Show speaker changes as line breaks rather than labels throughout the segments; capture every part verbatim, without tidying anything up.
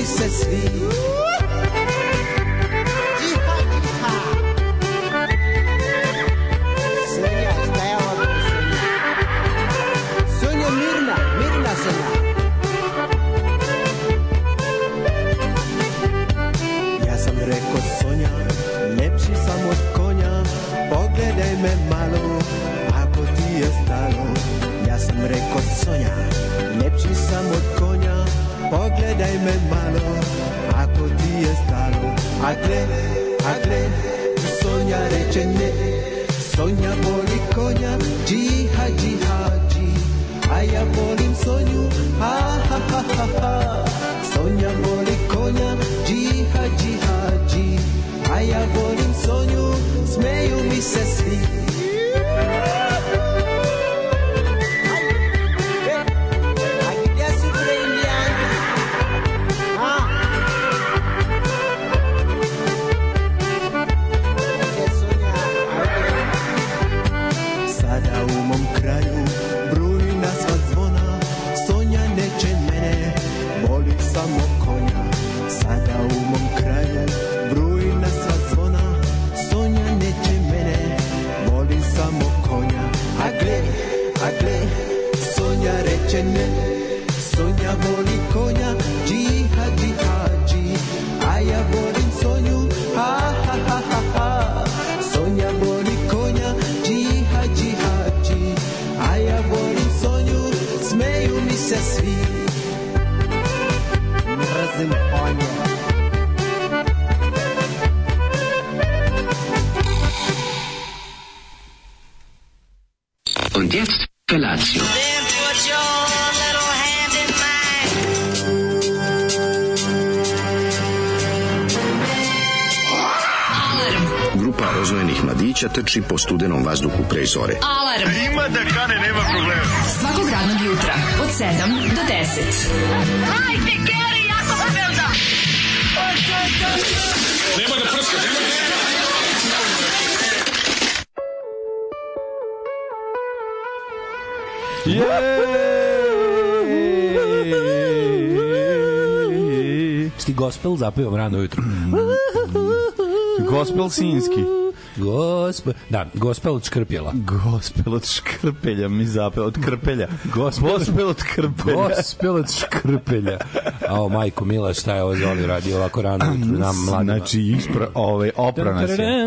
se svi. Sonja, šta je ovo Sonja? Sonja mirna, mirna Sonja. Ja sam rekao Sonja, lepši sam od konja, pogledaj me malo, ako ti je stalo. Ja sam rekao Sonja, lepši sam od konja, pogledaj me malo, ako ti je stalo. A gle, a gle, Sonja reče ne, Sonja voli konja, džiha, džiha, dži. A ja volim Sonju, ha, ha, ha, ha, ha. Sonja voli konja, džiha, džiha, dži. A ja volim Sonju, smeju mi se svi. Sonja voli konja, džiha, džiha, dži. A ja volim Sonju, ha, ha, ha, ha, ha. Sonja voli konja, džiha, džiha, dži. A ja volim Sonju, smeju mi se svi. Mrzim konja.
Und jetzt Felatio. Grupa rozvojenih mladića trči po studenom vazduhu pre zore.
Alarm!
Ima da kane, nema problema.
Svakog radnog jutra, od sedam do deset.
Hajde, Geri, jako se velda!
Nema da prska, nema da prska!
Sti gospel zapevam rano ujutru.
Gospel sinski.
Gospel, da, gospel od škrpjela.
Gospel od škrpelja, mi zapeo od krpelja. Gospel, gospel od krpelja.
Gospel od škrpelja. Ao, majko mila, šta je ovo Zoli radi ovako rano ujutru nam mladima?
Znači, ispra, ovaj, opra nas je.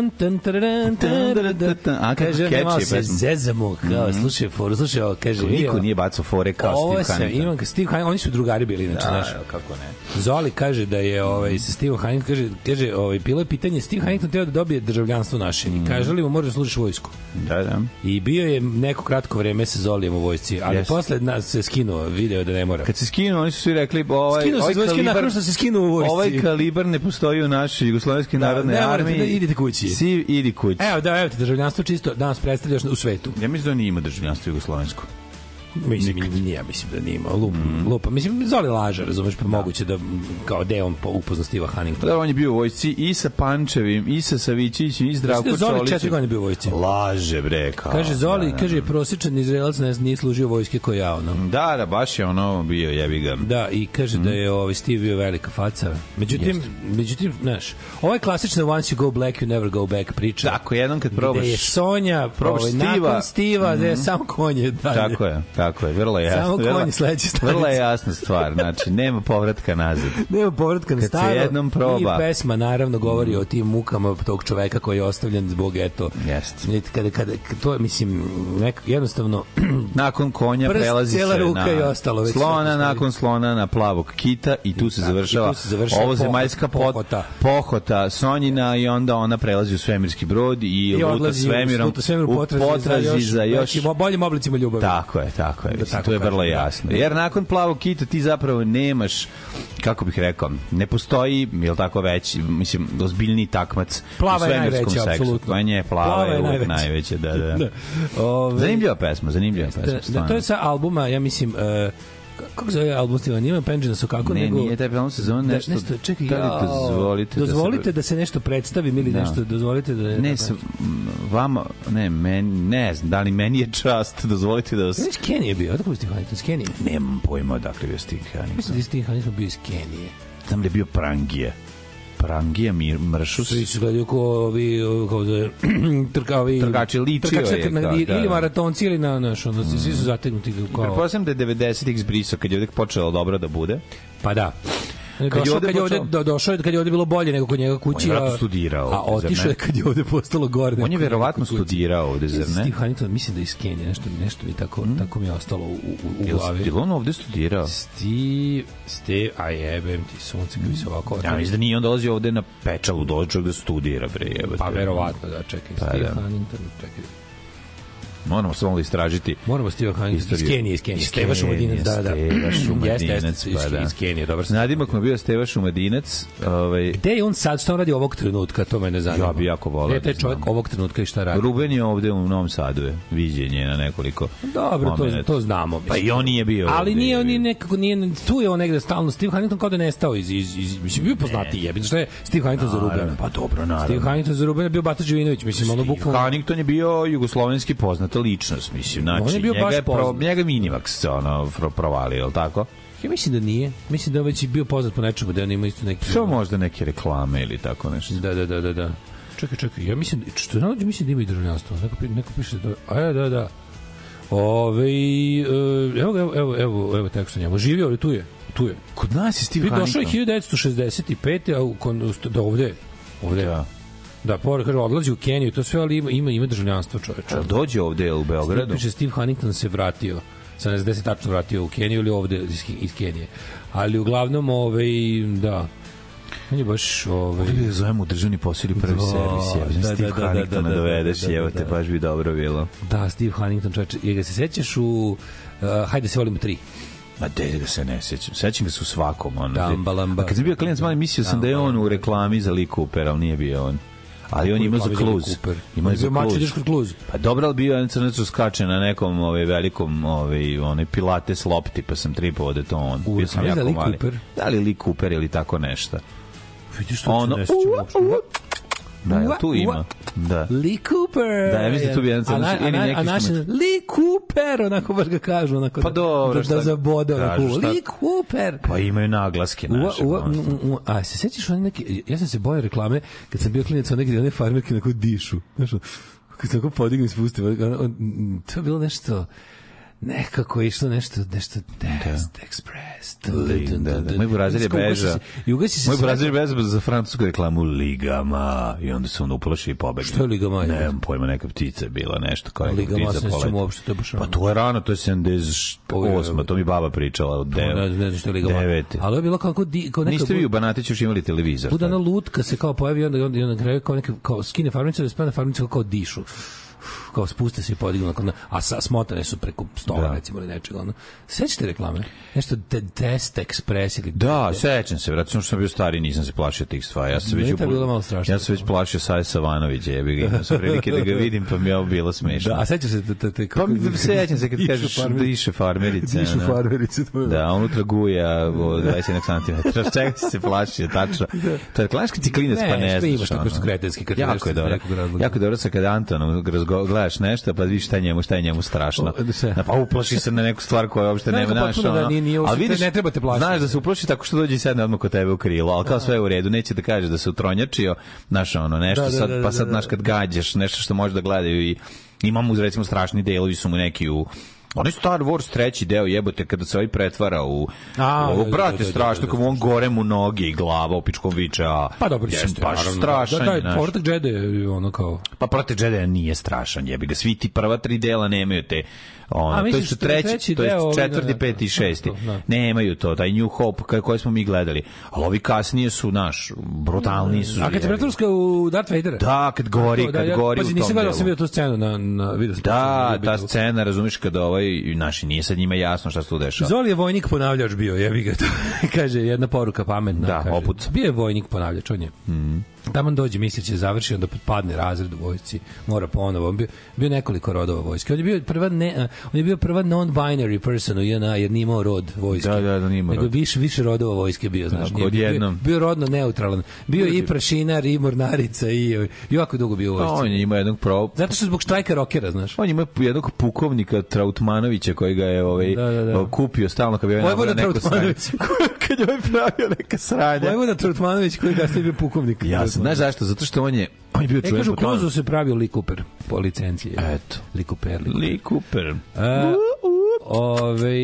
A kako
kaže,
keči
malo
je
se
pesma.
zezamo, kao, slušaj, for, slušaj, ovo, kaže,
Niko nije bacao fore kao
ovo
Steve
se,
Huntington.
imam, Steve Huntington, oni su drugari bili, znači, znaš.
Da, kako ne.
Zoli kaže da je ovaj sa Steve Huntington kaže kaže ovaj bilo je pitanje Steve Huntington teo da dobije državljanstvo naše i kaže li mu može da služiš vojsku.
Da, da.
I bio je neko kratko vreme sa Zolijem u vojsci, ali
Yes.
posle nas se skinuo, video da ne mora.
Kad se skinuo, oni su svi rekli ovaj
Skinuo se
ovaj
iz vojske
kalibar,
nakon što se skinuo u vojsci.
ovaj kalibar ne postoji u našoj Jugoslovenskoj
Da,
narodnoj
ne morate,
armiji.
da idite kući.
Svi idi kući.
Evo da, evo ti državljanstvo čisto danas predstavljaš u svetu.
Ja mislim da nije ima državljanstvo jugoslovensko.
Mislim, nije, mislim da nima. Lupa, mm. lupa. Mislim, Zoli laže, razumeš, pa da. Moguće da kao da je on upozna Steva Huntingtona.
Da, on je bio u vojsci i sa Pančevim, i sa Savićićem, i Zdravko Čolićem.
Zoli četiri godine bio u vojsci.
Laže, bre, kao.
Kaže Zoli,
da, da,
kaže, prosječan Izraelac ne, nije služio vojske ko ja, ono.
Da, da, baš je ono bio, jebi ga.
Da, i kaže mm. da je ovaj Steve bio velika faca. Međutim, Jeste. međutim, znaš, ovo je klasična once you go black, you never go back priča.
Tako, jednom kad probaš...
Gde je Sonja, probaš ovaj, Steva, nakon Steva, mm. da je samo konje dalje.
Tako je, tako je, vrlo jasno.
Samo konje sledeće stanice.
Vrlo je jasna stvar, znači, nema povratka nazad.
Nema povratka na
kad
staro.
Se jednom proba.
I pesma, naravno, govori mm. o tim mukama tog čoveka koji je ostavljen zbog, eto...
Jeste.
Kada, kada, to, mislim, nek, jednostavno...
nakon konja
prst,
prelazi se
ruka
na
i ostalo,
slona, nakon slona na plavog kita i tu se da, završava, tu se završava ovo zemaljska pohota. pohota Sonjina i onda ona prelazi u svemirski brod i, I luta svemirom u potrazi, potrazi za još, za još
boljim oblicima ljubavi.
Tako je, tako je. Da, tako to je vrlo jasno. Da. Jer nakon plavog kita ti zapravo nemaš, kako bih rekao, ne postoji, je tako već, mislim, ozbiljni takmac
plava
u svemirskom seksu.
Apsolutno.
Pa nje, plava, plava je uvijek najveća. Da, da. da. Ove, zanimljiva pesma, zanimljiva pesma.
Da, da, to je sa albuma, ja mislim... Uh, kako zove album Steva? Nima Penđena su kako
ne,
nego...
Ne, nije taj album se zove nešto... Da, nešto
čekaj,
da li dozvolite,
dozvolite da, se...
da
se nešto predstavim ili da. nešto, dozvolite da...
Ne, sa, vama, ne, men, ne znam, da li meni je čast, dozvolite da...
Znaš, Kenny je bio, odakle je Steve Huntington, Kenny?
Nemam pojma odakle bio Steve Huntington.
Mislim da je Steve Huntington bio iz Kenije.
Znam da je bio Prangija. Prangija Mršus.
Svi su gledaju ko ovi, kao da trkavi...
Trkači ličio je.
Na, ili, ili maratonci ili na naš, ono, svi su zategnuti kao...
Prepostavljam da je devedesetih zbrisao, kad je ovdje počelo dobro da bude.
Pa da. Kad je ovde, kad je ovde do, došao, kad je ovde bilo bolje nego kod njega kući,
on je studirao,
a otišao je kad je ovde postalo gore.
On je verovatno studirao ovde, zar ne?
Steve Huntington, mislim da iz Kenije, nešto, nešto mi tako, mm. tako mi je ostalo u, u, u glavi.
Je li on ovde studirao?
Steve, Steve, a jebem ti sunce koji se ovako...
Ja mislim da nije on dolazio ovde na Pečalu dođog da studira, bre, jebate.
Pa verovatno, da, čekaj, pa, Steve da. Huntington, čekaj.
Moramo samo istražiti.
Moramo Steve Huntington iz Kenije, iz Kenije. Steva Šumadinac, da, da.
Steva Šumadinac, pa da.
Iz Kenije, dobar.
Nadimak mu je bio Steva Šumadinac. Ovaj...
Gde je on sad, što on radi ovog trenutka, to mene zanima.
Ja bi jako volao.
Gde je čovjek ovog trenutka i šta radi?
Ruben je ovde u Novom Sadu, je. Viđenje na nekoliko.
Dobro, to, to znamo.
Pa i on nije bio.
Ali nije on nekako, nije, tu je on negde stalno. Steve Huntington kao da nestao iz, iz, iz mislim, bio poznatiji je. Što je Steve Huntington za Rubena?
Pa dobro, naravno.
Steve Huntington za Rubena bio Bata Đivinović, mislim, ono bukvalno.
Steve Huntington je bio jugoslovenski poznata ličnost, mislim. Znači,
njega je
pro, njega je Minimax ono, provalio, je li tako?
Ja mislim da nije. Mislim da već je bio poznat po nečemu, da on ima isto neki...
Sve možda neke reklame ili tako nešto.
Da, da, da, da. da. Čekaj, čekaj, ja mislim, što nađe, mislim da ima i državljanstvo. Neko, neko piše da... A ja, da, da. Ove, evo, evo, evo, evo, evo tekst o njemu. Živio, ali tu je. Tu je.
Kod nas je Steve Huntington.
Došao je hiljadu devetsto šezdeset pete. a da ovde, ovde. Da. Da, pored, kaže, odlazi u Keniju, to sve, ali ima, ima, ima državljanstvo, čoveče.
Dođe ovde u Beogradu?
Steve, Steve Huntington se vratio, sedamdeset tačno vratio u Keniju ili ovde iz, iz Kenije. Ali uglavnom, ovaj, da, on je baš... Ovaj...
Ovdje zovemo u državni posao ili prvi servis,
da,
Steve
da, da,
Huntington
da, da,
dovedeš,
da, da,
evo te,
da, da.
baš bi dobro bilo.
Da, Steve Huntington, čoveče, jer ga se sećaš u uh, Hajde se volimo tri.
Ma de da se ne sećam. Sećam ga se u svakom. Ono,
Dambalamba.
A kad sam bio klijent, malo mislio sam da je on u reklami za Lee Cooper, ali nije bio on. Ali on ima za kluz. Ima za
kluz.
Pa dobro, ali bio jedan crnac skače na nekom ovaj, velikom ovaj, onaj pilates lopti, pa sam tripao da to on.
U,
bio sam jako
Lee
mali.
Cooper?
Da li Lee Cooper ili tako nešto.
Vidiš što
ono,
se ne sećam.
Da, ja, tu ima. Da.
Lee Cooper.
Da, ja mislim da tu bi jedan crnac.
A, a, a naš Lee Cooper, onako baš ga kažu. Onako,
pa dobro.
Da, da zabode. Onako, Lee Cooper.
Pa imaju naglaske naše.
U, u, u, a se sećaš one neke, ja sam se bojao reklame kad sam bio klinac, one one farmerke onako dišu. Znaš, kad sam tako podignu i spustim, to je bilo nešto... nekako je išlo nešto, nešto Test Express.
Da, da. Moj burazir je beža. Moj burazir je beža za francusku reklamu Ligama i onda se on uplaši i pobegli.
Što je Ligama?
Ne, pojma, neka ptica je bila, nešto kao neka
Ligama
ptica
poleti. Ligama se nećemo uopšte.
Pa to je rano, to je sedamdeset osma, to mi baba pričala od devet.
Ne znam što je Ligama. Ali je bilo kako...
Niste vi u Banatiću još imali televizor?
Buda na lutka se kao pojavi i onda, onda na kraju kao neke, kao skine farmice, da spane farmice kao dišu. Kao spuste se i podignu nakon, a sa, smotane su preko stola, da. Recimo, ili nečega. Ono. Sećate reklame? Nešto te, Test Express ili...
Da, de... sećam se, vratno što sam bio stari, nisam se plašio tih stvari. Ja sam već, upl... ja sam već plašio Saja Savanovića, jebi ga, imao sam prilike da ga vidim, pa mi je ovo bilo smešno.
Da, a sećam se... Te, te, te,
kako... Pa sećam se kad kažeš diše farmerice.
Dišu farmerice, to je.
Da, unutra guja od dvadeset jedan santimetra. Čega si se plašio, tačno. To je reklamaški ciklinac, pa ne znaš.
Imaš tako što kretenski.
Jako je dobro. Jako je dobro sa kada Antonom gledaš nešto, pa vidiš šta je njemu, šta je njemu strašno. O, pa uplaši se na neku stvar koja uopšte nema naša.
Da, nije, nije, ali vidiš, ne trebate plašiti.
Znaš da se uplaši tako što dođe i sedne odmah kod tebe u krilo, ali kao sve je u redu, neće da kaže da se utronjačio, znaš ono, nešto da, sad, da, da, pa sad, znaš, kad gađaš, nešto što može da gledaju i imamo, recimo, strašni delovi su mu neki u onaj Star Wars treći deo, jebote, kada se ovaj pretvara u... A, ovo, brate, strašno, kao on gore mu noge i glava u pičkom viče, a...
Pa dobro,
jeste, baš strašan.
Da, da, Povratak Jedi je ono kao...
Pa Povratak Jedi nije strašan, jebi ga. Svi ti prva tri dela nemaju te... Ono, to je treći, treći to je četvrti, da, peti i šesti. Da. Nemaju to, taj New Hope koji smo mi gledali. Ali ovi kasnije su, naš, brutalni su.
A kad se pretvorska u Darth Vadera?
Da, kad gori, kad ja, gori pazi, u tom delu.
Nisam gledao, sam vidio tu scenu na, na video.
Da, ta scena, razumiješ, kada ovaj, naši, nije sad njima jasno šta se tu dešava.
Zoli je vojnik ponavljač bio, jebi ga to. Kaže, jedna poruka pametna.
Da,
kaže,
oput.
Bio je vojnik ponavljač, on je. Mhm. Tamo on dođe, misli će završi, onda padne razred u vojsci, mora ponovo. On bio, bio nekoliko rodova vojske. On je bio prva, ne, on je bio prva non-binary person u J N A, jer nije imao rod vojske.
Da, da, da, nije imao
rod. Nego više, više rodova vojske bio, znaš.
Da, bio,
bio rodno neutralan. Bio i prašinar, i mornarica, i, i ovako dugo bio u vojsci.
On je imao jednog pro...
Zato što zbog štrajka rokera, znaš.
On je imao jednog pukovnika Trutmanovića koji ga je ovaj, da, da, da. kupio stalno kad bi ovaj
Vojvoda Trutmanović.
Kad je ovaj pravio neka sranja.
Vojvoda Trutmanović koji ga ste bio pukovnik.
Ja sam, znaš zašto? Zato što on je on je bio čuven. E,
kažu, Kluzu se pravio Lee Cooper po licenciji.
Eto.
Lee Cooper.
Lee Cooper.
A, ove,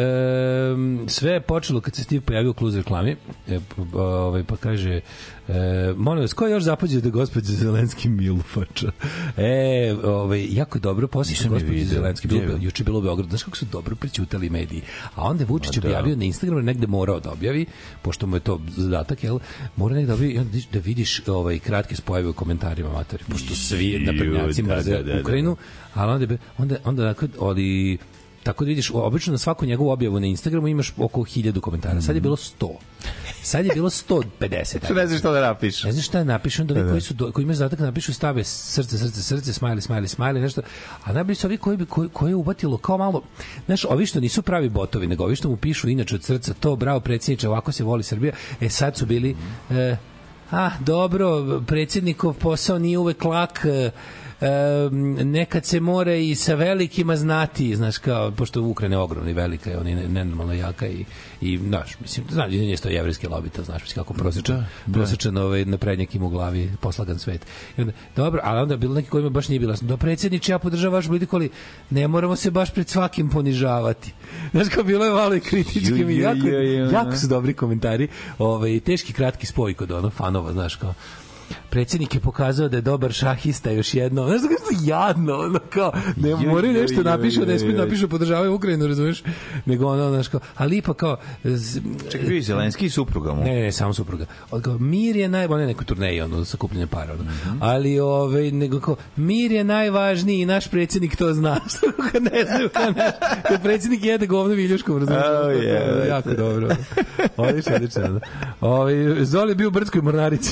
um, sve je počelo kad se Steve pojavio u Kluzu reklami. E, ove, pa kaže E, molim vas, ko je još zapođe da gospođa Zelenski milfača? E, ovaj, jako je dobro posjeća gospođa Zelenski. Bilo, juče bilo u Beogradu. Znaš kako su dobro prećutali mediji. A onda Vučić objavio na Instagramu, negde morao da objavi, pošto mu je to zadatak, jel? Mora negde da objavi da vidiš ovaj, kratke spojeve u komentarima matori, pošto svi naprednjaci mrze Ukrajinu, ali onda, onda, onda dakle, ali tako da vidiš, obično na svaku njegovu objavu na Instagramu imaš oko hiljadu komentara. Sad je bilo sto. Sad je bilo sto pedeset.
Što ne znaš što da napišeš?
Ne znaš šta da napišu, onda ovi koji, su, koji imaju zadatak napišu stave srce, srce, srce, smiley, smiley, smiley, nešto. A najbolji su ovi koji, koji, koji je ubatilo kao malo, znaš, ovi što nisu pravi botovi, nego ovi što mu pišu inače od srca, to, bravo predsjedniče, ovako se voli Srbija. E sad su bili, eh, ah, dobro, predsjednikov posao nije uvek lak, eh, E, nekad se mora i sa velikima znati, znaš, kao, pošto Ukrajina je ogromna i velika, je on je nenormalno jaka i, i znaš, mislim, znaš, nije to jevrijski lobby, to znaš, kako prosječan, da, prosječan ovaj, naprednjak im u glavi, poslagan svet. I onda, dobro, ali onda je bilo neki kojima baš nije bilo jasno. Do predsjedniče, ja podržavam vašu politiku, ali ne moramo se baš pred svakim ponižavati. Znaš, kao bilo je malo i kritički, mi jako, jako su dobri komentari, ovaj, teški kratki spoj kod ono, fanova, znaš, kao predsjednik je pokazao da je dobar šahista još jedno. Znaš da kako je jadno, ono kao, ne moraju nešto napišu, ne smiju napišu podržavaju Ukrajinu, razumiješ? Nego ono, znaš kao, ali ipak kao...
Čekaj, bio je Zelenski i supruga mu?
Ne, ne, ne, samo supruga. Kao, mir je najbolji, ne neko turneji, ono, sakupljanje para, ono. Mm-hmm. Ali, ove, nego kao, mir je najvažniji i naš predsjednik to zna. Što kad ne znaju, kad, ne, kad predsjednik jede govno viljuškom, razumiješ?
Oh, yeah,
jako dobro. Odlično, odlično. Ove, Zoli je bio u Brdskoj mornarici.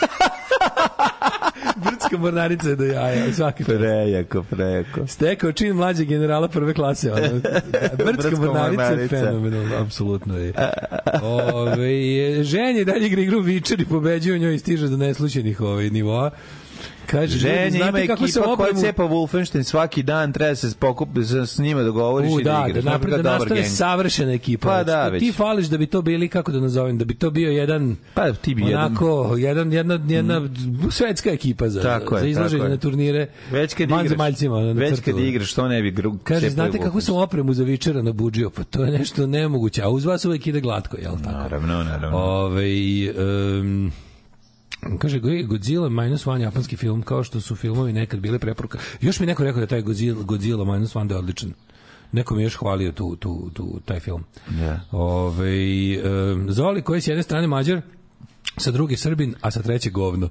Brdska mornarica je do jaja, svaki čas.
Prejako, prejako.
Stekao čin mlađe generala prve klase. Ono. Brdska mornarica je fenomenalno, apsolutno je. Ove, ženje dalje igra igru Vičer i pobeđuje njoj i stiže do neslučenih ovaj, nivoa. Kaže,
ženje ima ekipa koja cepa Wolfenstein svaki dan, treba se pokupi s njima dogovoriš i da igraš.
Da, da, da nastane savršena ekipa.
Pa da, već.
Ti fališ da bi to bili, kako da nazovem, da bi to bio jedan,
pa, ti bi
onako, jedan, jedna, jedna mm. svetska ekipa za, tako za izlaženje na turnire.
Već kad igraš, već kad igraš, što ne bi gru,
kaže, znate kako sam opremu za Vičera nabuđio? Pa to je nešto nemoguće, a uz vas uvek ide glatko, jel tako?
Naravno, naravno.
Ove, um, kaže, Godzilla minus one japanski film, kao što su filmovi nekad bile preporuka. Još mi neko rekao da taj Godzilla, Godzilla minus one da je odličan. Neko mi je još hvalio tu, tu, tu, taj film.
Yeah.
Ove, um, Zoli koji je s jedne strane Mađar, sa druge Srbin, a sa treće govno.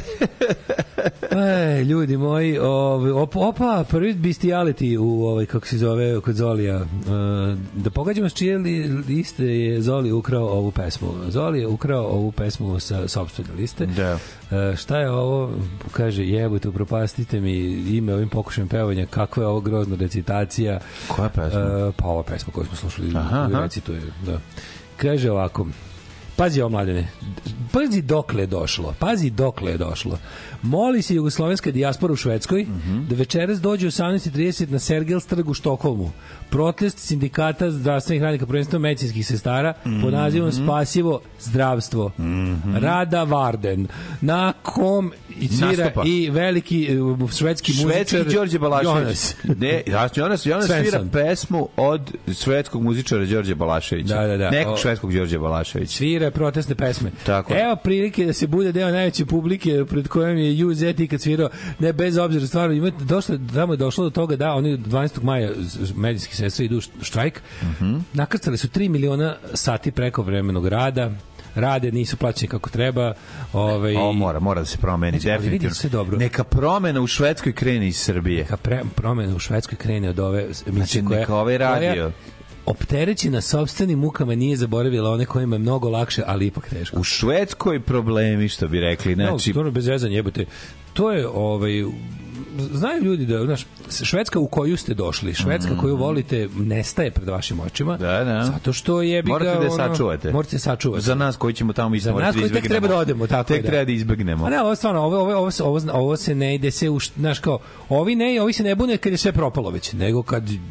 Ej, ljudi moji, ovaj opa, opa, prvi bestiality u ovaj kako se zove kod Zolija. Uh, da pogađamo s čije liste je Zoli ukrao ovu pesmu. Zoli je ukrao ovu pesmu sa sopstvene liste.
Da.
Uh, šta je ovo? Kaže, jebote, upropastite mi ime ovim pokušajem pevanja, kakva je ovo grozna recitacija.
Koja pesma?
Uh, pa ova pesma koju smo slušali, koju recituje, da. Kaže ovako, pazi ovo, mladene, pazi dokle je došlo, pazi dokle je došlo. Moli se jugoslovenska dijaspora u Švedskoj mm-hmm. da večeras dođe u osamnaest i trideset na Sergels trg u Štokholmu. Protest sindikata zdravstvenih radnika, prvenstveno medicinskih sestara, mm-hmm. pod nazivom Spasivo zdravstvo. Mm-hmm. Rada Varden, na kom i svira i veliki uh, švedski muzičar
švedski Đorđe Balašević. Ne, Jonas, Jonas svira pesmu od švedskog muzičara Đorđe Balaševića.
Da, da, da.
Nekog švedskog Đorđe Balaševića.
Svira protestne pesme.
Tako.
Evo prilike da se bude deo najveće publike pred kojom je U Z T kad svirao, ne, bez obzira, stvarno ima došlo, tamo je došlo do toga da oni dvanaestog maja medicinske sestre idu štrajk. Mm-hmm. Nakrcali su tri miliona sati prekovremenog rada, rade, nisu plaćeni kako treba. Ovaj
o, mora, mora da se promeni, znači, definitivno.
Sve dobro.
Neka promena u Švedskoj krene iz Srbije.
Neka pre, promena u Švedskoj krene od ove
znači, koja, neka ovaj radio
opterećena sopstvenim mukama nije zaboravila one kojima je mnogo lakše, ali ipak teško.
U Švedskoj problemi, što bi rekli, znači,
no, to bez veze, jebote. To je ovaj znaju ljudi da, znaš, Švedska u koju ste došli, Švedska mm-hmm. koju volite nestaje pred vašim očima.
Da, da.
Zato što je bi
morate
ga,
da je sačuvate.
Morate sačuvati.
Za nas koji ćemo tamo isto morati da izbegnemo.
Tek treba da odemo, tako
tek
da.
treba da izbegnemo.
A ne, ovo stvarno, ovo ovo ovo ovo, ovo se ne ide se u, znaš, kao ovi ne, ovi se ne bune kad je sve propalo već, nego kad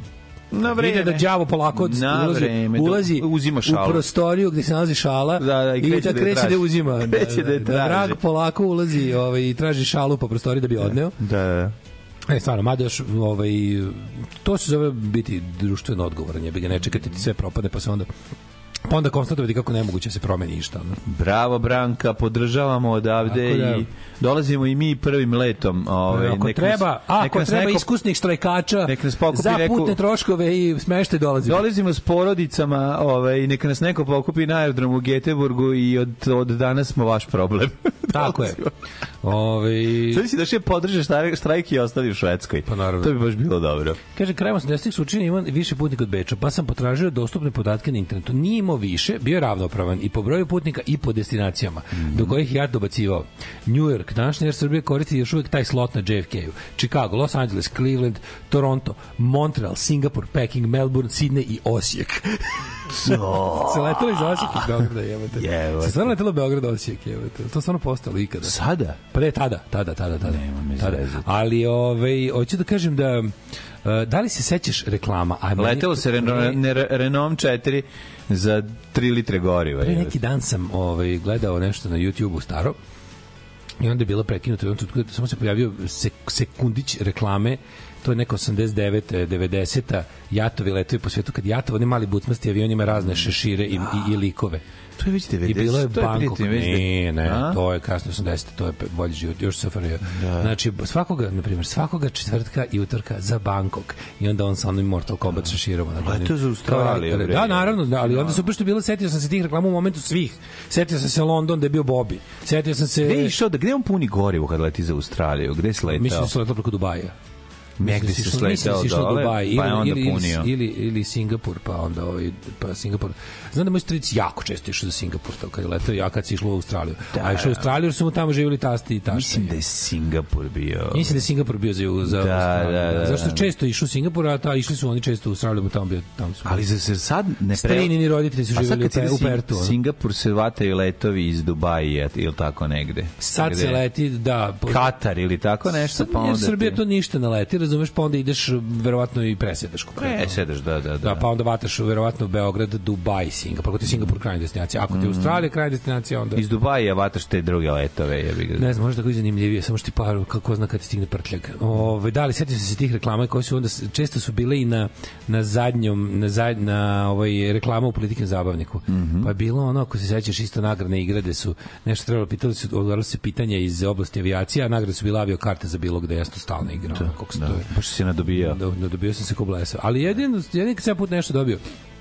Na vreme.
Ide da đavo polako od, ulazi,
vreme,
ulazi
uzima šalu.
U prostoriju gde se nalazi šala
da, da, i kreće,
i da,
da
kreće da uzima.
Kreće da, da, da, da
vrag polako ulazi ovaj, i traži šalu po prostoriji da bi odneo.
Da, da.
E, stvarno, mada još, ovaj, to se zove biti društveno odgovoran, jebi ga, ne čekati ti sve propade, pa se onda pa onda konstatovati kako nemoguće se promeni išta. No?
Bravo, Branka, podržavamo odavde da, i dolazimo i mi prvim letom. Ovaj,
ako treba, nas, ako treba neko, iskusnih štrajkača za putne neku, troškove i smešte dolazimo.
Dolazimo s porodicama, ovaj, neka nas neko pokupi na aerodromu u Göteborgu i od, od danas smo vaš problem.
Tako je. Ove...
Sada si da še podrže štrajk i ostavi u Švedskoj.
Pa naravno.
To bi baš bilo dobro.
Kaže, krajem osamdesetih su učinili ima više putnika od Beča, pa sam potražio dostupne podatke na internetu. Nije imao više, bio je ravnopravan i po broju putnika i po destinacijama, mm-hmm. do kojih ja dobacivao. New York, današnji Air Srbije koristi još uvijek taj slot na J F K-u. Chicago, Los Angeles, Cleveland, Toronto, Montreal, Singapur, Peking, Melbourne, Sydney i Osijek.
Oh.
Se letelo iz Osijeka iz Beograda, jebate. Jebate. Se stvarno letelo Beograd Osijek, jebate. To stvarno postalo ikada.
Sada?
Pa ne, tada, tada, tada, tada. tada. Ali, ovaj, hoću da kažem da Uh, da li se sećaš reklama? Ajme,
letelo se Renault re, Renault četiri za tri litre goriva.
Pre neki dan sam ovaj, gledao nešto na YouTubeu staro i onda je bilo prekinuto. Samo se pojavio sek, sekundić reklame. To je neko osamdeset devete devedesete jatovi letovi po svetu. Kad jatova, oni mali bucmasti avioni ima razne šešire i, i, i likove.
To je već devedeset.
I bilo je Bangkok. Ne, ne, a? To je kasno osamdesete. To je bolji život. Još se ofario. Da. Znači, svakoga, na primjer, svakoga četvrtka i utorka za Bangkok. I onda on sa onim Mortal Kombat šeširama.
A to je za Australiju.
Da, naravno. Da, ali onda su upravo bilo, setio sam se tih reklama u momentu svih. Setio sam se London da je bio Bobby. Setio sam se...
Gde je išao? Gde on puni gorivo kad leti za Australiju? Gde si letao?
Mislim da se letao preko Dubaja.
Negde se sletao dole,
Dubai,
pa je onda
ili,
punio.
Ili, ili Singapur, pa onda ovaj, pa Singapur. Znam da moj stric jako često išao za Singapur, to kad je letao, ja kad si išlo u Australiju. Da, a išao u Australiju jer su mu tamo živjeli tasti i tašta.
Mislim da je Singapur bio.
Mislim da je Singapur bio za, za
da,
Australiju.
Da, da,
zašto često išao u Singapur, a ta, išli su oni često u Australiju, tamo bio tamo su.
Ali za se sad ne pre...
Strinini roditelji su živjeli u, pe, u Pertu.
Singapur se vataju letovi iz Dubaja ili tako negde.
Sad
negde.
Se leti, da.
Po... Katar ili tako nešto,
sad,
pa onda...
Srbija to ništa ne leti, razumeš, pa onda ideš verovatno i presedaš konkretno.
Presedaš, da, da, da.
Da, pa onda vataš verovatno Beograd, Dubaj, Singapur. Ako ti Singapur krajnja destinacija, ako ti mm. Australija krajnja destinacija, onda...
Iz Dubaja vataš te druge letove, jebi ga.
Ne znam, možda tako i zanimljivije, samo što ti paru, kako zna kad ti stigne prtljag. Ove, da, ali sjetio sam se tih reklama koje su onda, često su bile i na, na zadnjom, na, zadnj, na ovaj, reklama u Političkom zabavniku. Mm -hmm. Pa je bilo ono, ako se sećaš, isto nagradne igre gde su nešto trebalo, pitali su, odgovarali se pitanja iz oblasti avijacije, a nagrade su bila avio karte za bilo gde, jasno stalna igra.
Da,
kako se
da.
To je.
Baš si nadobijao.
Da, nadobio sam se ko blesa. Ali jedin, jedin kad sam put nešto dobio,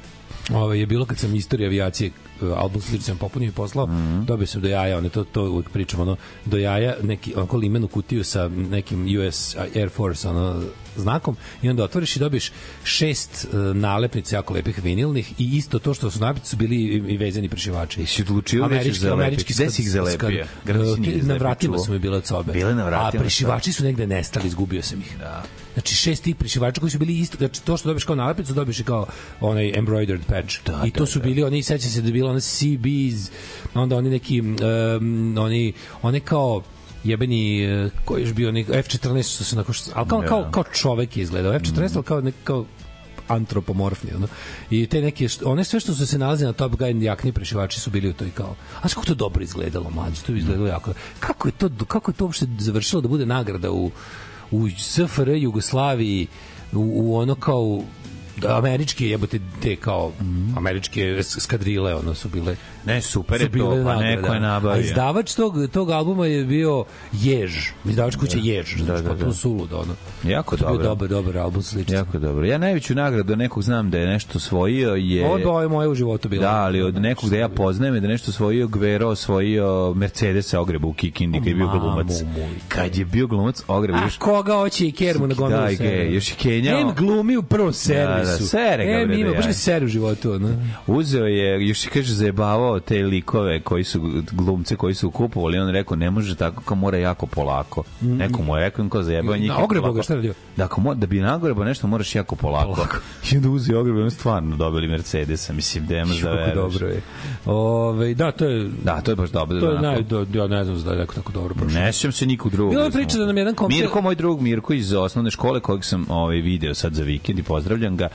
ovaj, je bilo kad sam istorija avijacije, album sliči sam popunio i poslao, mm -hmm. dobio sam do jaja, one to, to uvijek pričam, ono, do jaja, neki, onako limenu kutiju sa nekim U S Air Force, ono, znakom, i onda otvoriš i dobiješ šest uh, nalepnica jako lepih vinilnih i isto to što su nalepnice su bili i, i vezani prišivači.
I si odlučio da ćeš zalepiti? Gde si ih zalepio?
Na vratima su mi bile od sobe.
Bile na vratima.
A prišivači su negde nestali, izgubio sam ih.
Da.
Znači šest tih prišivača koji su bili isto, znači to što dobiješ kao nalepnicu dobiješ i kao onaj embroidered patch. Da, I to da, su bili, da. Oni, seća se da je bilo one C Bs, onda oni neki, um, oni, oni kao jebeni, uh, koji je bio, F četrnaest što se, ali kao, kao, kao čovek je izgledao, F četrnaest, mm. ali kao, kao antropomorfni, ono. I te neke, one sve što su se nalazi na Top Gun jakni prešivači su bili u toj kao, a kako to dobro izgledalo, mlađe, to je izgledalo jako. Kako je to, kako je to uopšte završilo da bude nagrada u u S F R Jugoslaviji, u, u ono kao da, američke jebote te kao mm. američke skadrile, ono su bile
ne super je to, pa neko je nabavio.
A izdavač tog, tog albuma je bio Jež, izdavač kuće Jež, znači da, da, pa to suludo, ono.
Jako dobro.
dobar, dobar album slično.
Jako dobro. Ja najveću nagradu nekog znam da je nešto osvojio je...
Ovo je moje u životu bilo.
Da, ali od nekog da ja poznajem je da nešto osvojio Gvero, osvojio Mercedesa Ogreba u Kikindi, kad je bio glumac. Kad je bio glumac Ogreba.
A koga hoće i Kermu na gondolu
da,
seriju?
Još i Kenjao.
Em glumi u prvom servisu.
Da, da, sere ga.
Em ima, baš ga sere u životu. No?
Uzeo je, još i kaže, zajebavao te likove koji su, glumce koji su kupovali, on rekao, ne može tako, kao mora jako polako. Mm. Neko mu je rekao, kao zajebao njih.
Na Ogreba ga šta radio?
Da, ako mo, da bi nagrebao nešto, moraš jako polako. polako. I onda uzeo Ogreba, on stvarno dobili Mercedesa, mislim, da imaš da veruješ.
Dobro je. Ove, da, to je...
Da, to je baš dobro.
To je naj, do, ja ne znam da je neko tako dobro prošlo.
Ne sjećam se nikog drugog.
Bilo je priča da nam jedan komšija...
Mirko, moj drug Mirko iz osnovne škole, kojeg sam ovaj, video sad za vikend i pozdravljam ga,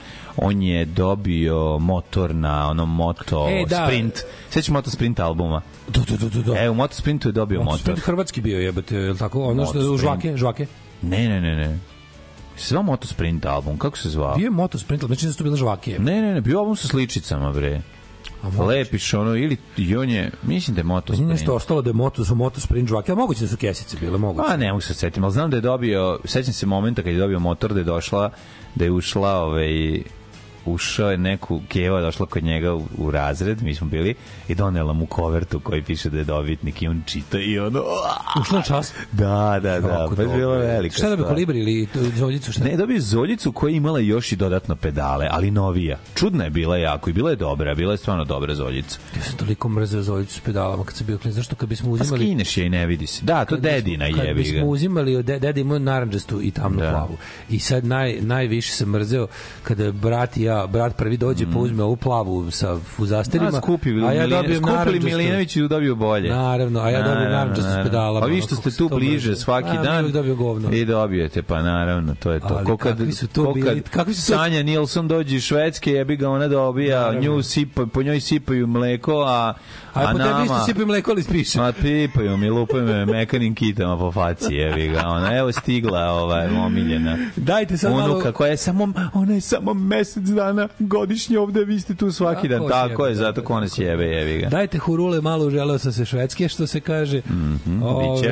on je dobio motor na onom Moto e, da. Sprint. Sećaš Moto Sprint albuma?
Da, da, da, da.
E, u Moto Sprintu je dobio Moto motor.
Sprint hrvatski bio, jebate, je li tako? Ono što u žvake, žvake?
Ne, ne, ne, ne. Se zvao Moto Sprint album, kako se zvao?
Bio je Moto Sprint, znači da su to bile žvake.
Ne, ne, ne, bio album sa sličicama, bre. Lepiš ono, ili i on je, mislim da je Moto Sprint.
Nešto ostalo da je Moto, su Moto Sprint žvake, a moguće da su kesice bile, moguće.
A ne mogu se setim, ali znam da je dobio, sećam se momenta kad je dobio motor, da je došla, da je ušla, ovaj, ušao je neku keva, došla kod njega u, u razred, mi smo bili, i donela mu kovertu koji piše da je dobitnik i on čita i ono...
Ušla na čas?
Da, da, da, pa je bilo velika.
Šta je dobio, kolibri ili zoljicu? Šta?
Ne, dobio zoljicu koja je imala još i dodatno pedale, ali novija. Čudna je bila jako i bila je dobra, bila je stvarno dobra zoljica.
Ja sam toliko mrzeo zoljicu s pedalama kad sam bio klinac, zašto kad bismo uzimali...
A skineš je i ne vidi se. Da, to dedina jebi ga.
Kad bismo uzimali, od deda imao narandžastu i tamnu da. plavu. I sad naj, najviše sam mrzeo kada brat i ja, brat prvi dođe mm. pa uzme ovu plavu sa fuzasterima, a, skupi,
a ja dobijem narandžastu. Milinović je dobio bolje.
Naravno, a ja dobijem narandžastu s pedalama.
Pa vi što ste tu bliže svaki a, dan i dobijete, pa naravno, to je to.
Ali
ko kad,
kakvi su to bili?
Kakvi su to... Sanja Nilsson dođe iz Švedske, jebi ga, ona dobija, naravno. Nju sipa, po njoj sipaju mleko, a
A, a po tebi isto sipaju mleko, ali spriša.
Ma pipaju mi, lupaju me mekanim kitama po faci, jevi ga. Ona, evo stigla, ovaj, omiljena.
Dajte sad malo...
Unuka koja je samo, ona je samo mesec dana godišnje ovde, vi ste tu svaki dan. Tako je, zato ko nas jebe, jevi ga.
Dajte hurule, malo želeo sam se švedske, što se kaže.
Mm-hmm,
Ove,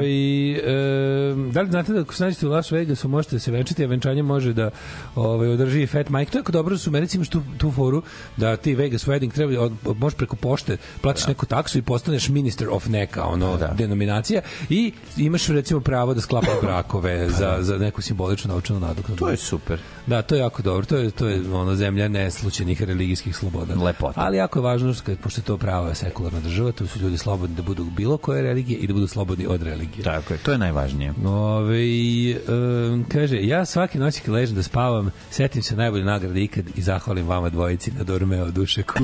e, da li znate da ako se nađete u Las Vegasu možete da se venčati, a venčanje može da ovaj, održi Fat Mike. To je jako dobro, da su u Americi imaš tu, tu foru, da ti Vegas wedding treba, od, možeš preko pošte, platiš neku taksu i postaneš minister of neka ono da. denominacija i imaš recimo pravo da sklapaš brakove za, za neku simboličnu novčanu nadoknadu.
To je super.
Da, to je jako dobro. To je to je ono zemlja neslučajnih religijskih sloboda.
Lepota.
Ali jako je važno što pošto je to pravo sekularna država, tu su ljudi slobodni da budu bilo koje religije i da budu slobodni od religije.
Tako je, to je najvažnije.
Ove, um, kaže, ja svaki noć kad ležem da spavam, setim se najbolje nagrade ikad i zahvalim vama dvojici na Dormeo Dušeku.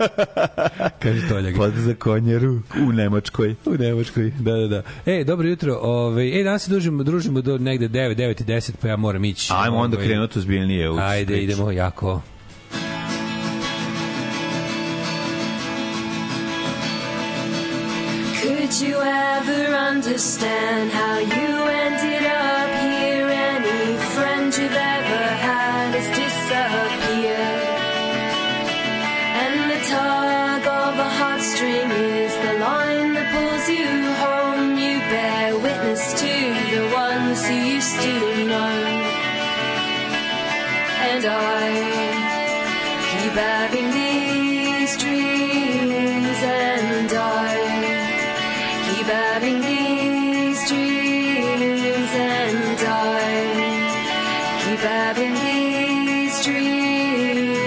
Kaže Toljak.
Pod za konjeru u Nemačkoj.
U Nemačkoj, da, da, da. E, dobro jutro. Ove, e, danas se družimo, družimo do negde devet, devet i deset, pa ja moram ići.
Ajmo onda ove, krenuti uzbiljnije u
Ajde, sprič. Idemo jako.
Could you ever understand how you ended up here? Any friend you've ever had has disappeared. And the tug of a heartstring is the line that pulls you home. You bear witness to the ones who used to know. And I keep having these dreams, and I keep having these dreams, and I keep having these dreams.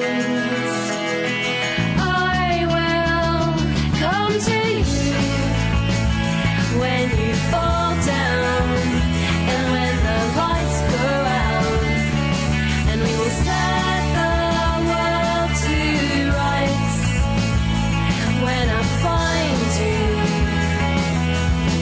I will come to you when you fall down, and when the lights go out, and we will set the world to rights. When I find you,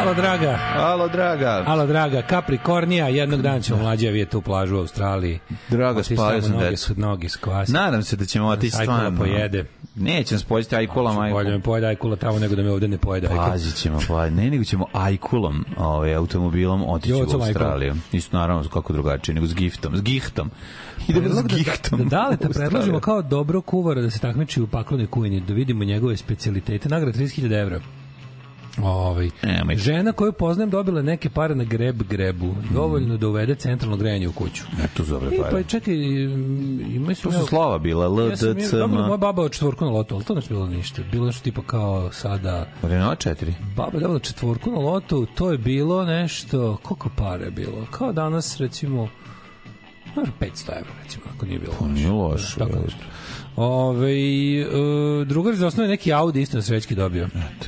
Alo, draga.
Alo, draga.
Alo, draga. Capricornija, jednog dana ćemo mlađe vije tu plažu u Australiji.
Draga, spavio sam
noge su, noge skvasi.
Nadam se da ćemo otići stvarno.
Ajkula pojede.
Neće nas pojesti ajkulom. Ajkulom.
Bolje me pojede ajkula tamo nego da me ovde ne pojede ajkula.
Pazit ćemo, pa ne nego ćemo ajkulom, ovaj, automobilom otići u Australiju. Isto naravno kako drugačije, nego s giftom. S gihtom. Idemo s gihtom.
Da, da li te predložimo kao dobro kuvara da se takmiči u paklenoj kujini, da vidimo njegove specijalitete. Nagrada trideset hiljada evra. Ovaj e, žena koju poznajem dobila neke pare na greb grebu, dovoljno da uvede centralno grejanje u kuću.
Ne, to zove pare.
Pa čekaj, ima su
to slova bila L D C M.
Moja baba od četvorku na lotu, ali to ne bilo ništa. Bilo nešto tipa kao sada
Renault četiri.
Baba dobila četvorku na lotu, to je bilo nešto, koliko pare je bilo? Kao danas recimo petsto evra recimo, ako nije bilo.
Pa nije loše.
Tako nešto. Ove, uh, drugar za osnovu neki Audi isto na srećki dobio. Eto.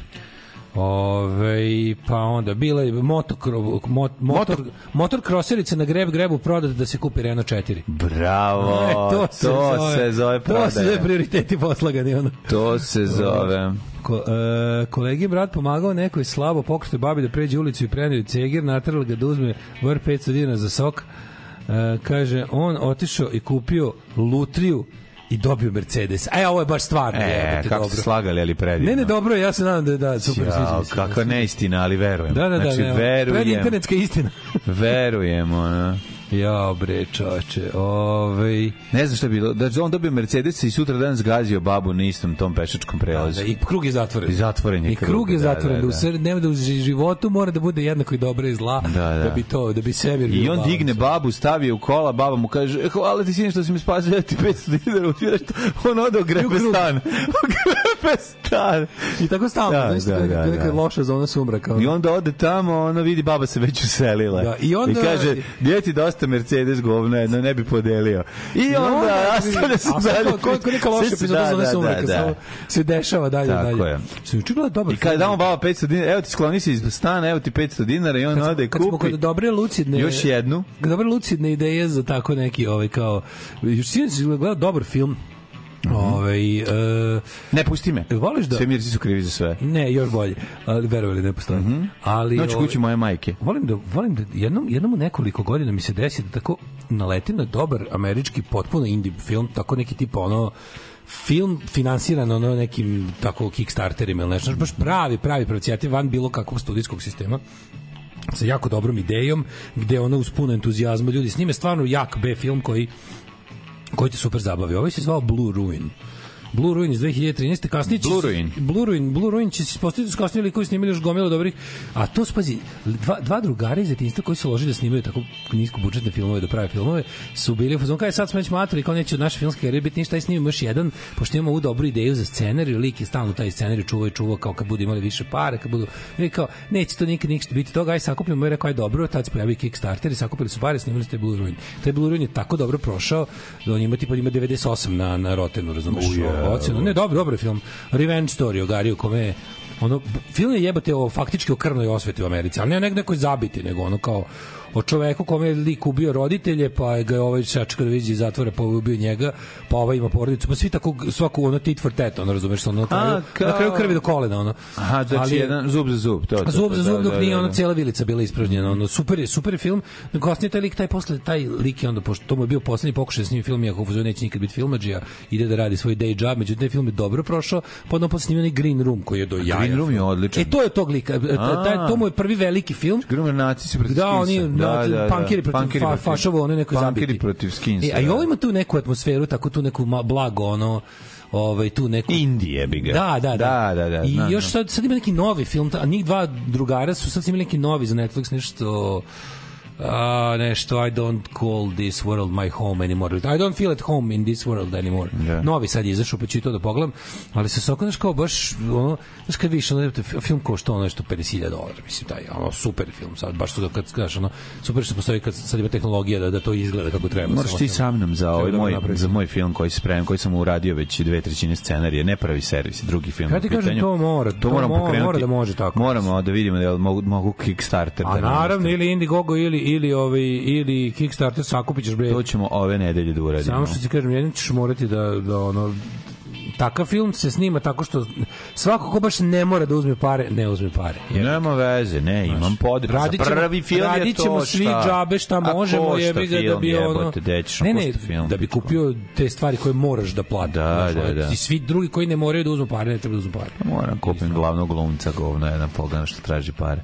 Ove, pa onda bila je motokro, mot, motor, motor kroserica na greb grebu prodata da se kupi Renault četiri.
Bravo, e, to, se, to zove, se zove prodaje.
To se zove prioriteti poslagani. Ono.
To se zove.
Ko, e, kolegi brat pomagao nekoj slabo pokretoj babi da pređe ulicu i prenio cegir, natrali ga da uzme vr petsto dinara za sok. E, kaže, on otišao i kupio lutriju i dobio Mercedes. A ovo je baš stvarno.
E,
jebate,
kako
dobro.
ste slagali, ali predivno.
Ne, ne, dobro, ja se nadam da da, super.
Jao, kakva neistina, ali verujem.
Da, da, da,
znači,
ne,
verujem.
predinternetska istina.
Verujemo, ne.
Ja, bre, čoče, ovaj...
Ne znam šta je bilo, da on dobio Mercedes i sutra dan zgazio babu na istom tom pešačkom prelazu.
Da, da, i krug je zatvoren.
I zatvoren je
I
krug.
krug je zatvoren, da,
da, da.
da, nema da u životu mora da bude jednako i dobra i zla, da, da. da bi to, da bi sebi...
I on digne babu, stavi u kola, baba mu kaže, hvala ti sine što si mi spasio, ja ti petsto dinara utiraš, on ode ogrepe stan. Ogrepe stan.
I tako stalno,
da,
znači, da, da, neka
da.
loša zona sumraka.
I onda ode tamo, ona vidi baba se već uselila.
Da, i, onda,
I kaže, gdje ti dosta Mercedes govna, jedno ne bi podelio. I onda nastavlja se dalje.
Kako neka loša epizoda zone sumraka se dešava dalje.
Tako
dalje.
je.
Se učinila dobar.
I kada damo baba petsto dinara, evo ti skloni se iz stana, evo ti petsto dinara i on ode i kupi.
Kad smo kod dobre lucidne...
Još jednu.
Dobre lucidne ideje za tako neki, ovaj, kao... Još sinoć si gledao dobar film. Mm -hmm. Ove, uh,
ne pusti me.
Voliš da
Svemirci su krivi za sve.
Ne, još bolje. Ali verovali ne postoji. Mm -hmm. Ali
noć kući moje majke.
Volim da volim da jednom jednom u nekoliko godina mi se desi da tako naletim na dobar američki potpuno indie film, tako neki tipa ono film finansiran ono nekim tako Kickstarterima ili nešto, baš pravi, pravi pravcijativ van bilo kakvog studijskog sistema sa jako dobrom idejom, gde ono uz puno entuzijazma ljudi snime stvarno jak B film koji koji te super zabavi. Ovo se zvao Blue Ruin. Blue Ruin iz dve hiljade trinaeste kasnije će
Blue Ruin.
Blue Ruin, Blue Ruin će se postaviti s kasnije likovi snimili još gomilo dobrih, a to spazi, dva, dva drugara iz detinjstva koji se ložili da snimaju tako nisko budžetne filmove, da prave filmove, su bili u fazonu kao sad smo već matori, kao neće od naše filmske karijere biti ništa, aj snimimo još jedan, pošto imamo ovu dobru ideju za scenarij, lik je stalno taj scenarij čuvao i čuvao kao kad budu imali više pare, kad budu, i kao neće to nikad ništa biti toga, aj sakupimo, i rekao aj dobro, tad se pojavio Kickstarter i sakupili su pare, snimili ste Blue Ruin. Taj Blue Ruin je tako dobro prošao da on ima tipa ima devedeset osam na na Rottenu, razumeš, ocenu. Ne, dobro, dobar film. Revenge story o Gariju kome ono film je jebote o faktički o krvnoj osveti u Americi, a ne nek nekoj zabiti, nego ono kao o čoveku kome je lik ubio roditelje, pa ga je ovaj sačeka da vidi iz zatvora, pa ubio njega, pa ovaj ima porodicu, pa svi tako svaku ono tit for tat, ono razumeš, ono na kraju, kao... na kraju krvi do kolena, ono.
Aha, znači ali, jedan zub za zub, to, to,
zub za zub,
da,
dok
da,
nije
da,
ono
da.
cijela vilica bila ispražnjena, ono super je, super je film. Kasnije taj lik, taj posle taj lik je onda, pošto to mu je bio poslednji pokušaj da snimi film, iako u neće nikad biti filmadžija, ide da radi svoj day job, međutim taj film je dobro prošao, pa onda posle snimio Green Room koji je do jaja.
Green Room je odličan.
E to je tog lika, taj to mu je prvi veliki film.
Green Room naci se protiv
da, oni,
da, da,
punkiri protiv fa, fašovo, ono neko zabiti.
Punkiri protiv Skinsa.
E, a i ovo ima tu neku atmosferu, tako tu neku blago, ono, ovaj, tu neku...
Indije bi ga.
Da, da, da.
da, da, da
I
znam,
još sad, sad ima neki novi film, a njih dva drugara su sad imali neki novi za Netflix, nešto... Uh, nešto I don't call this world my home anymore. I don't feel at home in this world anymore. Yeah. Novi sad je izašao, pa ću i to da pogledam, ali se soko znaš kao baš ono, znaš kad vidiš ono, film košta ono nešto pedeset hiljada dolara, mislim taj, ono super film, sad baš su ga kad kažeš ono, super što postoji kad sad ima tehnologija da, da to izgleda kako treba.
Moraš ti sa mnom za ovaj moj, za moj film koji se spremam, koji sam uradio već dve trećine scenarija, ne pravi servis, drugi film.
Ja ti kažem, to mora, to, to moramo pokrenuti, mora da može tako.
Moramo da vidimo da mogu, mogu Kickstarter.
A
da
naravno, ili Indiegogo, ili ili ovaj ili Kickstarter sakupićeš bre.
To ćemo ove nedelje da uradimo.
Samo što ti kažem, jedno ćeš morati da da ono takav film se snima tako što svako ko baš ne mora da uzme pare, ne uzme pare.
Jer... Nema veze, ne, imam podršku. Prvi film je to,
radit ćemo svi džabe šta možemo, jebi ga da bi ono... Ne, ne, da bi kupio te stvari koje moraš da plati.
Da, da, da.
I svi drugi koji ne moraju da uzmu pare, ne treba da uzmu pare.
Moram kupim glavnog glumca, govno, jedan pogana što traži pare.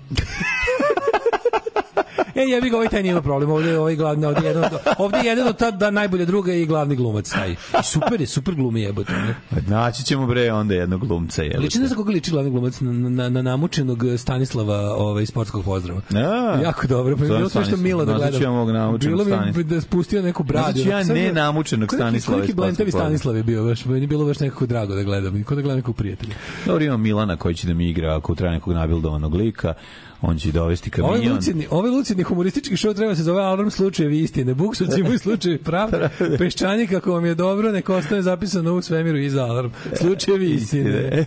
E, ja bih ovaj taj nije problem, ovdje je ovaj glavni, ovdje je jedan, ovdje je jedan od ta da najbolja druga i glavni glumac taj. I super je, super glumi jebote.
Naći ćemo bre onda jednog glumca jebote.
Liči ne znam kako liči glavni glumac na, na, na namučenog Stanislava ovaj, sportskog pozdrava.
A,
jako dobro, pa je bilo sve što milo da gledam. Bilo mi da spustio neku bradu.
Znači ja ne namučenog Stanislava.
Koliki blentevi Stanislav je bio, baš, meni bilo baš nekako drago da gledam, i kod da gledam nekog prijatelja.
Dobro, imam Milana koji će da mi igra ako treba nekog nabildovanog lika. On će dovesti kamion.
Ovaj lucidni, ovaj lucidni humoristički show treba se zove Alarm slučajevi istine. Buksovci imaju slučajevi pravde. Peščani, kako vam je dobro, nek ostane zapisano u svemiru iza Alarm. Slučajevi istine.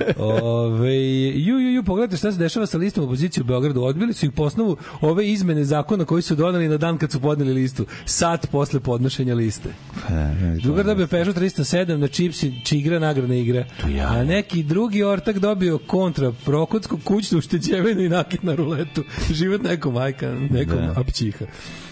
Ove, ju, ju, ju, pogledajte šta se dešava sa listom opozicije u Beogradu. Odbili su ih po osnovu ove izmene zakona koji su donali na dan kad su podneli listu. Sat posle podnošenja liste. Drugar dobio Peugeot trista sedam na čipsi, čigra, nagradna igra. A neki drugi ortak dobio kontra prokodsku kućnu ušteđevinu i nakit na ruletu. Život nekom majka, nekom da. Apćiha.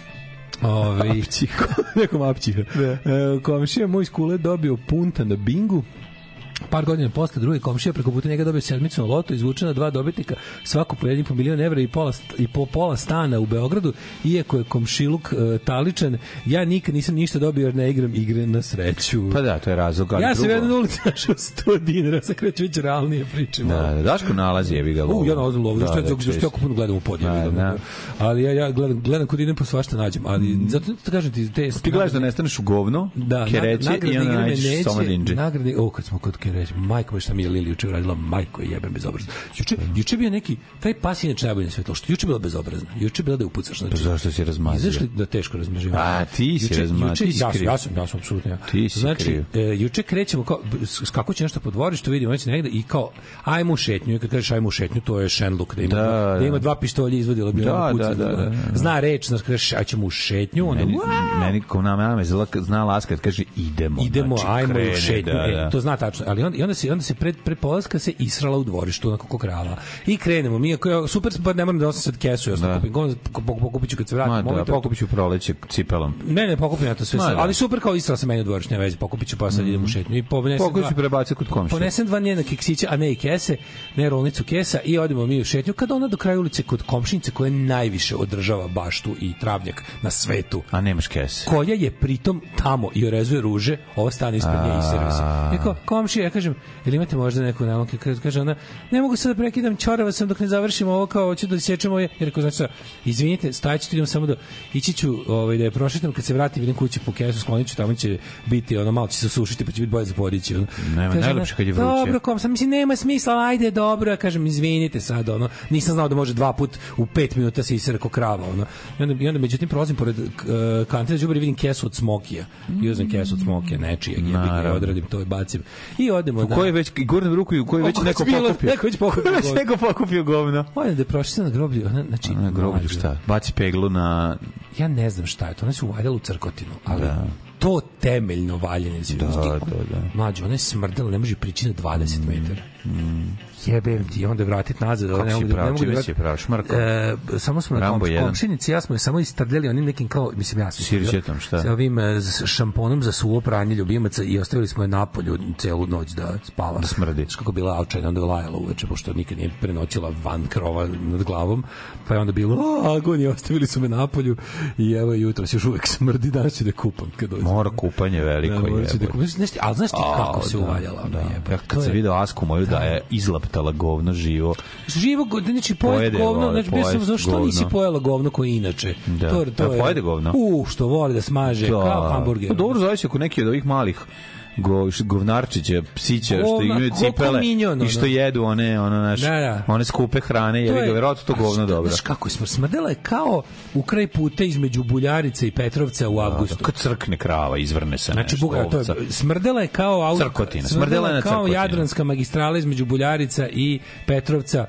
Ove, apćiha. nekom apćiha. E, komšija moj iz Kule dobio punta na bingu. Par godina posle drugi komšija preko puta njega dobio sedmicu na loto, izvučena dva dobitnika, svako po jedan po milion evra i, pola, i po pola stana u Beogradu, iako je komšiluk e, taličan, ja nikad nisam ništa dobio jer ne igram igre na sreću.
Pa da, to je razlog.
Ja sam jedan ulici našao sto dinara, sa kreću već realnije pričam.
Da, da, Daško nalazi, jebi ga lovo.
U, ja nalazim lovo, što ja jako puno gledam u podjevi. Da, da. Ali ja, ja gledam, gledam kod idem po svašta nađem, ali mm. zato da kažem ti... Te,
ti gledaš da ne staneš u govno, da, kereće i onda nađeš somadinđe.
Nagrade, o, kad smo kod kereće, majko šta mi je Lili juče uradila, majko je jebem bezobrazno. Juče, juče bio neki, taj pas inače najbolje na svetu, što juče bila bezobrazna. Juče bila da je upucaš. Znači,
pa zašto si razmazio?
Izašli da teško razmažio.
A, ti si razmazio, ti si kriv.
Ja sam, ja sam apsolutno ja.
Ti si
znači,
kriv.
E, juče krećemo, kao, skakući nešto po dvorištu, vidimo već negde i kao, ajmo u šetnju, i kad kažeš ajmo u šetnju, to je Shenlock, da ima, da, da. da ima dva pištolja izvodila bi
da, da, da, da, da.
Zna reč, znači kažeš ajmo u šetnju, onda
meni, meni kao nam nama zna laska, kaže idemo.
Idemo,
znači,
ajmo
krene,
u šetnju.
Da, da.
E, to zna tačno, ali onda, onda se onda se pred pred polaska se israla u dvorištu onako kako krava. I krenemo. Mi ako super pa ne moram da osim sad kesu, ja sam kupim. Pokupiću kad se vratim.
Da, pokupiću proleće cipelom.
Ne, ne, pokupim ja to sve. Sad, ali super kao israla se meni u dvorištu, ne veze, pokupiću pa sad mm. idem u šetnju i ponesem.
Pokupiću prebaci kod komšije.
Ponesem dva njena keksića, a ne i kese, ne rolnicu kesa i odemo mi u šetnju kad ona do kraja ulice kod komšinice koja najviše održava baštu i travnjak na svetu.
A nemaš kese.
Koja je pritom tamo i orezuje ruže, ova stane ispred nje i servise. Eko, komšija, ja kažem, jel imate možda neku nalonke? Kaže ona, ne mogu sad da prekidam, čorava sam dok ne završimo ovo, kao hoću da sečemo je. Jer rekao, znači, izvinite, stajaću, idem samo da ići ću ovaj, da je prošetam, kad se vratim, idem kući po kesu, sklonit ću, tamo će biti, ono, malo će se sušiti, pa će biti bolje za podići. Ono.
Nema, najlepše kad je vruće.
Dobro, kom sam, mislim, nema smisla, ajde, dobro, ja kažem, izvinite sad, ono, nisam znao da može dva put u pet minuta se isere ko krava, ono. I onda, i onda međutim, prolazim pored uh, kantine đubre i vidim kesu od smokija. I uzem kesu od smokija, nečijeg, ja odradim to i bacim. I odemo
na... Koji već, gurnem ruku i koji već neko pokupio.
Neko već pokupio govno.
Neko pokupio govno.
Ona da prošli se na groblju, ona, znači...
Na groblju šta? Baci peglu na...
Ja ne znam šta je to, ona se uvaljala u crkotinu, ali... Da. To temeljno valjenje.
Da, da, da.
Mlađo, ona je smrdela, ne može prići na dvadeset metara. Mm. Jebem ti, onda vratiti nazad.
Kako
ne
si
mogu,
pravo,
ne mogu
čime si pravo, šmrko?
E, samo smo na komš, komšinici, ja smo je samo istrljali onim nekim kao, mislim, ja sam
Sirćetom, šta?
Sa ovim šamponom za suvo pranje ljubimaca i ostavili smo je napolju celu noć da spava.
Da smrdi.
Kako bila avčajna, onda je lajala uveče, pošto nikad nije prenoćila van krova nad glavom, pa je onda bilo, a, agonije, ostavili su me napolju i evo jutro se još uvek smrdi, danas ću da kupam. Kad
mora kupanje veliko
da,
je.
Da kupam, znaš ti, ali znaš ti kako a, se da, uvaljala?
Da, da. Ja kad se video Asku moju da je izlaptala govno živo.
Živo, znači pojede govno, znači bio sam, zašto nisi pojela govno koji inače?
Da.
To, to
da,
je,
pojede govno.
U, što voli da smaže, da. Kao hamburger.
Pa dobro, zavisi ako neki od ovih malih go, govnarčiće, psiće, što imaju cipele minjon, i što jedu one, ono, naš, da, da. one skupe hrane, jer ga verovatno to govno dobro.
Znaš kako je smrdela je kao u kraj puta između Buljarice i Petrovca u avgustu.
Da, kad crkne krava, izvrne se
znači,
nešto.
Buga, to je, smrdela je kao
crkotina.
Smrdela je kao Jadranska magistrala između Buljarica i Petrovca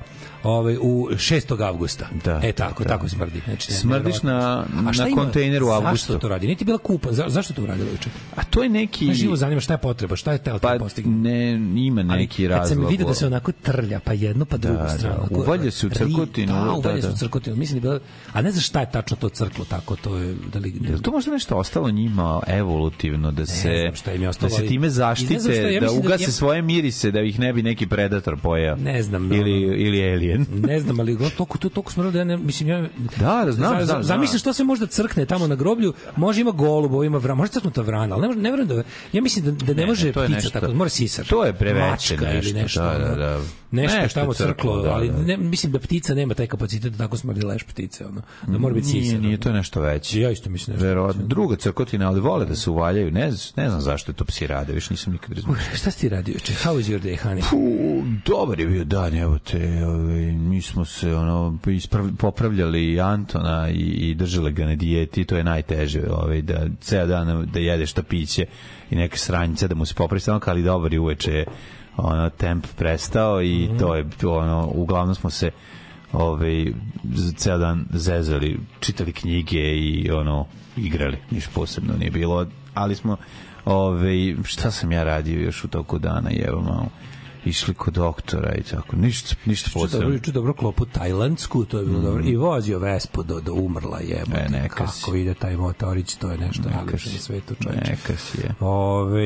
ovaj, u šestog avgusta.
Da,
e, tako,
da.
tako smrdi. Znači,
smrdiš na, na kontejneru u avgustu.
Zašto to radi? Niti bila kupa. Za, zašto to uradilo juče?
A to je neki...
Me živo zanima šta je potreba, šta je teo
pa,
postignuti.
Ne, ima neki razlog.
Kad sam vidio da se onako trlja, pa jednu, pa drugu
da,
stranu.
Da, uvalja se u crkotinu.
Da, uvalja
da,
se
da.
u crkotinu. Mislim da je bilo... A ne znaš šta je tačno to crklo tako, to je... Da li...
Je to možda nešto ostalo njima evolutivno, da se, da se time zaštite, ja da ugase da je... svoje mirise, da ih ne bi neki predator pojao.
Ne znam.
Ili, ili alien.
Ne znam, ali toliko, to, toliko smrlo da ja ne... Mislim, ja...
Da, znam, znam.
Zamislim što se možda crkne tamo na groblju, može ima golubo, ima vrana, može crknuta vrana, ali ne, može, ne verujem da... Ja mislim da, da ne, ne može ptica nešto, tako, mora sisar.
To je preveće nešto.
Ili nešto,
da, da, da.
Nešto,
nešto
tamo crklo, crklo da, ali ne,
da.
mislim da ptica nema taj kapacitet da tako smrdi leš ptice, ono. Da mora biti sisar.
Nije, nije to nešto veće.
Ja isto mislim nešto.
Verovatno. Druga crkotina, ali vole da se uvaljaju. Ne, ne znam zašto je to psi rade, više nisam nikad razmišljao.
Šta si ti radio? How was your day, honey?
Puh, dobar je bio dan, evo te. Ovaj, mi smo se ono, isprav, popravljali Antona i, i držali ga na dijeti, to je najteže, ovaj, da ceo dan da jedeš šta piće i neke sranjice, da mu se popravi samo, ali dobar je uveče ono, temp prestao i mm-hmm. to je to, ono, uglavnom smo se ovaj, ceo dan zezali, čitali knjige i ono, igrali, ništa posebno nije bilo, ali smo ovaj, šta sam ja radio još u toku dana, evo malo išli kod doktora i tako, ništa, ništa posebno.
Juče dobro klopu tajlandsku, to je bilo mm. dobro, i vozio Vespu do, do umrla, jebote, e, neka kako si. Ide taj motorić, to je nešto najlepše na svetu, čovječe.
Neka si je.
Ove,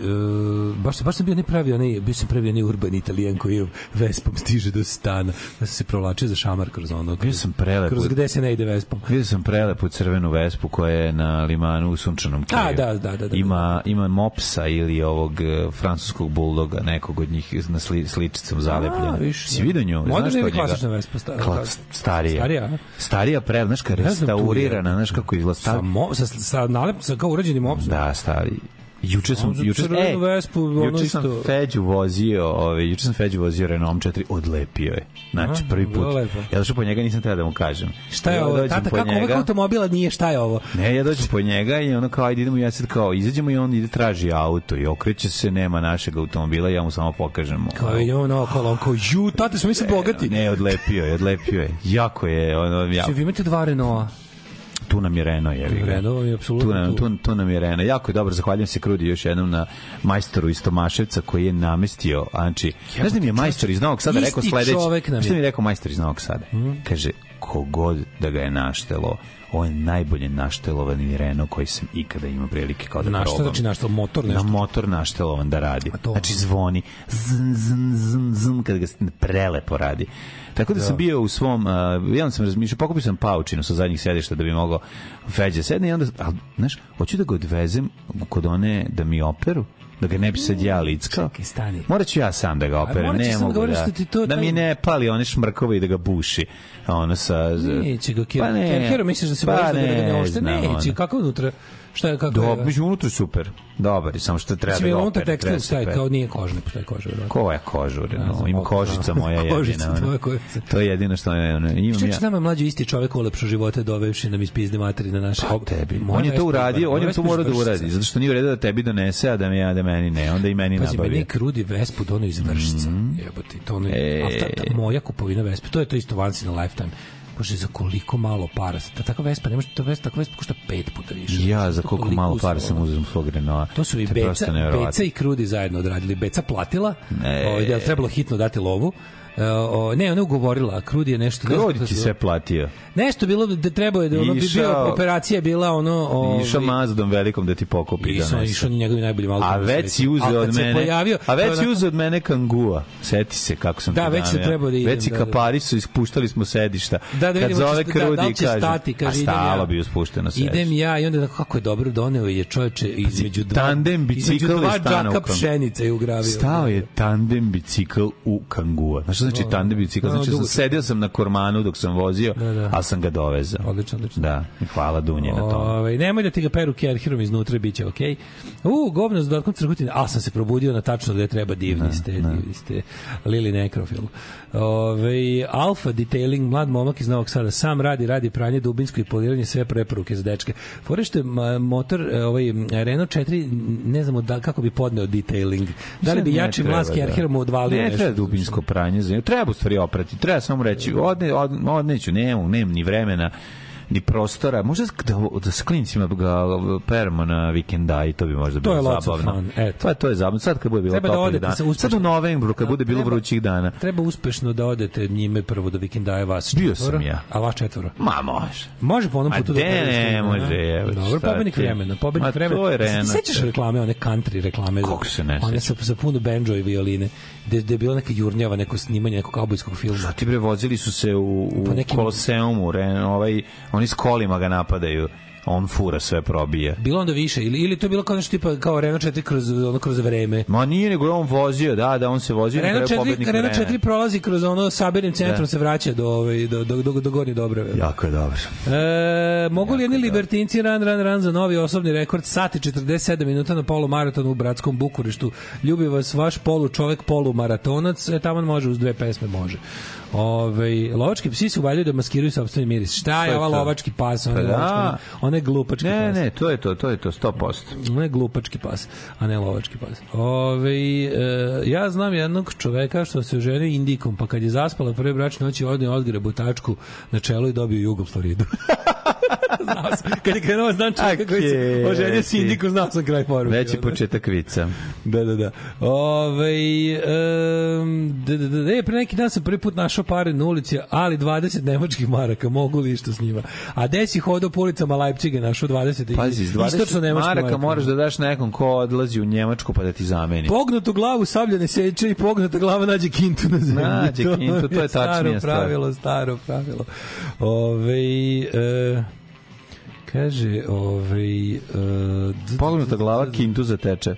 uh, baš, baš sam bio ne pravio, ne, bio sam pravio ne urban Italijan koji je Vespom stiže do stana, da sam se provlačio za šamar kroz ono, kroz,
sam prelepu,
kroz gde se ne ide Vespom.
Vidio sam prelepu crvenu Vespu koja je na limanu u Sunčanom kraju.
A, da, da, da, da.
Ima, ima mopsa ili ovog uh, francuskog buldoga, nekog od njih na sli, sličicom zalepljena. Si vidio nju?
Moderna ili klasična Vespa? Sta,
Kla, starija.
Starija,
starija pre, znaš kao restaurirana, znaš kako izgleda.
Sa, mo, sa, sa nalep, sa kao urađenim mopsom.
Da, stari. Juče sam juče e,
Vespu,
juče sam isto... Feđu vozio, ovaj juče sam Feđu vozio Renault četiri, odlepio je. Znači prvi put. Ja došao po njega, nisam trebao da mu kažem.
Šta je ovo? Tata, kako ovog automobila nije, šta je ovo?
Ne, ja dođem po njega i ono kao ajde idemo, ja sad kao izađemo i on ide traži auto i okreće se, nema našeg automobila, ja mu samo pokažem.
Kao vidimo na okolo, on kao ju, tata, smo mi se bogati.
Ne, odlepio je, odlepio je. Jako je ono ja.
Če vi imate dva Renaulta?
Tu nam je Renault, je.
Renault je apsolutno
tu. Nam, tu, tu nam je Renault. Jako je dobro, zahvaljujem se Krudi još jednom na majstoru iz Tomaševca koji je namestio, znači, ne znam mi je majstor iz Novog Sada rekao sledeće. Što mi je rekao majstor iz Novog Sada? Hmm. Kaže, kogod da ga je naštelo, ovo je najbolje naštelovani Renault koji sam ikada imao prilike kao da probam.
Naštel, znači naštel, motor nešto?
Na motor naštelovan da radi. Znači zvoni, zn, zn, zn, zn, kada ga prelepo radi. Tako da, da sam bio u svom, uh, jedan sam razmišljao, pokupio sam paučinu sa zadnjih sedišta da bi mogao Feđe sedne i onda, ali, znaš, hoću da ga odvezem kod one da mi operu, da ga ne bi sad ja lickao.
Čekaj, stani.
Morat ću ja sam da ga operem, ne mogu da, to, da mi ne pali one šmrkove i da ga buši. Ono sa...
Neće ga kjero, pa kjero misliš da se pa bojiš da ga ne ošte, neće, kako unutra... Šta je kako?
Dobar, mislim unutra super. Dobar, samo što treba da ga opere.
Unutra tekstil staje kao nije kožne, postoje koža.
Ko je kožur? No, ima kožica moja jedina. To je jedino što je ono. Imam
ja. Što nama mlađi isti čovjek ulepšao živote dovevši nam ispizde materi na naše.
Pa tebi. On je to uradio, on je to mora da uradi, zato što nije u redu da tebi donese, a da mi ja da meni ne, onda i meni nabavi.
Pa meni Krudi Vespu dono iz Vršca. Jebote, to ono. Moja kupovina Vespe, to je to isto once in a lifetime. Bože, za koliko malo para. Ta takva Vespa, ne može, ta Vespa, takva Vespa košta pet puta više.
Ja, za koliko malo para sam uzem svog Renaulta.
To su i Beca, Beca i Krudi zajedno odradili. Beca platila, ovaj, da je trebalo hitno dati lovu. Uh, o, ne, ona je ugovorila, Krudi je nešto...
Krudi ti sve platio.
Nešto bilo da trebao je, da ono bi bio, operacija bila ono... Ovi,
išao Mazdom velikom da ti pokupi.
Išao, išao njegovi najbolji malo.
A već si uzeo od mene... Pojavio, a već si uzeo od mene Kangua. Seti se kako sam
da, već se trebao da idem.
Već si
da,
kapari su, ispuštali smo sedišta.
Da, da
kad zove
da,
Krudi
da, da
i kaže...
Stati, kaže
a stalo bi uspušteno sedišta.
Idem ja i onda kako je dobro doneo je čovječe između dva...
Tandem bicikl je stano u
Kangua. Pšenice je ugravio.
Stao je tandem bicikl u Kangua. Znaš što znači tandem bicikl? Znači, no, sam, sedio sam na kormanu dok sam vozio, da, da. A sam ga dovezao.
Odlično, odlično.
Da, hvala Dunje na tome.
Ove, nemoj da ti ga peru kerhirom iznutra, bit će okej. Okay. U, govno za dodatkom crkutine, ali sam se probudio na tačno gde treba, divni da, ste, da. divni ste. Lili Nekrofil. Ove, Alfa Detailing, mlad momak iz Novog Sada, sam radi, radi pranje dubinsko i poliranje, sve preporuke za dečke. Forešte motor, ovaj, Renault četiri, ne znamo da, kako bi podneo detailing. Da li bi jači mlaz kerhirom odvalio
ne
nešto?
Ne treba dubinsko pranje, odlaze. Treba u stvari oprati, treba samo reći, odne, od, odneću, nemam, nemam ni vremena, ni prostora. Možda da, da s klincima ga permo na vikenda i to bi možda bilo zabavno. To je, to je zabavno. Sad kad bude bilo topli dan. Uspešno, sad u novembru kad bude bilo treba, vrućih dana.
Treba uspešno da odete njime prvo do vikendaja vas
četvoro. Bio sam ja.
A vas četvoro?
Ma može.
Može po onom putu
da ne, ne, može. Evo,
dobro, pobednik vremena. Pobednik vremena. Sećaš reklame, one country reklame?
Kako se ne
one sa, sa puno banjo i violine. Gde, gde je bilo neka jurnjava, neko snimanje nekog kaubojskog filma.
Šta ti bre, vozili su se u, u nekim... Koloseumu, ovaj, oni s kolima ga napadaju, on fura sve probije.
Bilo onda više, ili, ili to je bilo kao nešto tipa kao Renault četiri kroz, ono, kroz vreme?
Ma nije, nego je on vozio, da, da, on se vozio.
Renault četiri, Renault četiri prolazi kroz ono Sabirnim centrom, da. Se vraća do, ovaj, do, do, do, do Gornje Dobrave.
Jako je dobro.
E, mogu li jedni libertinci ran, ran, ran za novi osobni rekord sati četrdeset sedam minuta na polumaratonu u Bratskom Bukureštu? Ljubi vas vaš polu čovek, polumaratonac, e, tamo može uz dve pesme, može. Ove, lovački psi se uvaljaju da maskiraju sopstveni miris. Šta je ova lovački pas? On je,
da.
on je glupački
ne,
pas.
Ne, ne, to je to, to je to, sto posto.
On je glupački pas, a ne lovački pas. Ove, e, ja znam jednog čoveka što se oženio indikom, pa kad je zaspala prve bračne noći, odne odgre butačku na čelu i dobio Jugo Floridu. Znao sam. Kad je krenuo, znam čovjeka koji se oženio s indikom, znao sam kraj poruke.
Veći početak vica.
Da, da, da. Ove, um, da, da, da, da, pre neki dan sam prvi put našao pare na ulici, ali dvadeset nemačkih maraka, mogu li što s njima? A gde si hodao po ulicama Leipciga, našao dvadeset
Pazi, s dvadeset maraka, maraka moraš da daš nekom ko odlazi u Njemačku pa da ti zameni.
Pognutu glavu sabljene seče i pognuta glava nađe kintu na zemlji.
Nađe to kintu, to je tačnije
stvar. Staro pravilo, staro pravilo. Ove, e, kaže, ovaj uh,
pognuta glava kintu zateče.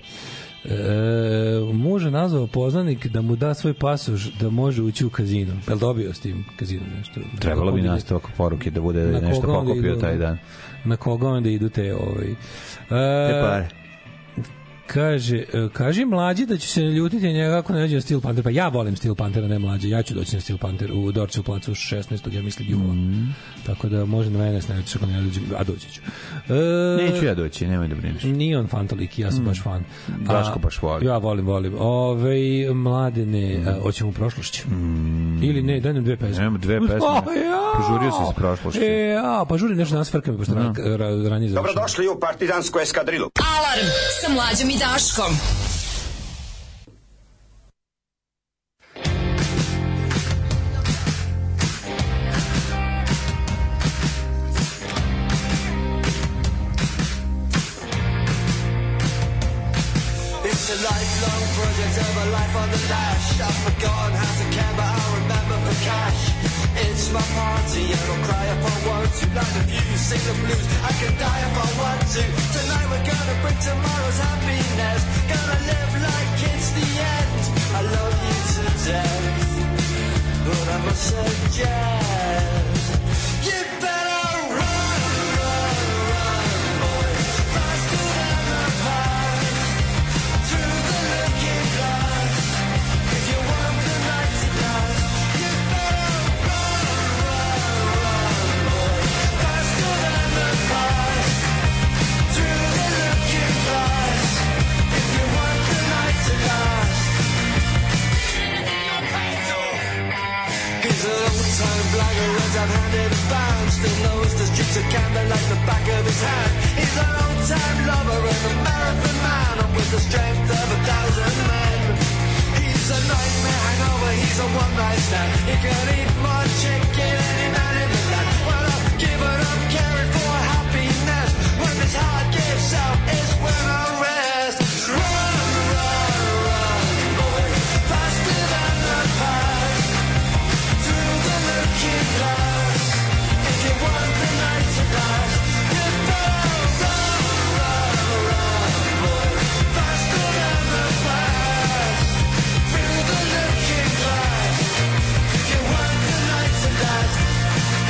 E, muža nazvao poznanik da mu da svoj pasoš da može ući u kazino. Jel dobio s tim kazino nešto?
Trebalo bi nastavak poruke da bude na nešto pokupio idu, taj dan.
Na koga onda idu te ovaj. E,
te pare.
Kaže, kaži mlađi da će se ljutiti njega ako ne dođe na Steel Panther. Pa ja volim Steel Panthera, ne mlađi. Ja ću doći na Steel Panther u Dorčevu placu šesnaestog ja mislim jula. Mm. Tako da može na mene snajati ako ne dođe, a doći ću.
E, Neću ja doći, nemoj da brineš.
Nije on fantolik, ja sam mm. baš fan.
Daško baš volim.
Ja volim, volim. Ove mladene, mm. hoćemo u prošlošću. Mm. Ili ne, daj nam dve pesme.
Nemamo dve pesme.
Oh, ja.
Požurio se s prošlošću.
E, a, pa žuri nešto nas frkame, pošto mm. ra, ranije završeno.
Dobrodošli u partizansku eskadrilu.
Alarm sa Mlađom i Daškom.
It's a lifelong project of a life on the lash. I've forgotten how to care, but I remember for cash. It's my party and I'll cry if I want to. Like the views, sing the blues, I can die if I want to. Tonight we're gonna bring tomorrow's happiness. Gonna live like it's the end. I love you to death, but I must suggest you better run, run, run, boy, faster than the past. Through the looking glass, if you want the night to last, you better run, run, run, boy, faster than the past. Through the looking glass, if you want the night to last. He's an old-time blagger, runs out handed and bound. Still knows the streets of Camden like the back of his hand. He's an old-time lover and a marathon man, and with the strength of a thousand men. He's a nightmare hangover, he's a one-night stand. He can eat more chicken any man in the land. Well, I've given up caring for happiness. When this heart gives out is when I rest. Run, run, run, boy, faster than the past. Through the looking glass, if you want the night to last, you better run, run, run, boy, faster than the past. Through the looking glass, if you want the night to last.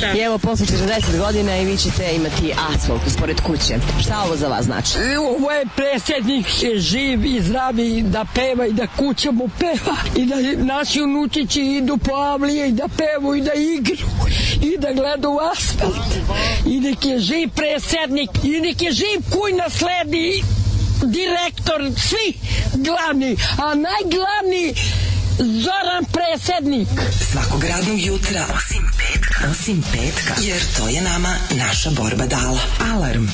I evo, posle četrdeset godina i vi ćete imati asfalt ispored kuće. Šta ovo za vas znači?
Ovo je predsjednik živ i zdravi da peva i da kuća mu peva i da naši unučići idu po avlije i da pevu i da igru i da gleda u asfalt. I nek je živ predsjednik i nek je živ kuj nasledi direktor, svi glavni, a najglavni Zoran predsjednik.
Svakog radnog jutra osim petka, osim petka, jer to je nama naša borba dala. Alarm.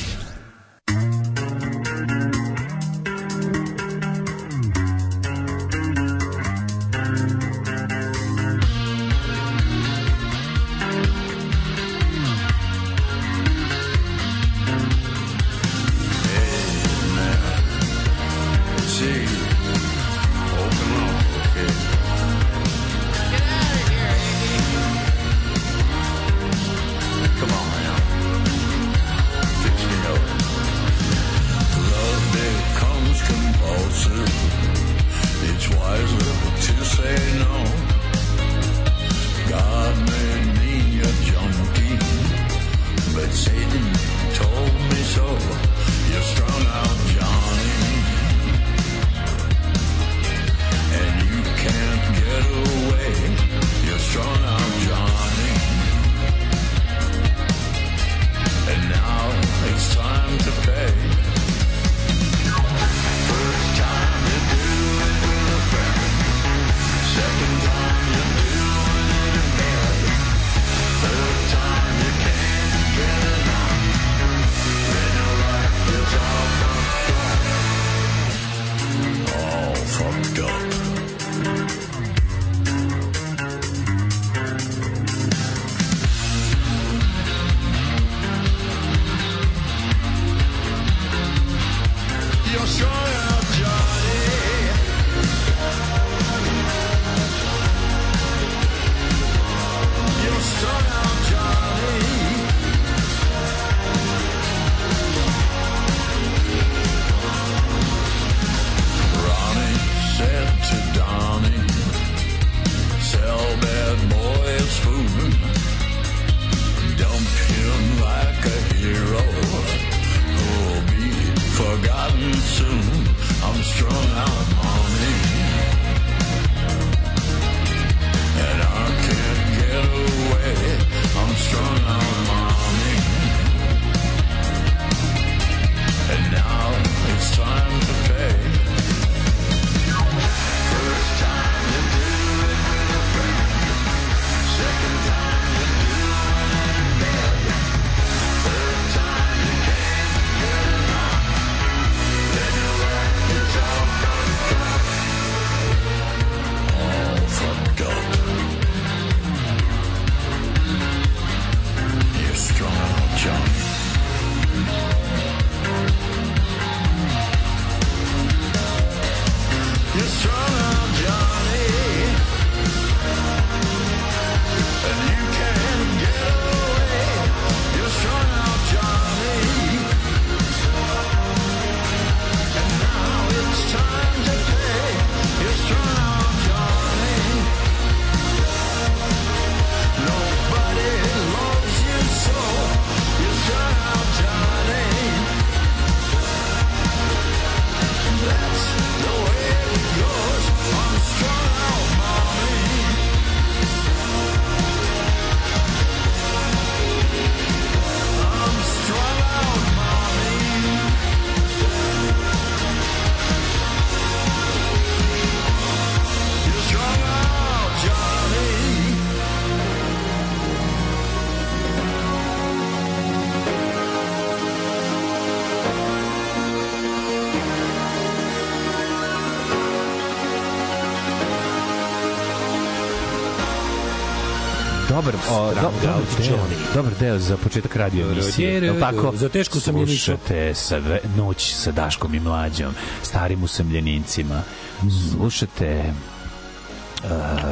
Dobar, o, do, dobar, deo, dobar deo za početak radio emisije. Je tako?
Za tešku usamljenicu.
Slušate sa noć sa Daškom i Mlađom, starim usamljenicima. Slušate uh,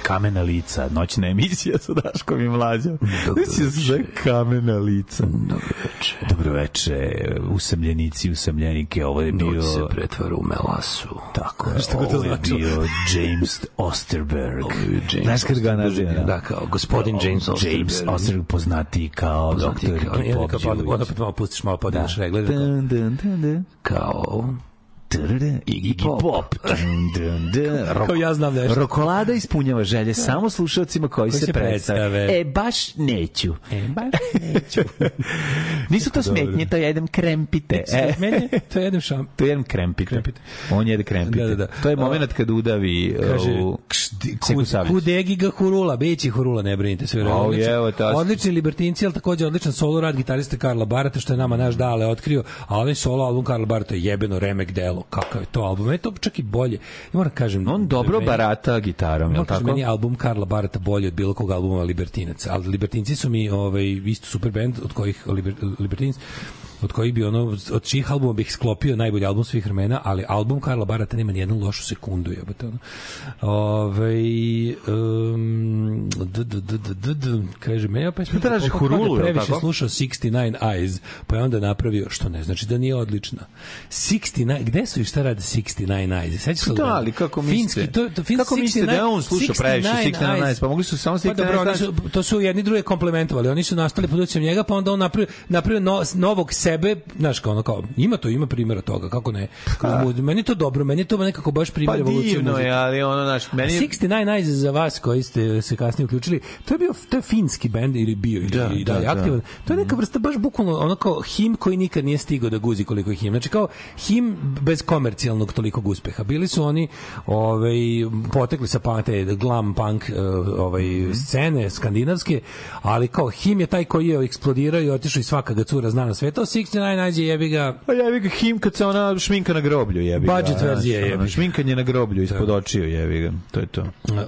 Kamena lica, noćna emisija sa Daškom i Mlađom. Dobro veče. Kamena lica.
Dobro veče.
Dobro veče, usamljenici, usamljenike, ovo je bio...
Noć se pretvara u melasu.
Tako je, ovo je bio James Osterberg. Znaš kad ga naziva?
Da, kao gospodin James Osterberg.
James Osterberg poznati kao doktor i Pop Đulić.
Onda pa malo pustiš, malo podimaš regle. Kao...
Iggy Pop.
Kao ja znam nešto.
Rokolada ispunjava želje samo slušalcima koji, koji se predstave. E, baš neću.
E, baš neću.
Nisu to smetnje, to jedem krempite.
E. Smetnje, to jedem šam.
To jedem krempite. krempite. On jede krempite. Da, da, da. To je moment kad udavi kaže, u Seku Savić.
Kudegi ga hurula, beći hurula, ne brinite sve.
Oh,
odlični libertinci, ali takođe odličan solo rad gitariste Karla Barata, što je nama naš Dale otkrio, a ovaj solo album Karla Barata je jebeno remek delo. Kakav je to album? Je to čak i bolje. Ja moram kažem...
On dobro meni, barata gitarom, je li tako?
Meni je album Karla Barata bolje od bilo kog albuma Libertinaca. Ali Libertinci su mi ovaj, isto super band od kojih Liber, Libertins od kojih bi ono, od čijih albuma bih sklopio najbolji album svih vremena, ali album Karla Barata nema ni jednu lošu sekundu, jebote ono. Ovaj um, d, d, d, d, d, kaže me, ja pa
je traži hurulu,
je previše slušao šezdeset devet Eyes, pa je onda napravio, što ne znači da nije odlična. šezdeset devet, gde su i šta rade šezdeset devet Eyes? Sećaš se?
Da, ali kako mislite?
To, to, finski,
kako mislite da je on slušao previše šezdeset devet Eyes? Pa mogli su samo šezdeset devet Eyes.
To su jedni druge komplementovali. Oni su nastali pod utjecajem njega, pa onda on napravio, napravio no, novog sebe, znaš, kao ono kao, ima to, ima primjera toga, kako ne. Kroz meni to dobro, meni to nekako baš primjer evolucije muzike.
Pa divno je, ali ono, znaš, meni...
šezdeset devet Eyes za vas koji ste se kasnije uključili, to je bio, to je finski bend ili bio, ili da, i dalje da, aktivan. Da. To je neka vrsta baš bukvalno, ono kao him koji nikad nije stigao da guzi koliko je him. Znači kao him bez komercijalnog tolikog uspeha. Bili su oni ovaj, potekli sa pa, te glam punk ovaj, scene skandinavske, ali kao him je taj koji je eksplodirao i otišao i svaka ga cura zna na svetu. šezdeset devet Eyes jebi ga.
Pa jebi ga him kad se ona šminka na groblju, jebi ga.
Budget verzija jebi.
Šminkanje na groblju ispod očiju, jebi ga. To je to.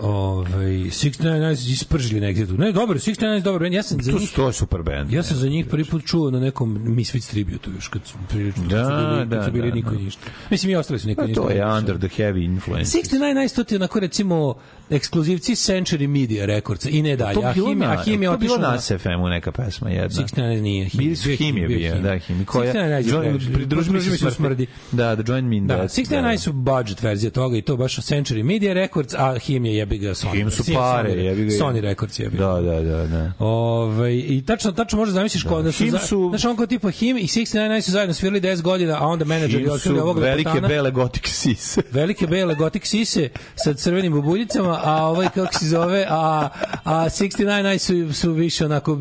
Ovaj šezdeset devet Eyes ispržili negdje tu. Ne, dobro, šezdeset devet Eyes dobro. Ja sam za njih
to je super bend.
Ja sam za njih prvi put čuo na nekom Misfits tributu još kad su prilično
da,
bili,
da,
kad su bili
da,
niko
da.
ništa. Mislim i ostali su niko ništa.
To je under the heavy influence.
šezdeset devet Eyes to ti onako recimo ekskluzivci Century Media Records i ne dalje. A Him, a Him je otišao
na S F M-u neka pesma jedna.
šezdeset devet nije.
Bili su Him je bio, da, Him. Koja pridružili se smrdi. Da, the join me in that.
šezdeset devet Eyes su budget verzija toga i to baš Century Media Records, a Him je jebi ga Sony.
Him su pare, jebi ga.
Sony Records jebi.
Da, da, da, da.
Ovaj i tačno tačno možeš zamisliš kao da su znači on kao tipa Him i šezdeset devet Eyes su zajedno svirali deset godina, a onda menadžeri otkrio ovog
velike bele gotik sise.
Velike bele gotik sise sa crvenim bubuljicama, a ovaj kako se zove, a a šezdeset devet Eyes su, su više onako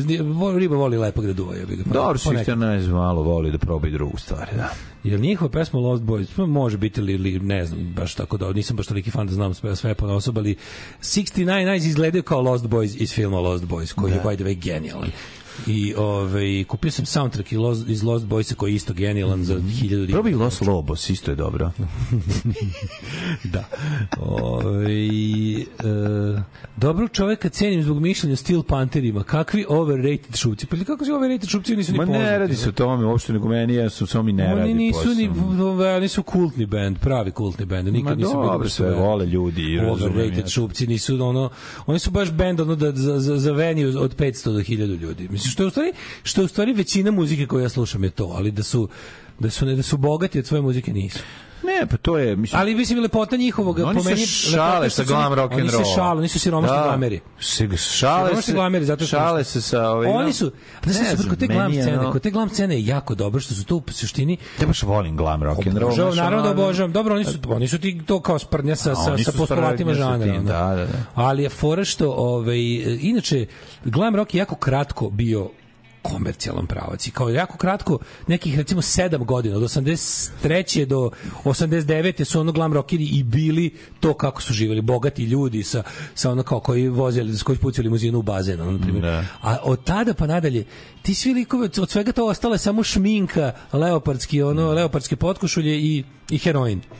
riba voli lepo da duva, jebi ga.
Dobro, šezdeset devet Eyes malo voli da proba i drugu stvar, da.
Jel njihova pesma Lost Boys, može biti ili, ili ne znam, baš tako da, nisam baš toliki fan da znam sve, sve po osoba, ali šezdeset devet Eyes izgledaju kao Lost Boys iz filma Lost Boys, koji da. je by the way genijalan. I ovaj kupio sam soundtrack iz Lost Boysa koji je isto genijalan za hiljadu dinara.
Probi Los Lobos, isto je dobro.
Da. Ovaj e, dobrog čoveka cenim zbog mišljenja Steel Pantherima. Kakvi overrated šupci? Pa kako su overrated šupci, nisu ni poznati.
Ma ne radi se o tome, uopšte nego meni ja su samo mi ne radi.
Oni nisu ni oni su kultni bend, pravi kultni bend. Nikad nisu bili
dobro, sve vole ljudi i
overrated šupci, nisu ono, oni su baš bend ono da za za, za venue od petsto do hiljadu ljudi. Što je u stvari, što je u stvari većina muzike koju ja slušam je to, ali da su da su ne da su bogati od svoje muzike nisu.
Ne, pa to je, mislim...
Ali mislim lepota njihovog,
oni
po meni...
se šale sa glam rock and roll.
Oni se šale, nisu siromašni glameri.
Se šale se,
glameri, zato što
šale se sa... Ovaj,
oni su, znaš su, kod te glam scene, kod te glam scene je jako dobro, što su to u suštini...
Te baš volim glam rock and roll.
Obožavam, naravno da obožavam. Dobro, oni su, oni su ti to kao sprdnja sa, sa, sa postulatima žanra.
Da, da, da.
Ali je fora što, ovaj, inače, glam rock je jako kratko bio komercijalan pravac i kao jako kratko nekih recimo sedam godina od osamdeset treće do osamdeset devete su ono glam rockeri i bili to kako su živjeli bogati ljudi sa, sa ono kao koji vozili, koji pucali limuzinu u bazen ono, na primjer. A od tada pa nadalje ti svi likovi, od svega to ostale samo šminka, leopardski ono, leopardske potkošulje i, i heroin.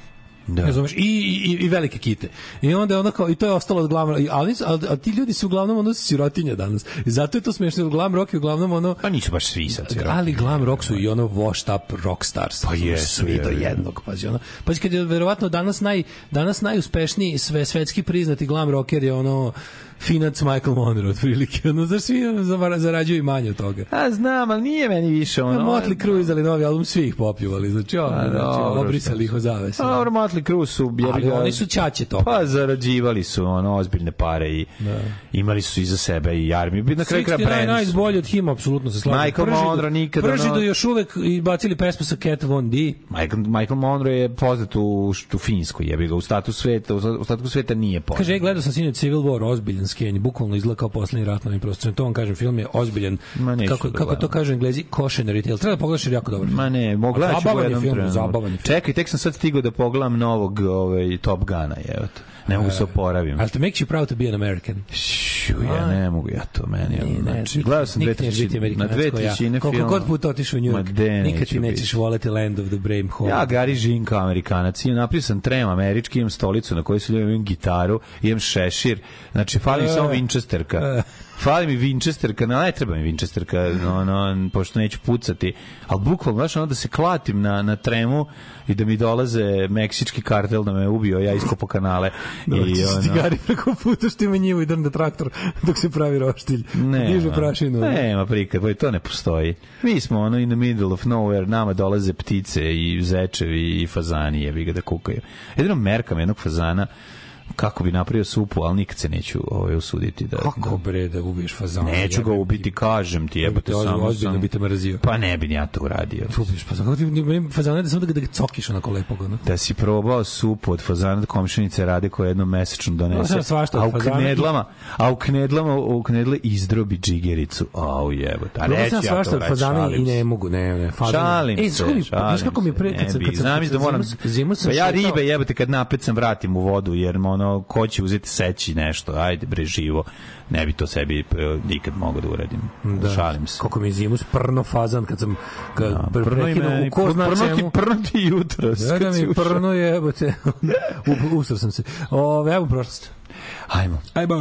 Da. Ne znaš, i, i, i velike kite. I onda je ono kao, i to je ostalo od glam, ali, ali, ali ti ljudi su uglavnom ono sirotinje danas. I zato je to smiješno, jer glam rock je uglavnom ono...
Pa nisu baš svi sad sirotinje.
Ali glam rock su i ono washed up rock stars.
Pa jesu.
Svi do jednog, pazi ono. Pazi, kad je verovatno danas, naj, danas najuspešniji sve svetski priznati glam rocker je ono Finac Michael Monroe, otprilike. Ono, znaš, svi zarađuju i manje od toga.
A znam, ali nije meni više ono...
Motley Crue izdali novi album, svi ih popljuvali. Znači, ono, a, znači dobro, obrisali ih o zavese.
A dobro, Motley Crue su...
Ali ga, oni su ćaće toga.
Pa zarađivali su ono ozbiljne pare i da. Imali su iza sebe i armiju. Na kraju kraja brand.
šezdeset devet bolje od Hima, apsolutno se slažem.
Michael Monroe nikada...
Prži do još uvek i bacili pesmu sa Kat Von D.
Michael, Michael Monroe je poznat u, u Finskoj, jebi ga, u statu sveta, u statu sveta nije poznat.
Kaže, gledao sam sinoć Civil War, ozbiljan skenj, bukvalno izgleda kao poslednji rat na ovim prostorima. To vam kažem, film je ozbiljan. Kako, kako to kaže Englezi, cautionary tale. Treba da pogledaš jer jako dobro.
Ma ne, mogu gledati u jednom
film, zabavan film.
Čekaj, tek sam sad stigao da pogledam novog ovaj, Top Guna, evo to. Ne mogu se oporavim.
Ali to makes you proud to be an American.
Šu, ja ne mogu ja to, meni. Znači, gledao sam dve trećine, na dve trećine filma.
Koliko god puta otišao u New York, nikad ti nećeš voleti Land of the Brave Home.
Ja gari živim kao Amerikanac. Imam napravio sam trem američki, imam stolicu na kojoj se ljubim, imam gitaru, imam šešir. Znači, fali mi samo Winchesterka. Fali mi Winchesterka, ne treba mi Winchesterka, no, no, pošto neću pucati. Ali bukvalno, znaš, ono da se klatim na, na tremu i da mi dolaze meksički kartel da me ubio, ja iskopo kanale.
Da, i ono... Stigari preko puta što ima njivu i drnda traktor dok se pravi roštilj. Dižu prašinu.
Nema prikad, to ne postoji. Mi smo ono in the middle of nowhere, nama dolaze ptice i zečevi i fazani, jebi ga da kukaju. Jedino merkam jednog fazana kako bi napravio supu, ali nikad se neću ovaj, usuditi. Da,
kako
da,
bre da ubiješ fazana?
Neću ga ubiti, kažem ti, jebote, samo
sam... Da bi te mrzio.
Pa ne bi ja to uradio.
Ubiš fazana, kako ti fazana da samo da ga cokiš onako lepog, no?
Da si probao supu od fazana da komšinice rade koje jednom mesečno donese.
A
u knedlama, a u knedlama, u knedle izdrobi džigericu. Au jebote. A reći ja to
svašta od fazana i ne mogu, ne, ne.
Šalim se, šalim se. Znaš kako mi pre, kad sam... Znam da moram... Pa ja ribe, jebote, kad napecam vratim u vodu, jer ono, ko će uzeti seći nešto, ajde bre živo, ne bi to sebi nikad mogao da uradim. Da. Šalim se.
Kako mi zimu sprno fazan kad sam kad
da, prekinuo u ko zna čemu. Prno ti jutro.
Da, da mi prno jebote. Usao sam se. Ove, evo prošlost.
Ajmo.
Ajmo.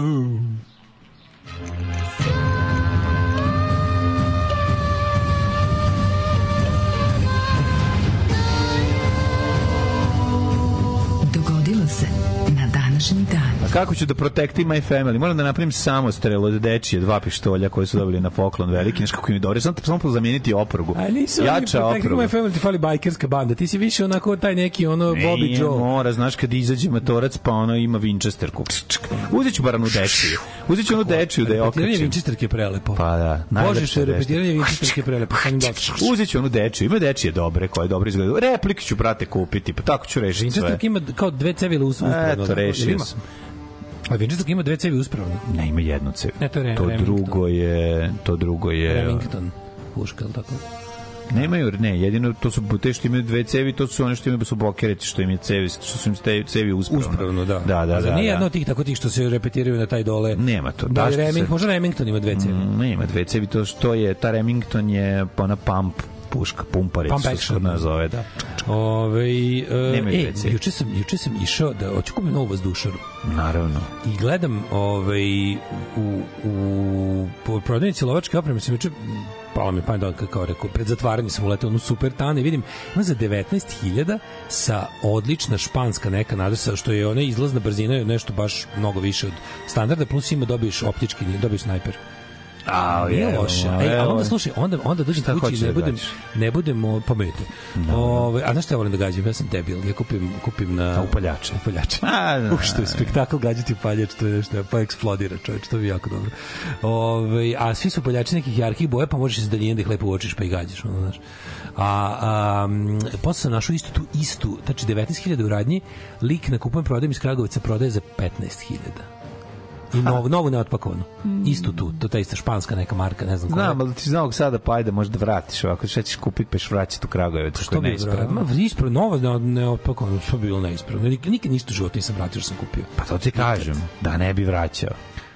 Dogodilo se na današnji dan.
A kako ću da protectim my family? Moram da napravim samostrel od dečije, dva pištolja koje su dobili na poklon veliki, nešto kako mi je dobro. Sam samo zamijeniti oprugu.
A nisu jača oni protecting my family, ti fali bajkerska banda. Ti si više onako taj neki ono ne, Bobby Joe.
Mora, znaš kad izađe matorac pa ono ima Winchesterku. Uzet ću bar onu dečiju. Uzet ću onu dečiju da je okrećem.
Repetiranje Winchesterke je prelepo.
Pa da.
Bože što je repetiranje Winchesterke je prelepo.
Uzet ću onu dečiju. Ima dečije dobre koje dobro izgledaju. Replike ću, brate, kupiti. Pa tako ću rešiti sve.
Winchesterke ima kao dve cevile uspravno.
Eto, rešio sam.
A Winchesterke ima dve cevi uspravno.
Ne, ima jednu cev.
Ne, to je
to drugo je, to drugo je
Remington puška, tako.
Nemaju, ne, jedino to su te što imaju dve cevi, to su one što imaju su bokereti, što im je cevi, što su im cevi, cevi uspravno.
Uspravno, da.
Da, da, da.
Nije jedno tih tako tih što se repetiraju na taj dole.
Nema to.
Da, da Remington, se... možda Remington ima dve cevi.
Mm, nema dve cevi, to što je ta Remington je ona pump puška, pumparica,
pump
što se nazove, da.
Ove, e, e juče sam, juče sam išao da hoću kupiti novu vazdušaru.
Naravno.
I gledam ovaj, u, u, u prodavnici lovačke opreme sam juče palo mi pamet da kao rekao, pred zatvaranjem sam uletao onu super tane, vidim, ima za devetnaest hiljada sa odlična španska neka nadresa, što je ona izlazna brzina je nešto baš mnogo više od standarda, plus ima dobiješ optički, dobiješ snajper.
A,
nije loše. Ej, a onda slušaj, onda onda dođem kući i ne budem ne budemo pametni. Ove, a znaš šta ja volim da gađam? Ja sam debil. Ja kupim kupim na
upaljače.
Upaljače. U što je spektakl gađati upaljač, to je nešto, pa eksplodira, čoveče, to je jako dobro. Ove, a svi su upaljači nekih jarkih boja, pa možeš iz daljine da ih lepo uočiš pa i gađaš, ono, znaš. A, a posle sam našao istu tu istu, znači devetnaest hiljada u radnji, lik na kupujem prodajem iz Kragovica prodaje za petnaest hiljada. I novu, novu neotpakovanu. Mm. Istu tu, to ta ista španska neka marka, ne znam koja.
Znam, ali ti znao sada pa ajde možda vratiš ovako, šta ćeš kupiti pa ćeš vraćati u Kragujevac, što je neispravno.
Ispravno, novo neotpakovano, sve bilo neispravno. Nikad ništa u životu nisam vratio što sam kupio.
Pa to ti kažem, da ne bi vraćao.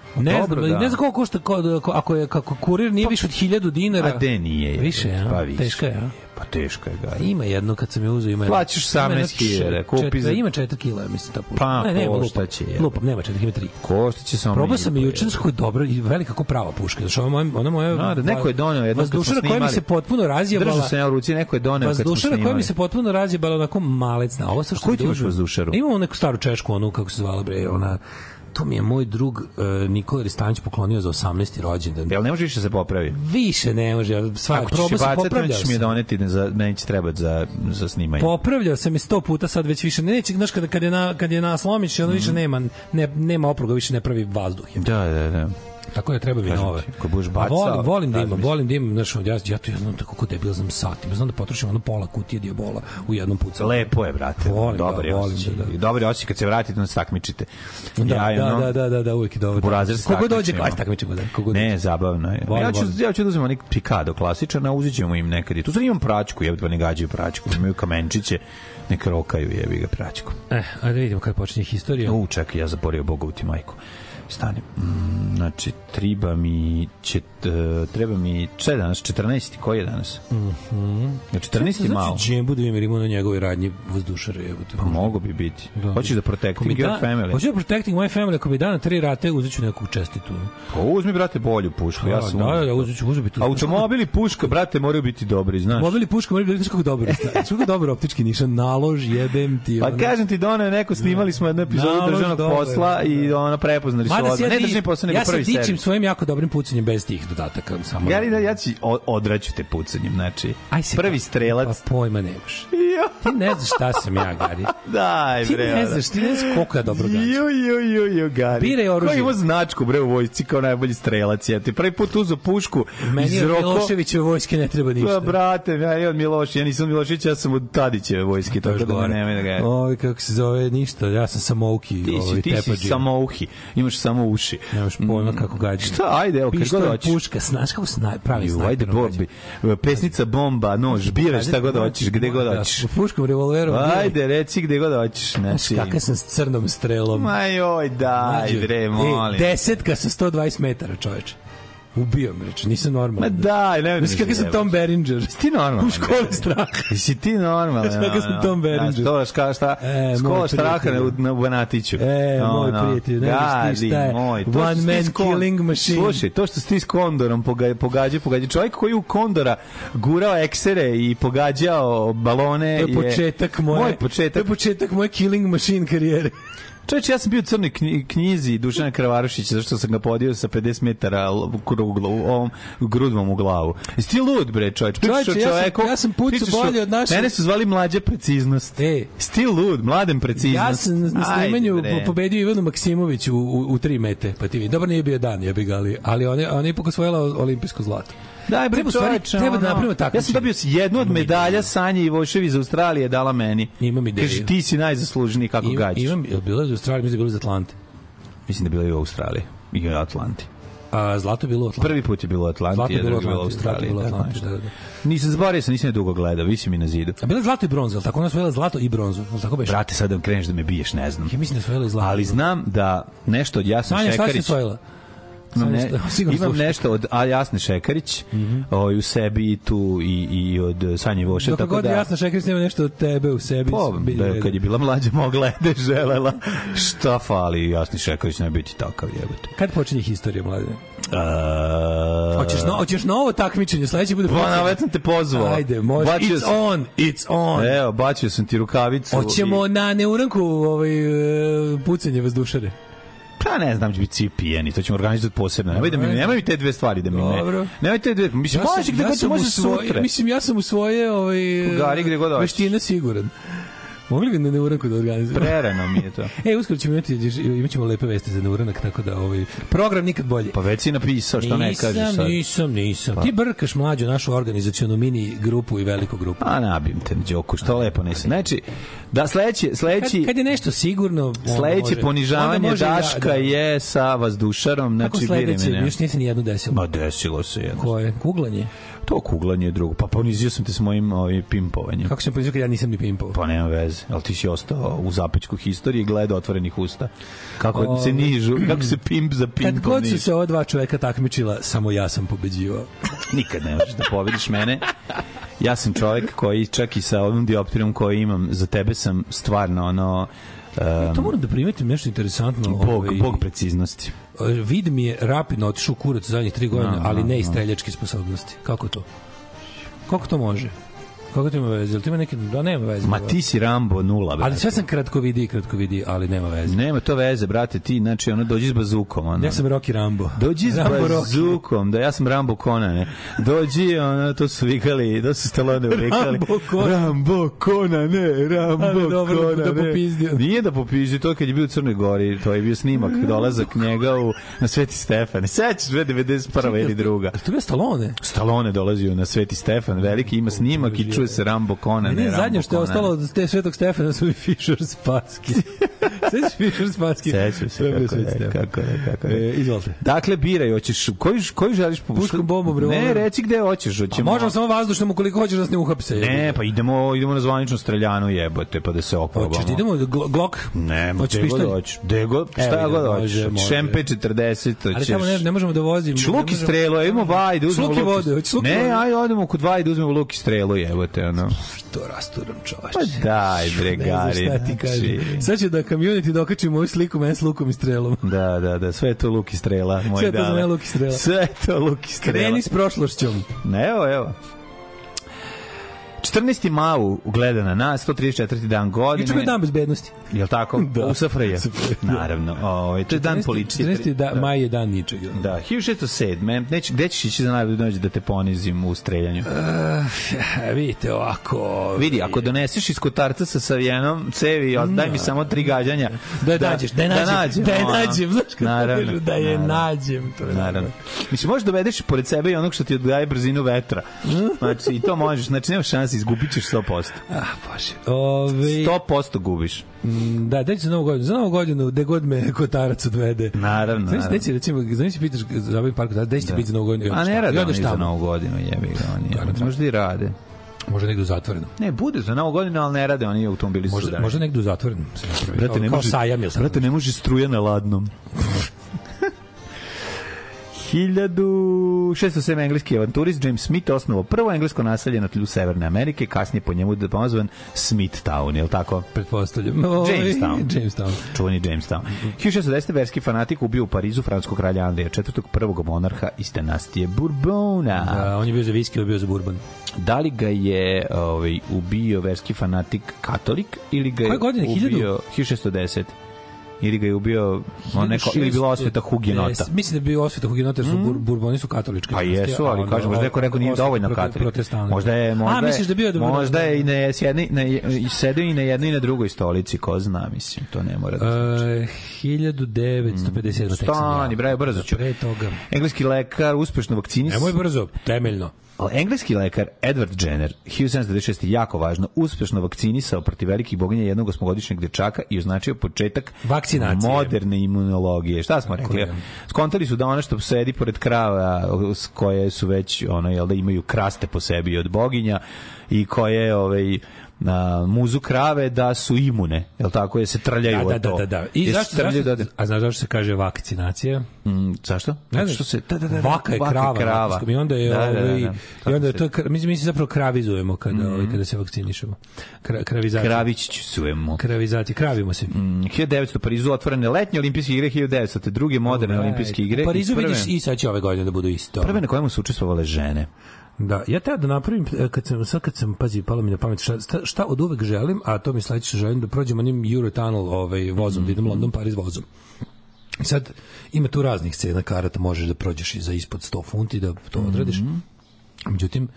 Ne
Dobro,
znam,
da.
ne znam koliko košta ko, ko, ako je kako kurir nije više od hiljadu dinara.
A de nije.
Više, ja.
Pa više.
Teška je, ja.
Pa teška je, ga.
Ima jedno kad sam je uzeo, ima.
Plaćaš osamnaest hiljada, kupi za...
Ima četiri kila, mislim ta puška.
Pa,
ne, nema,
koštaće.
Lupam, lupam, nema četiri, ima tri.
Koštaće samo...
Probao sam i juče, kako je dobro i velika kako prava puška. Znači, ona moja, ona moja...
No, da, neko je doneo jedno kad smo snimali.
Koja mi se potpuno razjebala.
Držao sam ja u ruci, neko je doneo kad smo snimali.
Vazdušara koja mi se potpuno razjebala, onako malecna. Ovo sa što...
Koju ti imaš vazdušaru?
Imamo neku staru češku, onu, kako se zvala, bre, ona... To mi je moj drug uh, Nikola Ristanić poklonio za osamnaesti rođendan.
Jel ne može više se popravi?
Više ne može. Sva,
ako ćeš je bacati, ćeš mi je doneti, za, meni će trebati za, za snimanje.
Popravljao sam je sto puta, sad već više neće, znaš, kada, kad je na, kad je na Slomić, ono mm. više nema, ne, nema opruga, više ne pravi vazduh.
Da, da, da.
Tako da treba mi nove.
Ko budeš bacao.
Volim, volim da imam, volim da imam, znaš, ja, ja to ja znam tako kod debil znam satima, znam da potrošim ono pola kutije Diabola u jednom pucanju.
Lepo je, brate.
Volim,
dobar
da,
je
volim,
osjećaj.
da, da.
Dobar je osjećaj kad se vratite, onda se takmičite.
Da,
ja,
da,
ono,
da, da, da, da, uvijek je dobro.
Burazer se
Kogo dođe,
takmičimo.
aj takmičimo, da. Kogo
ne,
dođe.
zabavno je.
Volim,
ja ću,
volim.
ja ću da uzmem onih Picado klasičan, a uzet ćemo im nekad. Tu sad imam pračku, jebate, pa ne gađaju pračku. Imaju kamenčiće, neka rokaju, jebi ga pračku.
Eh, ajde da vidimo kad počinje historija.
U, čekaj, ja zaborio Bogovu ti majku. Stani. Mm, znači, treba mi će, treba mi če danas, četrnaesti, koji je danas?
Mhm.
Ja, četrnaesti malo.
Znači, Džembu da im imamo na njegovoj radnji vazdušare.
Pa mogo bi biti.
Da.
Hoćeš da protecting your family?
Hoću da protecting my family, ako mi da na tri rate, uzet ću neku čestitu.
Pa uzmi, brate, bolju pušku. Ja sam
da, da, da, uzet ću, uzet ću.
Automobili puška, brate, moraju biti dobri, znaš.
Automobili puška moraju biti kako dobro. Kako dobro optički nišan, nalož, jebem ti.
Pa kažem ti, doneo neko, snimali smo jednu epizodu državnog posla i ona prepoznali su odmah. Ne državni posao, nego prvi servis.
Ja se dičim svojim jako dobrim pucanjem bez tih dodataka. Samo
ja, ja ću odraću te pucanjem, znači, prvi strelac.
Pa pojma nemaš. Ti ne znaš šta sam ja, Gari.
Daj, bre.
Ti ne znaš, ti ne znaš koliko ja dobro gađam.
Jo, jo, jo, jo, Gari.
Biraj oružje.
Ko ima značku, bre, u vojsci kao najbolji strelac, ja ti prvi put uzo pušku
meni
iz
od
Roko...
Miloševićeve vojske ne treba ništa.
Pa, brate, ja i od Miloši, ja nisam od Milošić, ja sam od Tadićeve vojske, tako da me nemoj da ga je.
Ovi, kako se zove, ništa, ja sam samouki,
ti si,
ovi,
ti si samouhi, imaš samo uši.
Nemaš pojma kako gađam.
Šta, ajde, evo, kako god hoćeš.
Puška, znaš kako se pravi snajper.
Ajde, Bobi, pesnica, bomba, nož, biraš šta god hoćeš, gde god hoćeš.
Puškom, revolverom.
Ajde, reci gde god hoćeš.
Znaš kakav sam s crnom strelom.
Ma joj, daj, bre, molim.
Desetka sa sto dvadeset metara, čoveče. Ubio me, reče, nisam normalan.
Ma daj, ne
znaš kakav sam Tom Berenger.
Si ti normalan?
U školi straha.
Si ti normalan?
Znaš kakav sam Tom Berenger.
To šta, šta, škola straha na Banatiću.
E, moj prijatelj, ne znaš ti šta je. One man killing machine.
Slušaj, to što si ti s Kondorom pogađao, pogađao. Čovjek koji u Kondora gurao eksere i pogađao balone.
To je početak moje. Moj početak. To je početak moje killing machine karijere.
Čovječ, ja sam bio u crnoj knjizi Dušana Kravarušića, zašto sam ga podio sa pedeset metara kruglo, u ovom grudvom u glavu. Jesi ti lud, bre, čovječ?
Čovječe, ja sam, ja sam pucu bolje od naše...
Mene su zvali Mlađa preciznost.
E.
Jesi ti lud, Mladen preciznost?
Ja sam na snimanju pobedio Ivanu Maksimović u, u, u tri mete, pa ti vidi. Dobro, nije bio dan, ja bih ga, ali, ali ona, ona je ipak osvojila olimpijsko zlato.
Daj, bre, čovječ, treba da napravimo tako. Ja sam dobio jednu od medalja Sanje Ivoševi iz Australije, dala meni.
Imam ideju.
Kaže, ti si najzaslužniji kako gađaš.
Imam, je bilo iz Australije, mislim da je bilo iz Atlante.
Mislim da je bilo i u Australiji. I u Atlanti.
A zlato je bilo u Atlanti.
Prvi put je bilo u Atlanti,
zlato je bilo u
Atlanti,
Australiji. Zlato je bilo u Atlanti, da, da.
Nisam zaboravio sam, nisam je dugo gledao, visi mi na zidu.
A bilo je zlato i bronza, ali tako ona osvojila zlato i bronzu, ali tako beše?
Brate, sad da kreneš da me biješ, ne znam.
Ja mislim da osvojila i zlato.
Ali znam da nešto od Jasna Šekarić...
Sanja, šta si osvojila?
Imam, ne, imam nešto od a Jasne Šekarić, mm -hmm. o, u sebi i tu i, i od Sanje Voše.
Dok god da, Jasna Šekarić nema nešto od tebe u sebi.
Po, da, kad je bila mlađa mogla je da je želela. Šta fali Jasni Šekarić ne biti takav jebate.
Kad počinje historija mlade?
Uh,
hoćeš, no, hoćeš novo takmičenje, sledeće bude...
Pa na već sam te pozvao.
Ajde, može. It's sam, on, it's on.
Evo, bacio sam ti rukavicu.
Hoćemo i... na neuranku ovaj, pucanje vazdušare.
Pa ne znam, će biti svi pijeni, to ćemo organizovati posebno. Nemoj da mi, nemoj mi te dve stvari da mi ne. Nemoj te dve, mislim,
ja
možeš gde god se može sutra.
Mislim, ja sam u svoje ovaj,
Gari, gde god
veštine siguran. Mogli bi na neuranku da organizujemo?
Prerano mi je to.
E, uskoro ćemo imati, imat ćemo lepe vesti za neuranak, tako da ovaj, program nikad bolje.
Pa već si napisao, što ne kažeš sad?
Nisam, nisam, nisam. Pa. Ti brkaš mlađu našu organizacionu mini grupu i veliku grupu.
A nabim te, Đoku, što lepo nisi. Znači, Da, sledeći, sledeći
kad, kad je nešto sigurno,
sledeće ponižavanje Daška da, da. je sa vazdušarom, znači
kako sledeće, još nije se ni jedno desilo.
Ma desilo se jedno.
Koje? Kuglanje?
To kuglanje je drugo. Pa ponizio sam te s mojim ovim pimpovanjem.
Kako sam ponizio kad ja nisam ni pimpovao?
Pa nema veze. Ali ti si ostao u zapećku historije i gleda otvorenih usta. Kako o... se nižu, kako se pimp za pimpom nižu.
Kad god su se ova dva čoveka takmičila, samo ja sam pobeđivao.
Nikad ne možeš da pobediš mene. Ja sam čovjek koji čak i sa ovim dioptrijom koji imam, za tebe sam stvarno ono... Um,
to moram da primetim nešto interesantno.
Bog,
ovaj,
bog preciznosti.
Vid mi je rapidno otišao u kurac zadnjih tri godine, no, ali ne i streljačke sposobnosti. Kako to? Kako to može? Kako to ima veze? Jel ti ima neki... Da, nema veze.
Ma ti si Rambo nula, brate.
Ali sve sam kratko vidi i kratko vidi, ali nema veze.
Nema to veze, brate, ti, znači, ono, dođi s bazukom. Ono.
Ja sam Rocky Rambo.
Dođi s
Rambo
bazukom, Rocky. Da, ja sam Rambo Konane. Dođi, ono, to su vikali, to su Stallone vikali.
Rambo Konane.
Rambo Konane, Rambo ali, dobro, Konane. Da popizdio. Nije da popizdio, to kad je bio u Crnoj Gori, to je bio snimak, dolazak njega u, na Sveti Stefan. Sećaš, devedeset prva ili druga.
To je Stallone?
Stallone dolazio na Sveti Stefan, veliki, ima snimak i čuje se Rambo Conan.
Ne, zadnje što je ostalo od te Svetog Stefana su i Fischer Spassky. Sećaš Fischer Spassky?
Sećam se, kako je, kako je, kako je.
E, izvolite.
Dakle, biraj, hoćeš, koju, koju želiš?
Puškom, bombom, revolverom.
Ne, reci gde hoćeš. Hoćemo...
Možemo samo vazdušnom ukoliko hoćeš da se ne uhapse.
Ne, pa idemo, idemo na zvaničnu streljanu, jebote, pa da se oprobamo.
Hoćeš, idemo Glock?
Ne, hoćeš pištolj? Hoćeš, dego, šta god hoćeš. Šempe četrdeset, hoćeš.
Ali tamo ne, ne možemo da vozimo.
Luk i strelu, idemo Vajde, uzmemo
luk i vode.
Ne, ajde, odemo kod Vajde, uzmemo luk i strelu, jebote, ono.
Što rasturam, čovač.
Pa daj, bre, Gari.
Ne znam šta ti kažem. Sad ću da community dokačim ovu sliku meni s lukom i strelom.
Da, da, da, sve je to luk i strela, moj
sve
dale.
Sve to za luk i strela.
Sve je to luk i strela.
Kreni s prošlošćom.
Evo, evo. četrnaesti mau gleda na nas, sto trideset četvrti dan godine.
Juče je dan bezbednosti.
Jel tako?
Da.
U S F R J. Naravno. Ovaj to je dan policije.
četrnaesti Da, da. Maj je dan ničega.
Da, hiljadu šessto sedam. Neće, gde ćeš ići za najbolju noć da te ponizim u streljanju?
Uh, vidite ovako.
Vidi, ako doneseš iz kotarca sa savijenom cevi, daj no. mi samo tri gađanja.
Da je nađeš, da je nađem. Da je nađem, znaš kako da je nađem.
Naravno. Mislim, možeš dovedeš pored sebe i onog što ti daje brzinu vetra. Znači, i to možeš. Znači, nema šanse, izgubit ćeš sto posto.
Ah, bože. Ove...
sto posto gubiš.
Da, daj za novu godinu. Za novu godinu, gde god me kotarac odvede.
Naravno,
znači,
naravno.
Deci, recimo, znači si pitaš za ovaj park, gde ćete biti za novu godinu?
A ne rade oni za novu godinu, jebi ga oni. Možda i rade.
Može negdje u zatvorenu.
Ne, bude za novu godinu, ali ne rade, oni automobili su
možda, možda negdje u zatvorenu.
Brate, ne može, brate, ne može struja na ladnom. hiljadu šessto sedam engleski avanturist James Smith osnovao prvo englesko naselje na tlju Severne Amerike, kasnije po njemu da pozvan Smithtown, je li tako?
Pretpostavljam.
Jamestown.
Jamestown.
Čuveni Jamestown. hiljadu šessto deset verski fanatik ubio u Parizu francuskog kralja Andreja četvrtog, prvog monarha iz dinastije Bourbona.
Da, on je bio za viski, on je bio za Bourbon.
Da li ga je ovaj, ubio verski fanatik katolik ili ga je ubio hiljadu šessto deset? Ili ga je ubio on neko, ili bila osveta hugenota.
Mislim da je bio osveta hugenota, jer su mm. Bourboni su katolički.
Pa jesu, ali onda, kažem, možda neko rekao nije dovoljno katolik. Možda je, možda,
A, misliš da bio da
možda je i na sjedni, na, i sedeo i na jednoj i na drugoj stolici, ko zna, mislim, to ne mora da znači.
Uh, hiljadu devetsto pedeset.
Stani, bravo, brzo ću.
Pre toga.
Engleski lekar uspešno vakcinis.
Nemoj brzo, temeljno.
Ali engleski lekar Edward Jenner, hiljadu sedamsto devedeset šeste. jako važno, uspešno vakcinisao protiv velikih boginja jednog osmogodišnjeg dečaka i označio početak
vakcinacije
moderne imunologije. Šta smo rekli? Skontali su da ona što sedi pored krava koje su već ono jel da imaju kraste po sebi od boginja i koje ovaj na muzu krave da su imune, jel tako, je se trljaju
da,
od to.
Da, da, da. I zašto, zašto, da, da. A znaš zašto se kaže vakcinacija?
Mm, zašto?
Ne znaš,
što se, da, da, da,
vaka je krava. krava. I onda je,
da, da, da, da.
I onda je to, mi, mi se zapravo kravizujemo kada, mm-hmm. kada se vakcinišemo. Kra, kravizacija.
Kravićujemo.
Kravizacija, kravimo se.
Mm, hiljadu devetsto. Parizu otvorene letnje olimpijske igre, hiljadu devetsto. druge moderne oh, olimpijske igre.
U Parizu prve, vidiš i sad će ove godine da budu isto.
Prve na kojemu su učestvovale žene.
Da, ja treba da napravim, kad sam, sad kad sam, pazi, palo mi na pamet, šta, šta od uvek želim, a to mi sledeće želim, da prođem onim Eurotunnel ovaj, vozom, mm-hmm. da idem London, Paris vozom. Sad, ima tu raznih scena karata, možeš da prođeš i za ispod sto funti, da to odradiš. Mm-hmm. Međutim,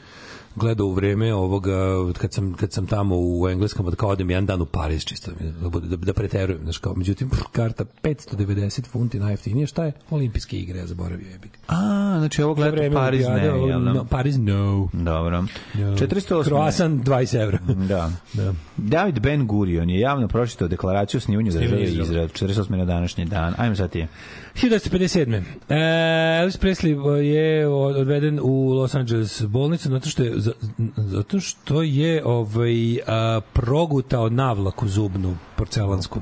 gledao u vreme ovoga, kad sam, kad sam tamo u Engleskom, da kao odem jedan dan u Pariz, čisto da, da, da preterujem, znaš kao, međutim, karta petsto devedeset funti najjeftinije, šta je? Olimpijske igre, ja zaboravio je big.
A, znači ovo gleda Pariz ne, jel da?
No, Pariz no.
Dobro.
No.
četiristo osam
Croissant dvadeset evra.
Da.
Da.
David Ben Gurion je javno pročitao deklaraciju o snimanju države Izrael. četrdeset osme na današnji dan. Ajmo sad ti.
hiljadu devetsto pedeset sedme. E, Elvis Presley je odveden u Los Angeles bolnicu zato što je, zato što je ovaj, a, progutao navlaku zubnu porcelansku,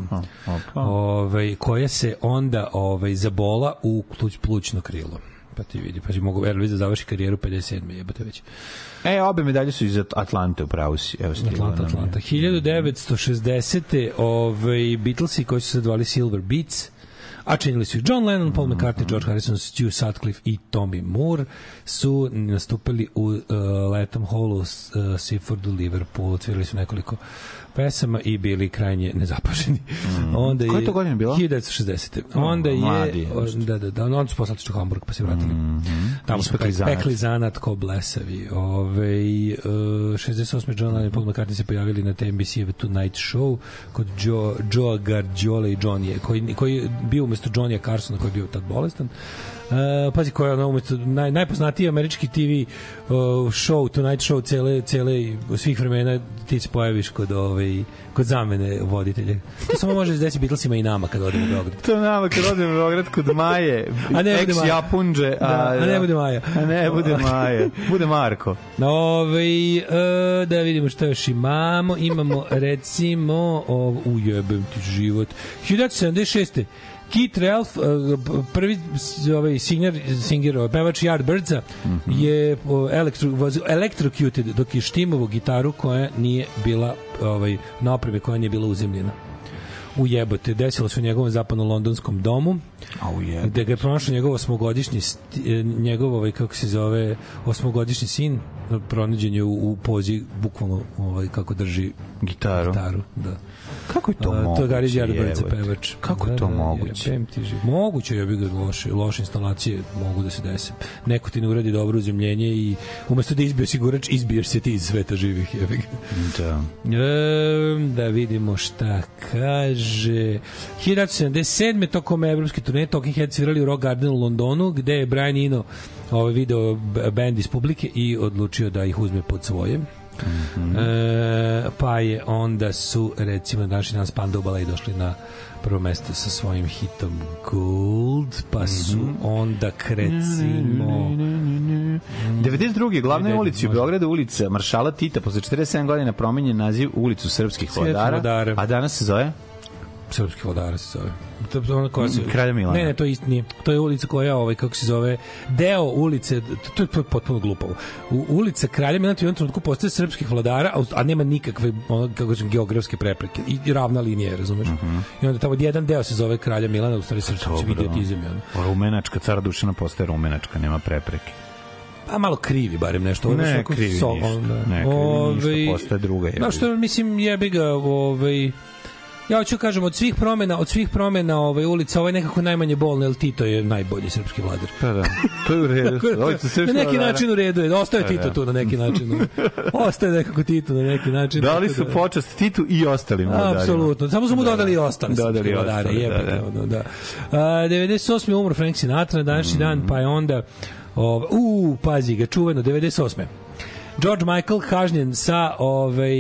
ovaj, koja se onda ovaj, zabola u pluć, plućno krilo. Pa ti vidi, pa ti mogu Elvis da završi karijeru pedeset sedme jebate već.
E, obe medalje su iz Atlante, upravo si. Evo
Atlanta, Atlanta. hiljadu devetsto šezdesete ovaj, Beatlesi koji su se zvali Silver Beats, a činili su ih John Lennon, Paul McCartney, George Harrison, Stu Sutcliffe i Tommy Moore su nastupili u uh, Latham Hallu, uh, Seafordu, Liverpoolu, cvirali su nekoliko pesama i bili krajnje nezapaženi.
Mm. Onda je, koje to godine bilo?
hiljadu devetsto šezdesete Onda je, mladi, da, da, da, onda su poslali u Hamburg pa se vratili. Mm -hmm. Tamo su pekli zanat, pekli zanat ko blesavi. Ove, uh, šezdeset osme John Lennon i Paul McCartney se pojavili na T N B C Tonight Show kod Joe, Joe Gargiola i Johnny, koji, koji je bio umesto Johnny'a Carsona, koji je bio tad bolestan. Uh, pazi koja je ono umesto naj, najpoznatiji američki T V uh, show, Tonight Show cele, cele svih vremena ti se pojaviš kod, ovaj, kod zamene voditelja. To samo može desiti Beatlesima i nama kad odemo u Beograd.
To nama kad odemo u Beograd kod Maje, ex Japunđe, a,
da, a ne bude Maja.
A ne bude Maja, bude Marko.
Ove, uh, da vidimo što još imamo. Imamo recimo ov, ujebem ti život. hiljadu devetsto sedamdeset šeste Keith Relf, prvi ovaj singer, singer pevač Yardbirdsa, mm -hmm. je elektro, was electrocuted dok je štimovao gitaru koja nije bila ovaj, na opreme koja nije bila uzemljena. Ujebote, desilo se u njegovom zapadno-londonskom domu, gde ga je pronašao njegov osmogodišnji njegov, ovaj, kako se zove, osmogodišnji sin, pronađen je u, u pozi, bukvalno, ovaj, kako drži
gitaru.
gitaru da.
Kako je to
A,
moguće?
To je Gary Yardbirdsa pevač.
Kako je to da, moguće?
Je, moguće je, bi ga loše, loše instalacije mogu da se desi. Neko ti ne uradi dobro uzemljenje i umesto da izbio sigurač, izbiješ se ti iz sveta živih. Je,
da.
E, da vidimo šta kaže. hiljadu devetsto sedamdeset sedme tokom evropske turneje Talking Heads svirali u Rock Gardenu u Londonu, gde je Brian Eno ovaj video band iz publike i odlučio da ih uzme pod svoje. Mm-hmm. E, pa je onda su recimo današnji dan Spandau Ballet došli na prvo mesto sa svojim hitom Gold, pa su mm-hmm. onda recimo
devedeset druge glavne ulici u Beogradu, ulica Maršala Tita, posle četrdeset sedam godina promenjen naziv ulicu srpskih vladara, a danas se zove
srpskih vladara se zove. To je ona koja se
Kralja Milana.
Ne, ne, to isto nije. To je ulica koja ovaj kako se zove deo ulice, to je, to je potpuno glupo. U ulica Kralja Milana u jednom trenutku postaje srpskih vladara, a nema nikakve ono kako kažem geografske prepreke i ravna linija, razumeš? Mm -hmm. I onda tamo jedan deo se zove Kralja Milana, u stvari srpski idiotizam je ono.
Rumenačka, cara Dušana postaje rumenačka, nema prepreke.
Pa malo krivi barem nešto.
Ne, ne krivi so, ništa. Onda, ne, krivi ove, ništa, postaje druga. Je
da, što mislim jebi ga, ovaj ja hoću kažem od svih promena, od svih promena ovaj ulica, ovaj nekako najmanje bolna, el Tito je najbolji srpski vladar.
Pa da. To je u redu.
Na neki način u redu je. Ostaje Tito da. tu na neki način. Ostaje nekako Tito na neki način.
Dali su počast Titu i ostalim vladarima.
Apsolutno. Samo su mu dodali i ostali
dodali
vladare. Jebate ono, da. A, devedeset osme umro Frank Sinatra na današnji mm. dan, pa je onda ov, u, pazi ga, čuveno, devedeset osme George Michael kažnjen sa ovaj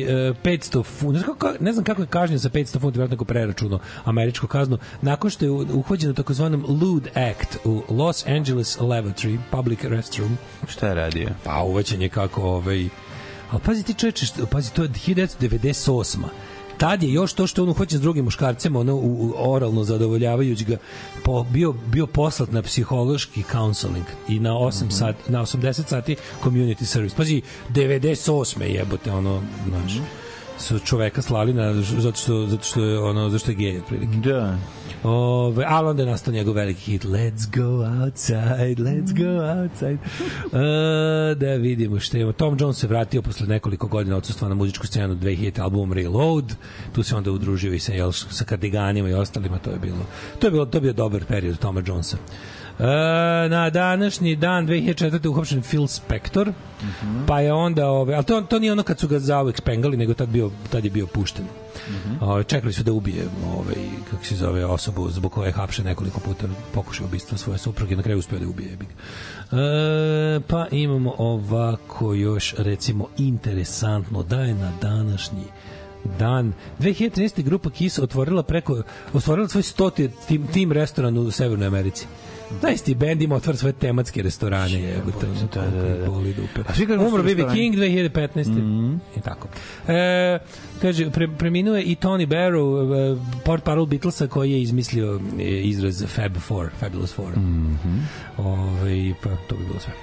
petsto funti. Ne znam kako je kažnjen sa petsto funti, vjerojatno neko preračunao američku kaznu, nakon što je uhođen u takozvanom lewd act u Los Angeles lavatory, public restroom.
Šta je radio?
Pa uvećen je kako ovaj... Ali pazi ti čoveče, pazi, to je hiljadu devetsto devedeset osma Tad je još to što on uhoćen s drugim muškarcem, ono u, oralno zadovoljavajući ga, po, bio, bio poslat na psihološki counseling i na osam mm-hmm. sat, na osamdeset sati community service. Pazi, devedeset osme jebote, ono, znaš, su čoveka slali na, zato što, zato što je, ono, zato što je gej, otprilike.
Da.
Ove, ali onda je nastao njegov veliki hit Let's go outside, let's go outside. Uh, da vidimo što je. Tom Jones se vratio posle nekoliko godina odsustva na muzičku scenu, dve hiljadite album Reload. Tu se onda udružio i sa, jel, sa Kardiganima i ostalima. To je bilo, to je bilo, to je bio dobar period Toma Jonesa. E, na današnji dan dve hiljade četvrte uhapšen Phil Spector, mm-hmm. pa je onda, ove, ali to, to nije ono kad su ga zauvek spengali, nego tad, bio, tad je bio pušten. Mm-hmm. Ove, čekali su da ubije ove, kako se zove, osobu zbog koje je hapšen nekoliko puta, pokušao ubistva svoje supruge, na kraju uspio da ubije. E, pa imamo ovako još, recimo, interesantno da je na današnji dan dve hiljade trinaeste. grupa Kiss otvorila preko otvorila svoj stoti tim, tim restoran u Severnoj Americi. Dajsti bend ima otvara svoje tematske restorane, jebote, da, da, da. Boli dupe. Umro B B King dve hiljade petnaeste. Mm-hmm. I tako. E, kaže, pre, preminuo je i Tony Barrow, portparol Beatlesa, koji je izmislio izraz Fab Four, Fabulous Four.
Mm-hmm.
Ove, pa to bi bilo sve.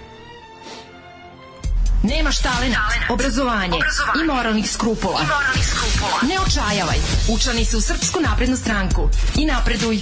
Nemaš talent, obrazovanje, obrazovanje i moralnih skrupula. I moralnih skrupula. Ne očajavaj. Učlani se u Srpsku naprednu stranku i napreduj.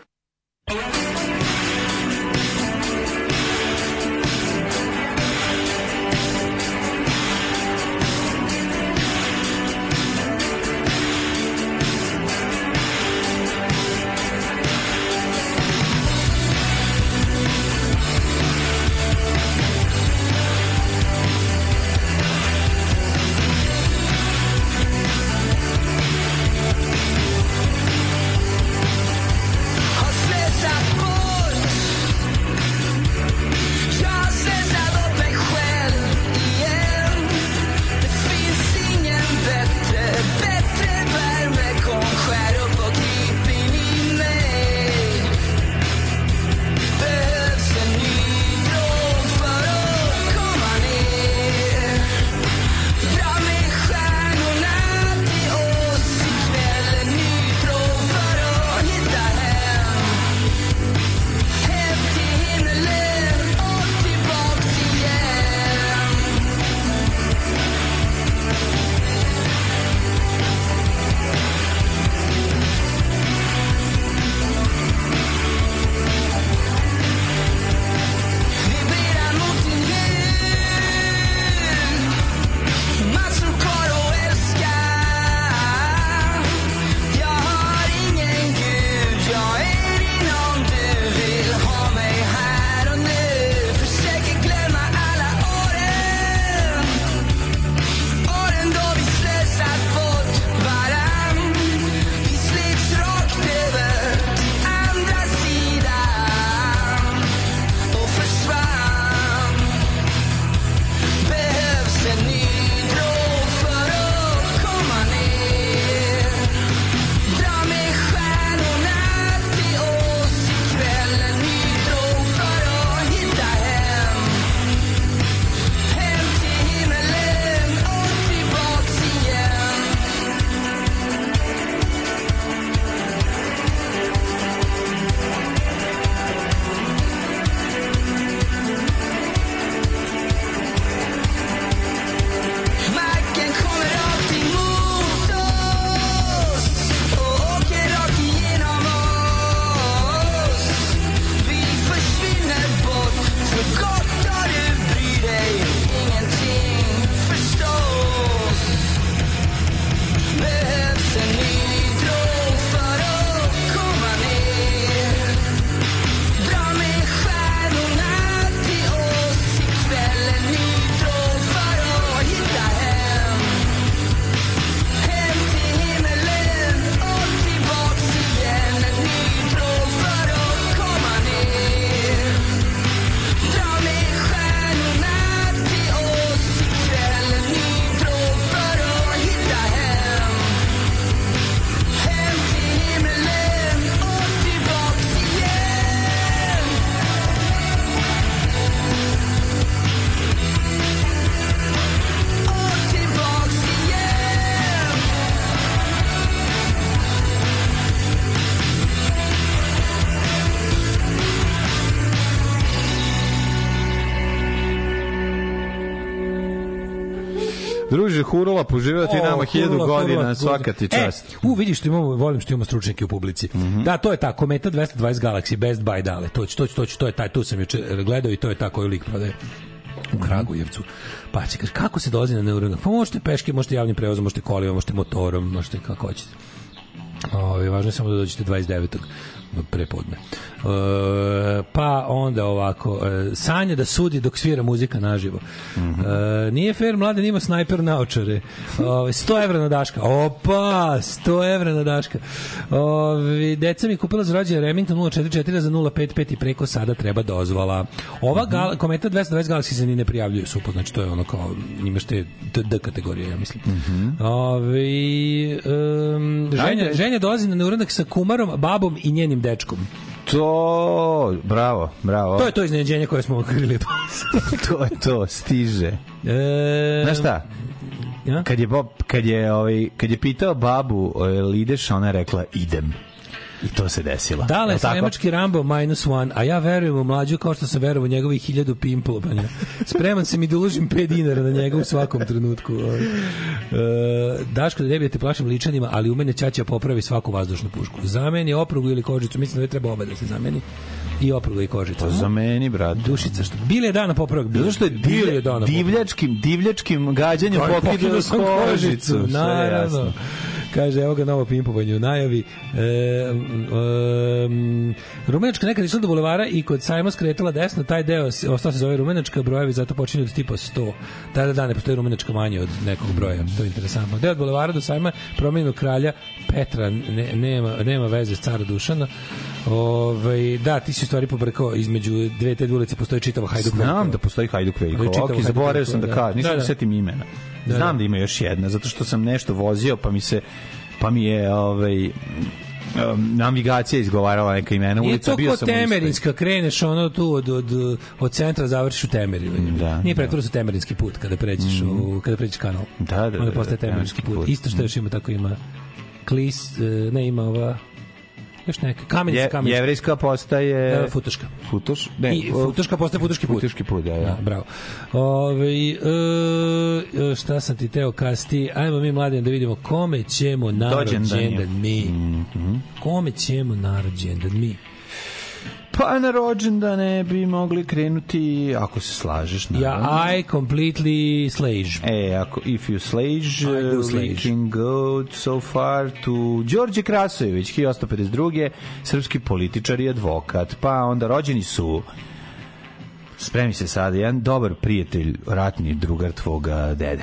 Druže, Hurula, poživjeti nama hiljadu godina, svaka ti čast.
E, u, vidiš što imamo, volim što imamo stručnjake u publici. Mm -hmm. Da, to je ta Kometa dvesta dvadeset Galaxy, Best Buy dale. To, to, to, to je taj, tu sam juče gledao i to je ta koju lik prodaje u Kragujevcu. Pa će kaže, kako se dolazi na neuronak? Pa možete peške, možete javnim prevozom, možete kolima, možete motorom, možete kako hoćete. Ove, važno je samo da dođete dvadeset devetog prepodne. E, pa onda ovako, e, sanja da sudi dok svira muzika naživo. Mm-hmm. E, nije fair, mladen ima snajper naočare. E, sto evra na Daška. Opa, sto evra na Daška. E, deca mi kupila za rođenje Remington nula četiri četiri za nula pet pet i preko sada treba dozvala. Ova mm-hmm. gal, komentar dvesta dvadeset Galaxy se ni ne prijavljuju supo, znači to je ono kao, imaš te D kategorije, ja mislim. Mm-hmm. Ove, um, ženja, ženja dolazi na neuradak sa kumarom, babom i njenim dečkom.
To, bravo, bravo.
To je to iznenađenje koje smo otkrili.
To je to, stiže. E, Znaš šta? Ja? Kad je, Bob, kad, je, ovaj, kad je pitao babu, ili ideš, ona je rekla, idem. I to se desilo.
Dale, nemački Rambo minus one, a ja verujem u mlađu kao što sam verujem u njegovih hiljadu pimplovanja. Spreman sam i da uložim pet dinara na njega u svakom trenutku. E, Daško, da ne bi te plašim ličanima, ali u mene ćaća popravi svaku vazdušnu pušku. Zameni oprugu ili kožicu, mislim da ne treba oba da se zameni. I opruga i kožica.
Pa za meni, brate.
Dušica što. Bile je dana popravak. Zato
što je divlje, divljačkim, divljačkim gađanjem pokidao sam kožicu.
Naravno. Kaže, evo ga novo pimpovanje u najavi. E, e, Rumenačka nekad išla do bulevara i kod sajma skretala desno, taj deo ostao se zove Rumenačka, brojevi zato počinju od tipa sto. Da, da, da, ne postoji Rumenačka manje od nekog broja, to je interesantno. Deo od bulevara do sajma promenjenog kralja Petra, ne, nema, nema veze s cara Dušana. Ove, da, ti si u stvari pobrkao između dve te ulice, postoji čitava Hajduk Veljko.
Znam da postoji Hajduk Veljko, ok, zaboravio sam da kažem, nisam da, da. setim imena. Da, Znam da. da ima još jedna, zato što sam nešto vozio, pa mi se pa mi je ovaj navigacija izgovarala neka imena ulica, bio sam u
Temerinska, kreneš ono tu od, od, od centra, završiš u Temerinu. Da, Nije pretvoro su Temerinski put kada pređeš mm. u, kada pređeš kanal.
Da, da,
onda postaje Temerinski put. put. Isto što još ima, tako ima Klis, ne ima ova još neka kamenica, kamenica.
Jevrejska postaje
da, Futoška.
Futoš? Ne,
I Futoška postaje Futoški put.
Futoški put, da, da.
da bravo. Ove, e, šta sam ti teo kasti? Ajmo mi mladim da vidimo kome ćemo na rođendan mi. Mm-hmm. Kome ćemo na rođendan mi?
Pa na rođendane bi mogli krenuti, ako se slažeš.
Ja, yeah, I completely slage.
E, ako, if you slage, uh, we can go so far to Đorđe Krasojević, hiljadu osamsto pedeset druge srpski političar i advokat. Pa onda rođeni su, spremi se sad, jedan dobar prijatelj, ratni drugar tvoga dede.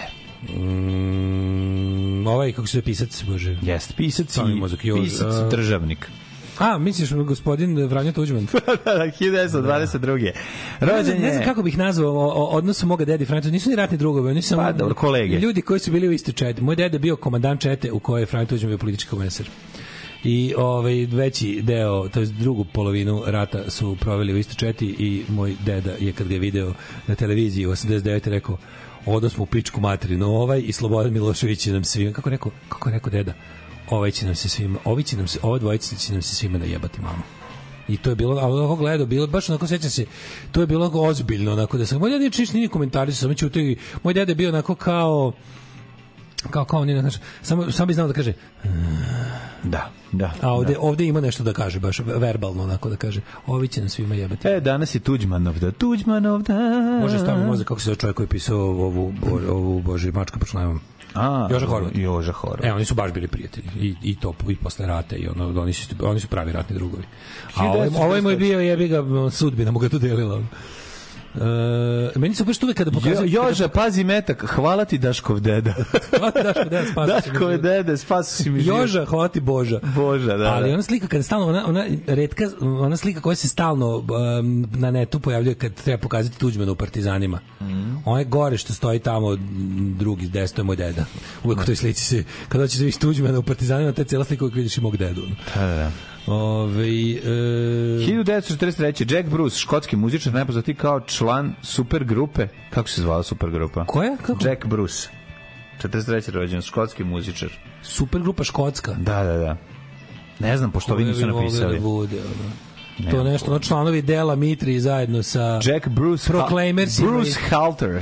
Mm, ovaj, kako se je pisac, bože?
Jest, pisac i pisac, uh, državnik.
A, misliš gospodin Franjo Tuđman?
hiljadu devetsto dvadeset druge. Rođen je...
Ne znam kako bih nazvao odnos moga dedi Franjo. Nisu ni ratni drugovi, oni su samo
pa, dobro, kolege.
Ljudi koji su bili u istoj četi. Moj deda bio komandant čete u kojoj je Franjo Tuđman bio politički komesar. I ovaj veći deo, to je drugu polovinu rata su proveli u istoj četi i moj deda je kad ga je video na televiziji u osamdeset devete rekao, odo smo u pičku materinu, ovaj i Slobodan Milošević nam svima. Kako rekao, kako rekao deda? Ovaj će nam se svima, ovi će nam se, ova dvojica će nam se svima najebati, mamo. I to je bilo, a onako gledao, bilo, baš onako sećam se, to je bilo ozbiljno, onako da sam, moj deda je čisto nije komentarisao, samo ću to, moj deda je bio onako kao, kao, kao, nije, znači, samo, samo bi znao da kaže,
da, da.
A ovde,
da.
ovde ima nešto da kaže, baš verbalno, onako da kaže, ovi će nam svima jebati.
E, danas je Tuđmanov da, Tuđmanov da.
Može staviti mozak, kako se zove čovjek koji je pisao ovu, ovu, ovu Bože, mačka po članom.
A,
Joža Horvat.
Joža Horvat.
E, oni su baš bili prijatelji i, i to i posle rata i ono, oni su, oni su pravi ratni drugovi. A ovo, ovo je moj bio jebi ga sudbina, mu ga to delila. Uh, meni su baš uvek kada pokazuju...
Jo, Joža, pazi metak, hvala ti Daškov deda.
Hvala ti Daškov deda, spasi.
Daškov dede, spasi si mi život.
Joža, hvala ti Boža.
Boža, da.
Ali ona slika kada stalno, ona, ona retka, ona slika koja se stalno um, na netu pojavljuje kad treba pokazati Tuđmana u Partizanima. Mm. Ona je gore što stoji tamo drugi, desno je moj deda. Uvek u toj slici se, kada ćeš da vidiš Tuđmana u Partizanima, ta cijela slika uvek vidiš i mog dedu.
Da, da.
Ove, e...
hiljadu devetsto četrdeset treće Jack Bruce, škotski muzičar, najpoznatiji kao član supergrupe. Kako se zvala supergrupa?
Koja? Kako?
Jack Bruce. četrdeset treće rođen, škotski muzičar.
Supergrupa škotska?
Da, da, da. Ne znam, pošto vi nisu napisali.
Da bude, ono. To nešto, no, članovi Dela Mitri zajedno sa
Jack Bruce
Proclaimers.
Bruce Halters.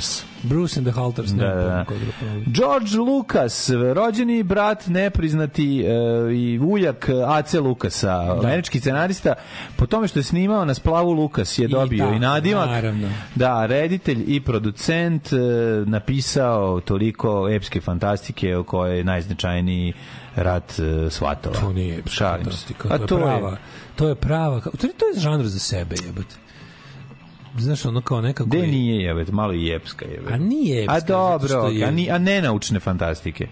Bruce and the Halters.
Da, da, da. George Lucas, rođeni brat nepriznati uh, i ujak A C Lucasa, da. Američki scenarista, po tome što je snimao na splavu Lucas je dobio i, da, i nadimak.
Naravno.
Da, reditelj i producent, uh, napisao toliko epske fantastike o kojoj je najznačajniji Rat uh, svatova.
To nije epska fantastika, to, to je prava. Je... To je prava. To je, to je žanr za sebe, jebote. Znaš, ono kao nekako...
Gde nije jebet, malo i jepska jebet.
A nije epska.
A dobro, je... a, ni, a nenaučne fantastike.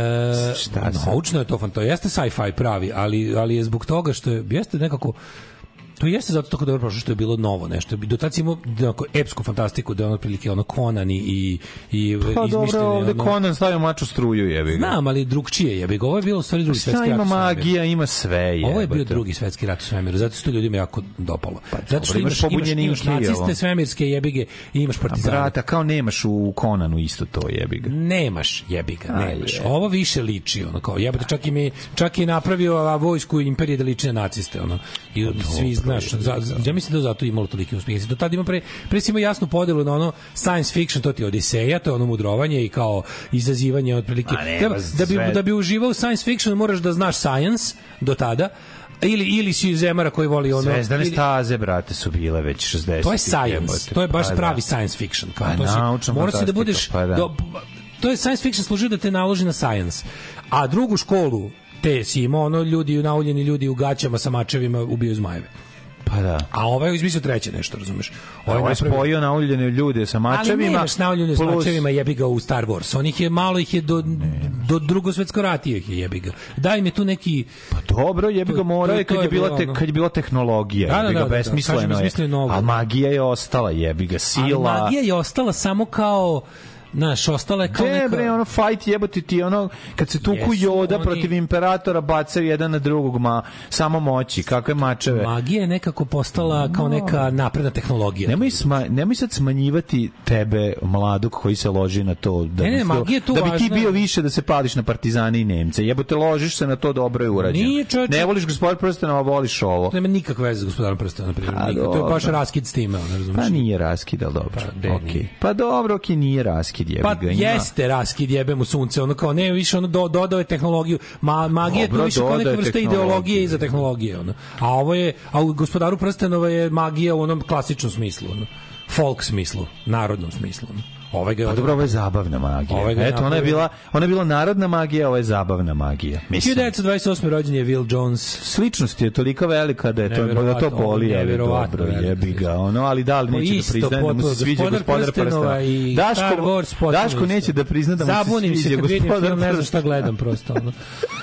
E, Šta naučno je to fantastike. Jeste sci-fi pravi, ali, ali je zbog toga što je, jeste nekako... To jeste zato tako dobro prošlo što je bilo novo nešto. Do tad si imao onako epsku fantastiku, da je ono prilike ono Conan i, i, i
pa dobro, ovde
ono...
Conan stavio maču struju, jebi ga.
Znam, ali drugčije, jebi ga. Ovo je bilo u stvari drugi svetski rat.
Ima magija, ima sve, jebi.
Ovo je bio drugi svetski rat u svemiru, zato se to ljudima jako dopalo.
Pa,
zato što imaš, imaš, imaš naciste svemirske jebige i imaš partizane.
A brata, kao nemaš u Conanu isto to, jebi ga.
Nemaš, jebi ga, nemaš. Ovo više liči, ono kao, jebote, čak i mi, čak i napravio vojsku imperije da liči na naciste, ono. I svi znaš, ja mislim da je zato imalo toliki uspjeh. Do tada ima pre, pre si ima jasnu podelu na ono science fiction, to ti je Odiseja, to je ono mudrovanje i kao izazivanje otprilike. Da, da, bi, da bi uživao u science fiction moraš da znaš science do tada, ili ili si zemara koji voli ono
Zvezdane staze, brate, su bile već šezdeset.
To je science, jebote. To je baš pa, pravi da. Science fiction. Kao
pa,
to si, mora se da budeš
pa, da.
Do, to je science fiction služi da te naloži na science. A drugu školu te si imao ono ljudi, nauljeni ljudi u gaćama sa mačevima ubijaju zmajeve.
Pa da.
A ovaj je izmislio treće nešto, razumeš?
Ovaj je napravi... spojio nauljene ljude sa mačevima.
Ali nemaš nauljene plus... s mačevima, jebi ga u Star Wars. Onih je malo, ih je do, do drugosvetsko ratije ih je jebi ga. Daj mi tu neki...
Pa dobro, jebi ga mora je kad je bila, te, kad je bila tehnologija,
da,
jebi ga,
da, da,
besmisleno
da,
je. A magija je ostala, jebi ga, sila.
A magija je ostala samo kao... Naš, ostala je kao neka...
bre, ono, fight jebati ti, ono, kad se tuku yes, Yoda oni... protiv imperatora, bacaju jedan na drugog, ma, samo moći, kakve mačeve.
Magija je nekako postala kao neka napredna tehnologija.
Nemoj, sma, nemoj sad smanjivati tebe, mladog, koji se loži na to, da,
ne, ne,
bi,
da
bi ti
važna...
bio više da se pališ na partizane i Nemce. Jebote, ložiš se na to, dobro je urađeno.
Nije, čovječ...
Ne voliš Gospodar prstenova, voliš ovo.
Nema nikakve veze sa Gospodarom prstenova, to je baš raskid s time, ne razumiješ.
Pa nije raskid, ali dobro. Pa, okay. Pa dobro, okej, okay, nije raskid, jebi
pa,
ga.
Jeste raskid, jebe mu sunce, ono kao ne više ono do, dodao je tehnologiju, ma magija tu više kao neka vrsta ideologije iza tehnologije, ono. A ovo je, a u Gospodaru prstenova je magija u onom klasičnom smislu, ono. Folk smislu, narodnom smislu, ono. Ovaj ga,
pa dobro, ovo je zabavna magija. Ovaj Eto, ona je bila, ona je bila narodna magija, ovo je zabavna magija.
hiljadu devetsto dvadeset osme rođen je Will Jones.
Sličnost je toliko velika da je to da to boli, je dobro, jebi ga, ono, ali da li neće da prizna da mu se sviđa Gospodar prstenova
i Daško,
Daško neće da prizna da mu se
zabunim
sviđa
Gospodar prstenova, ne znam šta gledam prosto, ono.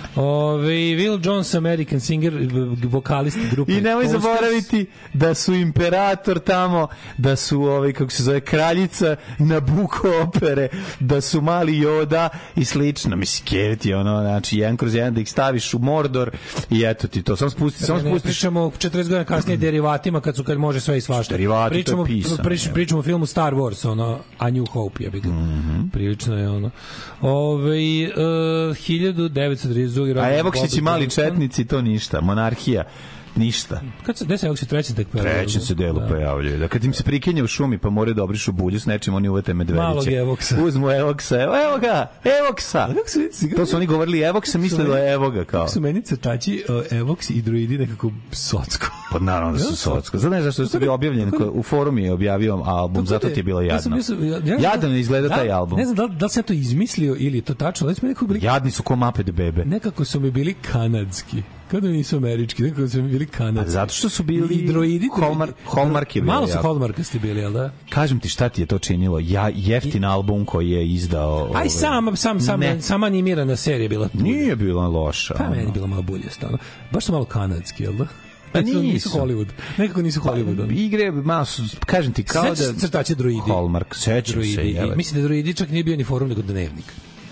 Ove, Will Jones, American singer, vokalist grupe.
I nemoj zaboraviti da su imperator tamo, da su, ovaj, kako se zove, kraljica na Buko opere, da su mali Yoda i slično. Mislim, kjeti, ono, znači, jedan kroz jedan da ih staviš u Mordor i eto ti to. Samo spusti, samo spustiš.
Pričamo četrdeset godina kasnije derivatima, kad su, kad može sve i svašta.
Derivati,
pričamo,
to je pisano.
Prič, pričamo o filmu Star Wars, ono, A New Hope, ja bih ga. Mm-hmm. Prilično je ono. Ove, uh, hiljadu devetsto trideset druge
A evo kšići mali četnici, to ništa. Monarhija. Ništa.
Kad se desi, evo se treći tek pojavljaju.
Treći se delu da. pojavljaju. Da kad im se prikenja u šumi, pa moraju da obrišu bulju s nečim, oni uvete medvediće.
Malog Evoksa.
Uzmu Evoksa. Evo, evo ga, Evoksa. To su oni govorili Evoksa, mislili da je Evoga kao.
Kako su meni crtači uh, Evoks i druidi nekako socko.
Pa naravno da su socko. Znaš ne zašto su bili objavljeni, u forumu je objavio album, zato ti je bilo jadno. Jadno izgleda taj album.
Ne znam da li, da li sam to izmislio ili je to tačno, ali smo nekako bili...
Jadni su ko Muppet bebe.
Nekako su mi bili kanadski. Kada nisu američki, nekako su mi bili kanadski.
Zato što su bili
i droidi,
Hallmark, Hallmark je bili.
Malo su Hallmarkasti bili, jel da?
Kažem ti šta ti je to činilo. Ja, jeftin I... album koji je izdao...
Aj, ovaj... sam, sam, sam, sama animirana serija bila...
Nije bila loša.
Pa meni je bila malo bulje, stano. Baš su malo kanadski, jel da? Pa nisu. nisu Hollywood. Nekako nisu Hollywood. Pa,
igre, malo su, kažem ti, kao
Seća
da...
crtače droidi.
Hallmark, sećam se.
Mislim da droidi čak nije bio ni forum, nego dnevnik.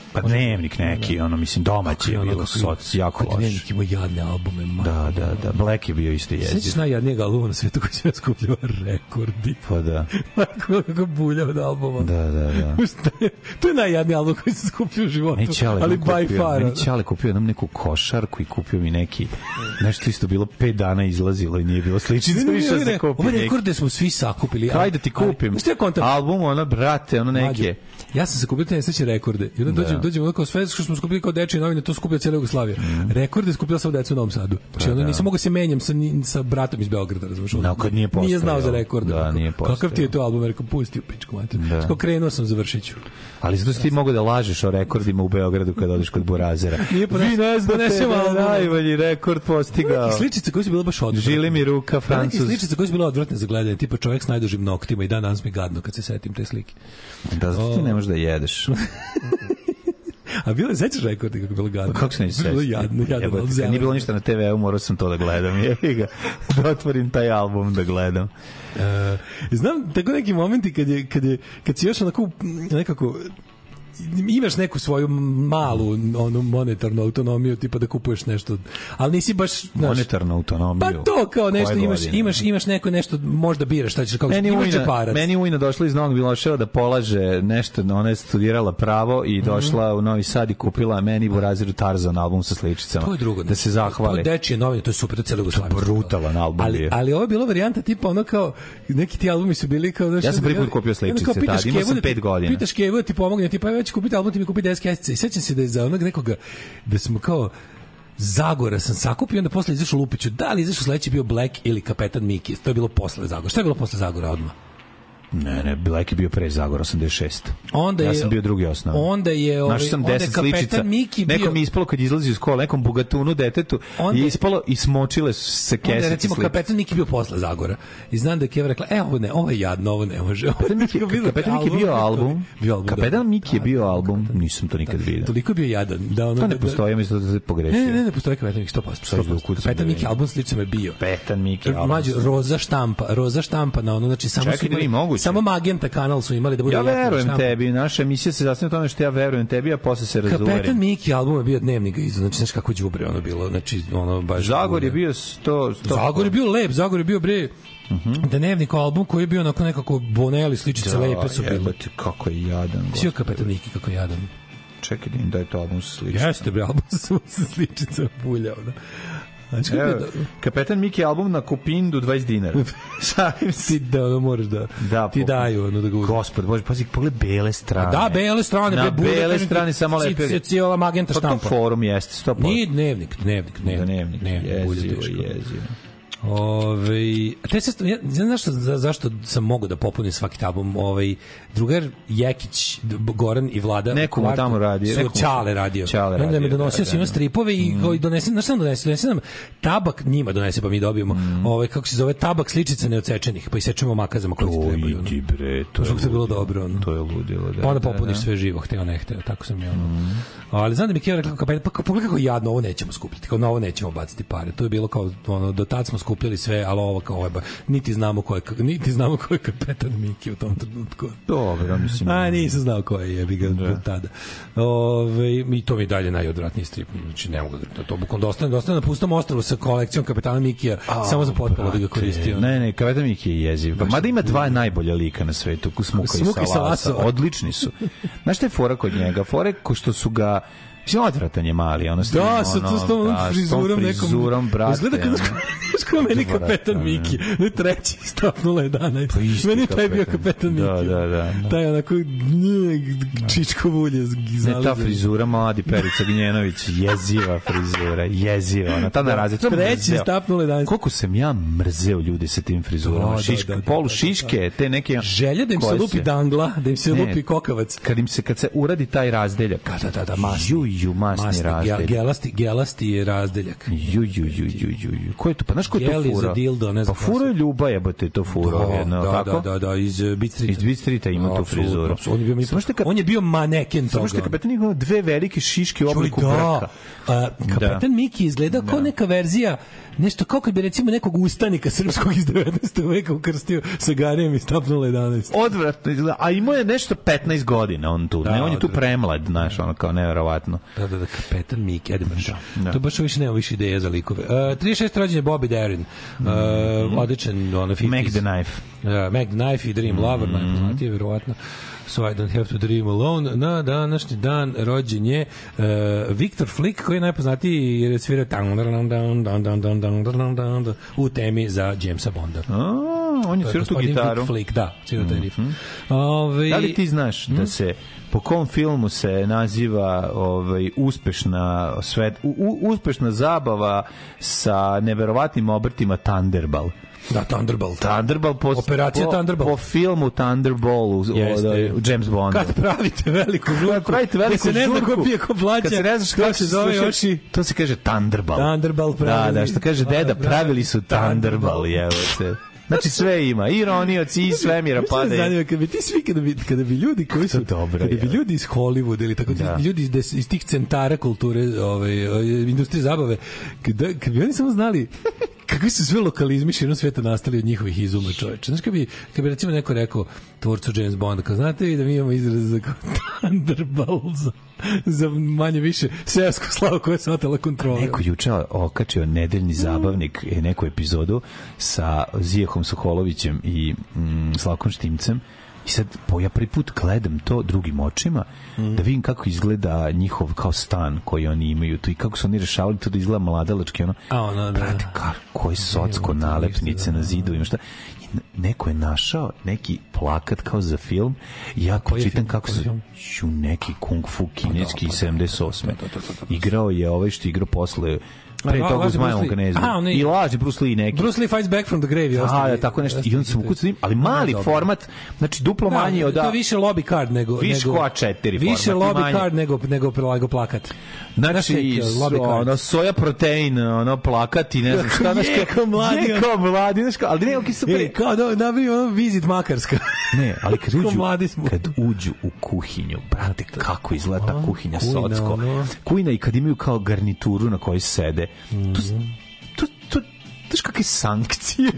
Pa dnevnik neki, ono, mislim, domaći je bilo soc, jako loš.
Dnevnik ima jadne albume.
Da, da, da, Black je bio isto jeziv.
Svećaš najjadnijeg albuma na svetu koji se skupljava Rekordi.
Pa da.
Kako bulja od albuma.
Da, da, da.
To je najjadniji album koji se skupio u životu. Ali by far.
Meni Ćale kupio nam neku košarku i kupio mi neki, nešto isto bilo pet dana izlazilo i nije bilo sličice više za kupiti.
Ove rekorde smo svi sakupili.
Kaj da ti kupim? Album, ono, brate, ono neke.
Ja sam sakupio te nesreće rekorde. I onda dođemo, dođemo kao sve što smo skupili kao dečije novine, to skupio cijela Jugoslavija. Mm. Rekorde skupila sam u decu u Novom Sadu. Znači, onda nisam mogao se menjam sa, sa bratom iz Beograda, razumiješ?
No, kad nije postojao.
Nije znao za rekorde.
Da, nije postojao.
Kakav ti je to album? Rekao, pusti u pičku, mater. Znači, krenuo sam, završit ću.
Ali zato si ti mogu da lažeš o rekordima u Beogradu kad odeš kod Burazera.
Nije pa vi ne znate
najbolji rekord postigao.
Neki sličice koji su bile baš odvratne.
Žili mi ruka, Francuz.
Neki sličice koje su bile odvratne za gledanje, tipa čovjek s najdužim noktima i dan danas mi gadno kad se setim te slike.
Da, zato ti ne možeš da jedeš.
A bilo je, sećaš rekordi kako je bilo gadno?
Pa kako se neće sećati?
Bilo jadno, jadno.
Kad nije bilo ništa na te ve u, morao sam to da gledam. Jebi ga, da otvorim taj album da gledam.
Uh, znam, tako neki momenti kad, je, kad, je, kad si još onako nekako imaš neku svoju malu onu monetarnu autonomiju, tipa da kupuješ nešto, ali nisi baš znaš,
monetarnu autonomiju.
Pa to kao nešto imaš, imaš imaš neko nešto možda biraš šta ćeš kao
meni
imaš
ujna,
džeparac.
Meni ujna došla iz Novog Miloševa da polaže nešto, ona je studirala pravo i došla mm-hmm. u Novi Sad i kupila meni Burazeru Tarzan album sa sličicama.
To je drugo.
Da se zahvali.
To je dečije novine, to je super, to je celo Jugoslavija.
Brutalan album
ali,
je.
Ali ovo je bilo varijanta tipa ono kao neki ti albumi su bili kao da
ja sam prvi put kupio sličice tad, imao sam pet godina.
Pitaš Kevu da ti pomogne, tipa ja ću kupiti album, ti mi kupi deset kesica. I sećam se da je za onog nekoga da smo kao Zagora sam sakupio, onda posle izašao Lupiću. Da li izašao sledeći bio Black ili Kapetan Miki? To je bilo posle Zagora. Šta je bilo posle Zagora odmah?
Ne, ne, Black je bio pre Zagora, osamdeset šest.
Onda
ja
je,
sam bio drugi osnov.
Onda je... Ovaj,
našao sam deset sličica. Bio... Nekom je ispalo kad izlazi iz škole, nekom bugatunu detetu, onda, je ispalo i smočile su se kesice. Onda
recimo
sličice.
Kapetan Miki bio posle Zagora. I znam da je Keva rekla, e, ovo ne, ovo je jadno, ovo ne može.
Kapetan Miki, Kapetan Miki je bio album. Bio album Kapetan da, Miki je bio album, nisam to nikad vidio.
Toliko je bio jadan. Da ono,
to ne postoji, ja mislim da se pogrešio.
Ne, ne, ne postoji Kapetan Miki, sto posto. Kapetan Miki album sličama je bio.
Kapetan Miki album.
Mlađi, roza štampa, roza štampa na ono, znači samo su samo Magenta kanal su imali da bude.
Ja verujem tebi, naša emisija se zasniva tome što ja verujem tebi, a posle se razuverim.
Kapetan Miki album je bio dnevnik iza, znači znaš kako đubre ono bilo, znači ono baš.
Zagor je bio sto
Zagor je bio lep, Zagor je bio bre. Mhm. Uh-huh. Dnevnik album koji je bio onako nekako Bonelli sličice da, lepe su bile.
Kako je jadan.
Svi Kapetan Miki kako je jadan.
Čekaj da je to album sa sličicama.
Jeste bre, album sa sličicama buljao, da. Znači,
evo, da... Kapetan Miki album na Kupindu dvadeset dinara.
Ti da ono moraš da, da ti daju ono da ga uzme.
Gospod, bože, pazi, pogled bele strane.
Da, bele strane.
Na be, bele strane samo lepe.
Cijela Magenta štampa.
To forum jeste, sto posto.
Nije dnevnik, dnevnik, dnevnik.
Dnevnik, dnevnik. Jezivo, jezivo.
Ove, te se, ja ne znam zašto, za, zašto sam mogao da popunim svaki album. Ovaj, drugar Jekić, Goran i Vlada
neko mu tamo radio,
su Ćale radio.
Ćale radio.
Onda me donosio svima stripove i mm. koji donese, znaš šta nam donese? Donese nam tabak, njima donese pa mi dobijemo mm. ovaj, kako se zove, tabak sličica neodsečenih, pa isečemo makazama koji ti trebaju.
To idi bre, to je
bilo dobro. Ono.
To je ludilo. Da,
pa onda popuniš da, da. sve živo, hteo ne hteo, tako sam ja. Mm. Ali znam da mi Keva rekla, pa pogledaj kako jadno, ovo nećemo skupljati, kao na ovo nećemo baciti pare. To je bilo kao, ono, do tad smo skupljali sve, ali ovo kao ovo, niti znamo ko je, niti znamo ko je Kapetan Miki u tom trenutku.
Dobro, mislim.
A, nisam znao ko je, jebi ga do tada. Ove, i to mi dalje najodvratniji strip. Znači, ne mogu da to bukom dostane, dostane na pustom ostrvu sa kolekcijom Kapetana Mikija, a, samo za potpalo da ga koristio.
Ne, ne, Kapetan Miki je jeziv. Pa, mada ima dva najbolja lika na svetu, Smuka, Smuka i Salasa. Odlični su. Znaš šta je fora kod njega? Fora ko što su ga mislim, odvratan je mali, ono
stavimo, da, sa to s tom
da,
frizurom,
frizurom nekom, brate.
Izgleda kada kao meni Kapetan Miki, ne treći stapnula je dana. Pa meni taj bio Kapetan Miki.
Da, da, da.
Taj onako čičko vulje.
Ne ta frizura, mladi Perica Gnjenović, jeziva frizura, jeziva. Ona, ta na različita.
Treći stapnula je dana.
Koliko sam ja mrzeo ljudi sa tim frizurama. Da, Šiška, da, da, polu šiške, te neke...
Želja da im se lupi dangla, da im se lupi kokavac.
Kad im se, kad se uradi taj razdeljak.
Da, da, da, masno.
Ju, masni, masni razdeljak.
Gelasti, gelasti je razdeljak.
Ju, ju, ju, ju, ju, ju. Ko je to? Pa znaš ko je to fura?
Dildo, ne znam.
Pa fura je Ljuba, jebate, to fura.
Da,
jedno,
da,
kako?
da, da, da, iz Beat Streeta.
Iz Beat Streeta ima tu frizuru.
On je bio, kad, on je bio maneken toga.
Samo što je Kapetan imao dve velike šiške u obliku
da.
brka.
A, Kapetan da. Miki izgleda kao da. neka verzija, nešto kao kad bi recimo nekog ustanika srpskog iz devetnaestog veka ukrstio sa Garijem i stapnulo jedanaest.
Odvratno izgleda, a imao je nešto petnaest godina on tu, da, ne, on je tu premlad, znaš, ono kao neverovatno.
Da, da, da, Kapetan Miki, ajde mrša. Da. To baš više nema više ideja za likove. Uh, trideset šest rođen je Bobby Darin, uh, mm-hmm. odličan, ono, fifties.
Mac the Knife.
Uh, Mac the Knife i Dream mm-hmm. Lover, najpoznatije, verovatno. So I don't have to dream alone. Na današnji dan rođen je uh, Viktor Flick, koji je najpoznatiji jer je svirao u temi za Jamesa Bonda.
A, on je svirao tu gitaru.
Viktor Flick, da, svirao taj riff.
Mm-hmm. Ove... Da li ti znaš mm? da se po kom filmu se naziva ovaj uspešna svet u, u, uspešna zabava sa neverovatnim obrtima Thunderball?
Da, Thunderball.
Thunderball po,
Operacija
po,
Thunderball.
Po filmu Thunderball u,
Jeste.
u James Bondu.
Kad pravite veliku žurku. Kad
pravite veliku žurku.
Se ne zna ko pije ko plaća.
Kad se ne znaš kako se zove oči. To se kaže Thunderball.
Thunderball pravili.
Da, da, što kaže deda, pravili su Thunderball, evo se. Znači sve ima, i ronioci, i svemira pade.
Zanima, kada bi ti svi, kada bi, kada bi ljudi koji su, dobro, kada bi ljudi iz Hollywooda ili tako, da. ljudi iz, iz tih centara kulture, ovaj, industrije zabave, kada, kada bi oni samo znali kakvi su sve lokalizmi širom sveta nastali od njihovih izuma, čoveče. Znaš, kad bi, kad bi recimo neko rekao tvorcu James Bonda, kao znate vi da mi imamo izraz za Thunderball, za, za manje više seosku slavu koja se otela kontrola.
Neko juče okačio nedeljni zabavnik, mm. neku epizodu sa Zijehom Soholovićem i mm, Slavkom Štimcem. I sad, po, ja prvi put gledam to drugim očima, mm. da vidim kako izgleda njihov kao stan koji oni imaju tu i kako su oni rešavali to da izgleda mladalački, ono,
A, ono da.
Prati, ka, koje socko nalepnice na zidovima, šta. I neko je našao neki plakat kao za film i ja ko čitam kako su ju neki kung fu kineski iz sedamdeset osme. Igrao je ovaj što igrao posle pre toga u Zmajevom Knezu. I laži Bruce Lee neki.
Bruce Lee Fights Back from the Grave.
A, tako nešto. I on se ukucao, ali mali format, znači duplo manji od...
To je više lobby card nego...
Više ko A četiri format.
Više lobby card nego, nego prelago plakat.
Znači, ono, soja protein, ono, plakat i ne znam šta.
Jeko mladi.
Jeko mladi, znaš kao, ali ne, ok, super.
E, kao da napravi ono vizit Makarska.
Ne, ali kad uđu, kad uđu u kuhinju, brate, kako izgleda ta kuhinja socko. Kujna i kad imaju kao garnituru na kojoj sede, to, to, to, znaš kakve sankcije,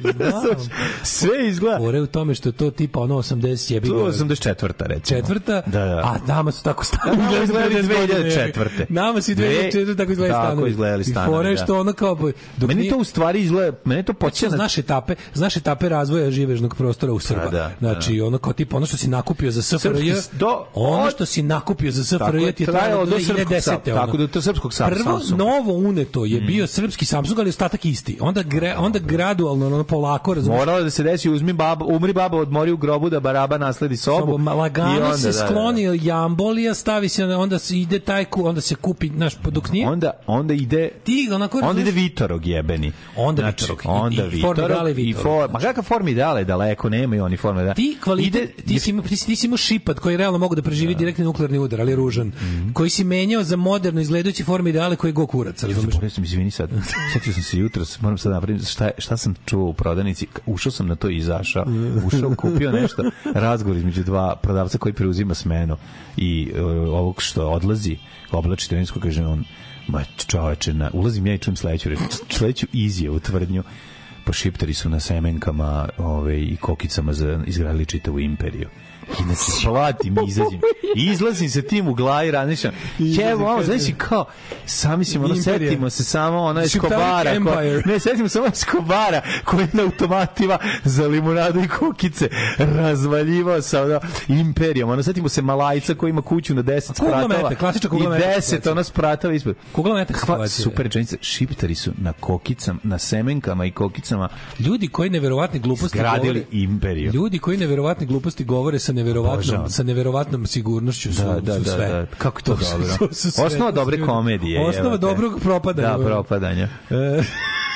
sve izgleda.
Fore u tome što je to tipa ono osamdeset jebi.
To je osamdeset četvrta recimo.
Četvrta,
da, da.
A nama su tako stanovi.
Nama izgledali dve hiljade četvrte.
Nama su dve hiljade četvrte tako izgledali stanovi.
Tako izgledali stanovi,
Fore što ono kao...
Meni to u stvari izgleda, meni to počeo...
Znaš etape, znaš etape razvoja živežnog prostora u Srba. Da, znači ono kao tipa ono što si nakupio za S F R J, ono što si nakupio za S F R J ti je trajalo do dve hiljade desete.
Tako do to srpskog Samsunga.
Prvo novo uneto je bio srpski Samsung, ali ostatak isti. Onda onda gradualno, ono polako, razumiješ.
Moralo da se desi, uzmi baba, umri baba, odmori u grobu da baraba nasledi sobu.
Sobo, lagano se skloni da, da. jambolija, stavi se, onda se ide taj, onda se kupi, naš, dok nije.
Onda, onda ide,
ti, onako,
onda razumiješ? Ide Vitorog jebeni.
Onda
znači,
Vitorog.
Onda
I,
Vitorog.
I,
i for, ma kakva Formidale daleko, nema i oni Formidale.
Ti kvalitet, ide, ti, si ima, ti, ti si imao Šipat koji realno mogu da preživi da. direktni nuklearni udar, ali je ružan. Mm-hmm. Koji si menjao za moderno izgledajući Formidale koji je go kurac.
Razumiješ? Ja sam, izvini sad, sjetio sam se jutros, moram sad napraviti, šta, šta sam čuo u prodavnici, ušao sam na to i izašao, ušao, kupio nešto, razgovor između dva prodavca koji preuzima smenu i uh, ovog što odlazi, oblači treninsko, kaže on, ma čoveče, na, ulazim ja i čujem sledeću reč, sledeću izjavu, tvrdnju, po šiptari su na semenkama ove, i kokicama za, izgradili čitavu imperiju. I znači platim i izađem. I izlazim se tim u glavi, razmišljam. Jevo, ovo, znači kao, sami smo, ono, setimo se samo ono Escobara. Ko, ne, setimo samo Escobara koji je na automatima za limunadu i kukice razvaljivao sa ono, imperijom. Ono, setimo se Malajca koji ima kuću na deset spratova. I deset ono spratova ispod.
Kugla mete.
Super rečenica. Šiptari su na kokicama, na semenkama i kokicama.
Ljudi koji neverovatne gluposti
govore. Imperiju.
Ljudi koji neverovatne gluposti govore sa neverovatnom, sa neverovatnom sigurnošću su,
da, da,
su sve.
Da, da. Kako to, to dobro? Osnova dobre komedije.
Osnova dobrog propadanja.
Da, propadanja.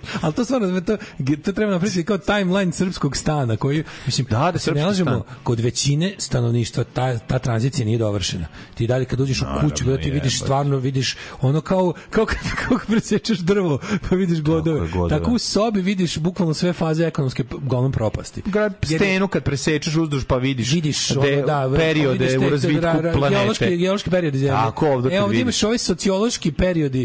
Ali to stvarno, to, to treba napraviti kao timeline srpskog stana, koji, mislim,
da, da,
se ne lažemo, kod većine stanovništva ta, ta tranzicija nije dovršena. Ti dalje kad uđeš u kuću, da ti vidiš stvarno, vidiš ono kao, kao kad, kao kad presečeš drvo, pa vidiš godove. Tako u sobi vidiš bukvalno sve faze ekonomske uglavnom propasti.
Stenu kad presečeš uzduž pa vidiš,
vidiš
de,
ono, da,
periode
vidiš te,
u razvitku
da, da,
planete.
Geološki, geološki periodi zemlje.
Tako, ovdje
e, ovdje imaš ovaj sociološki periodi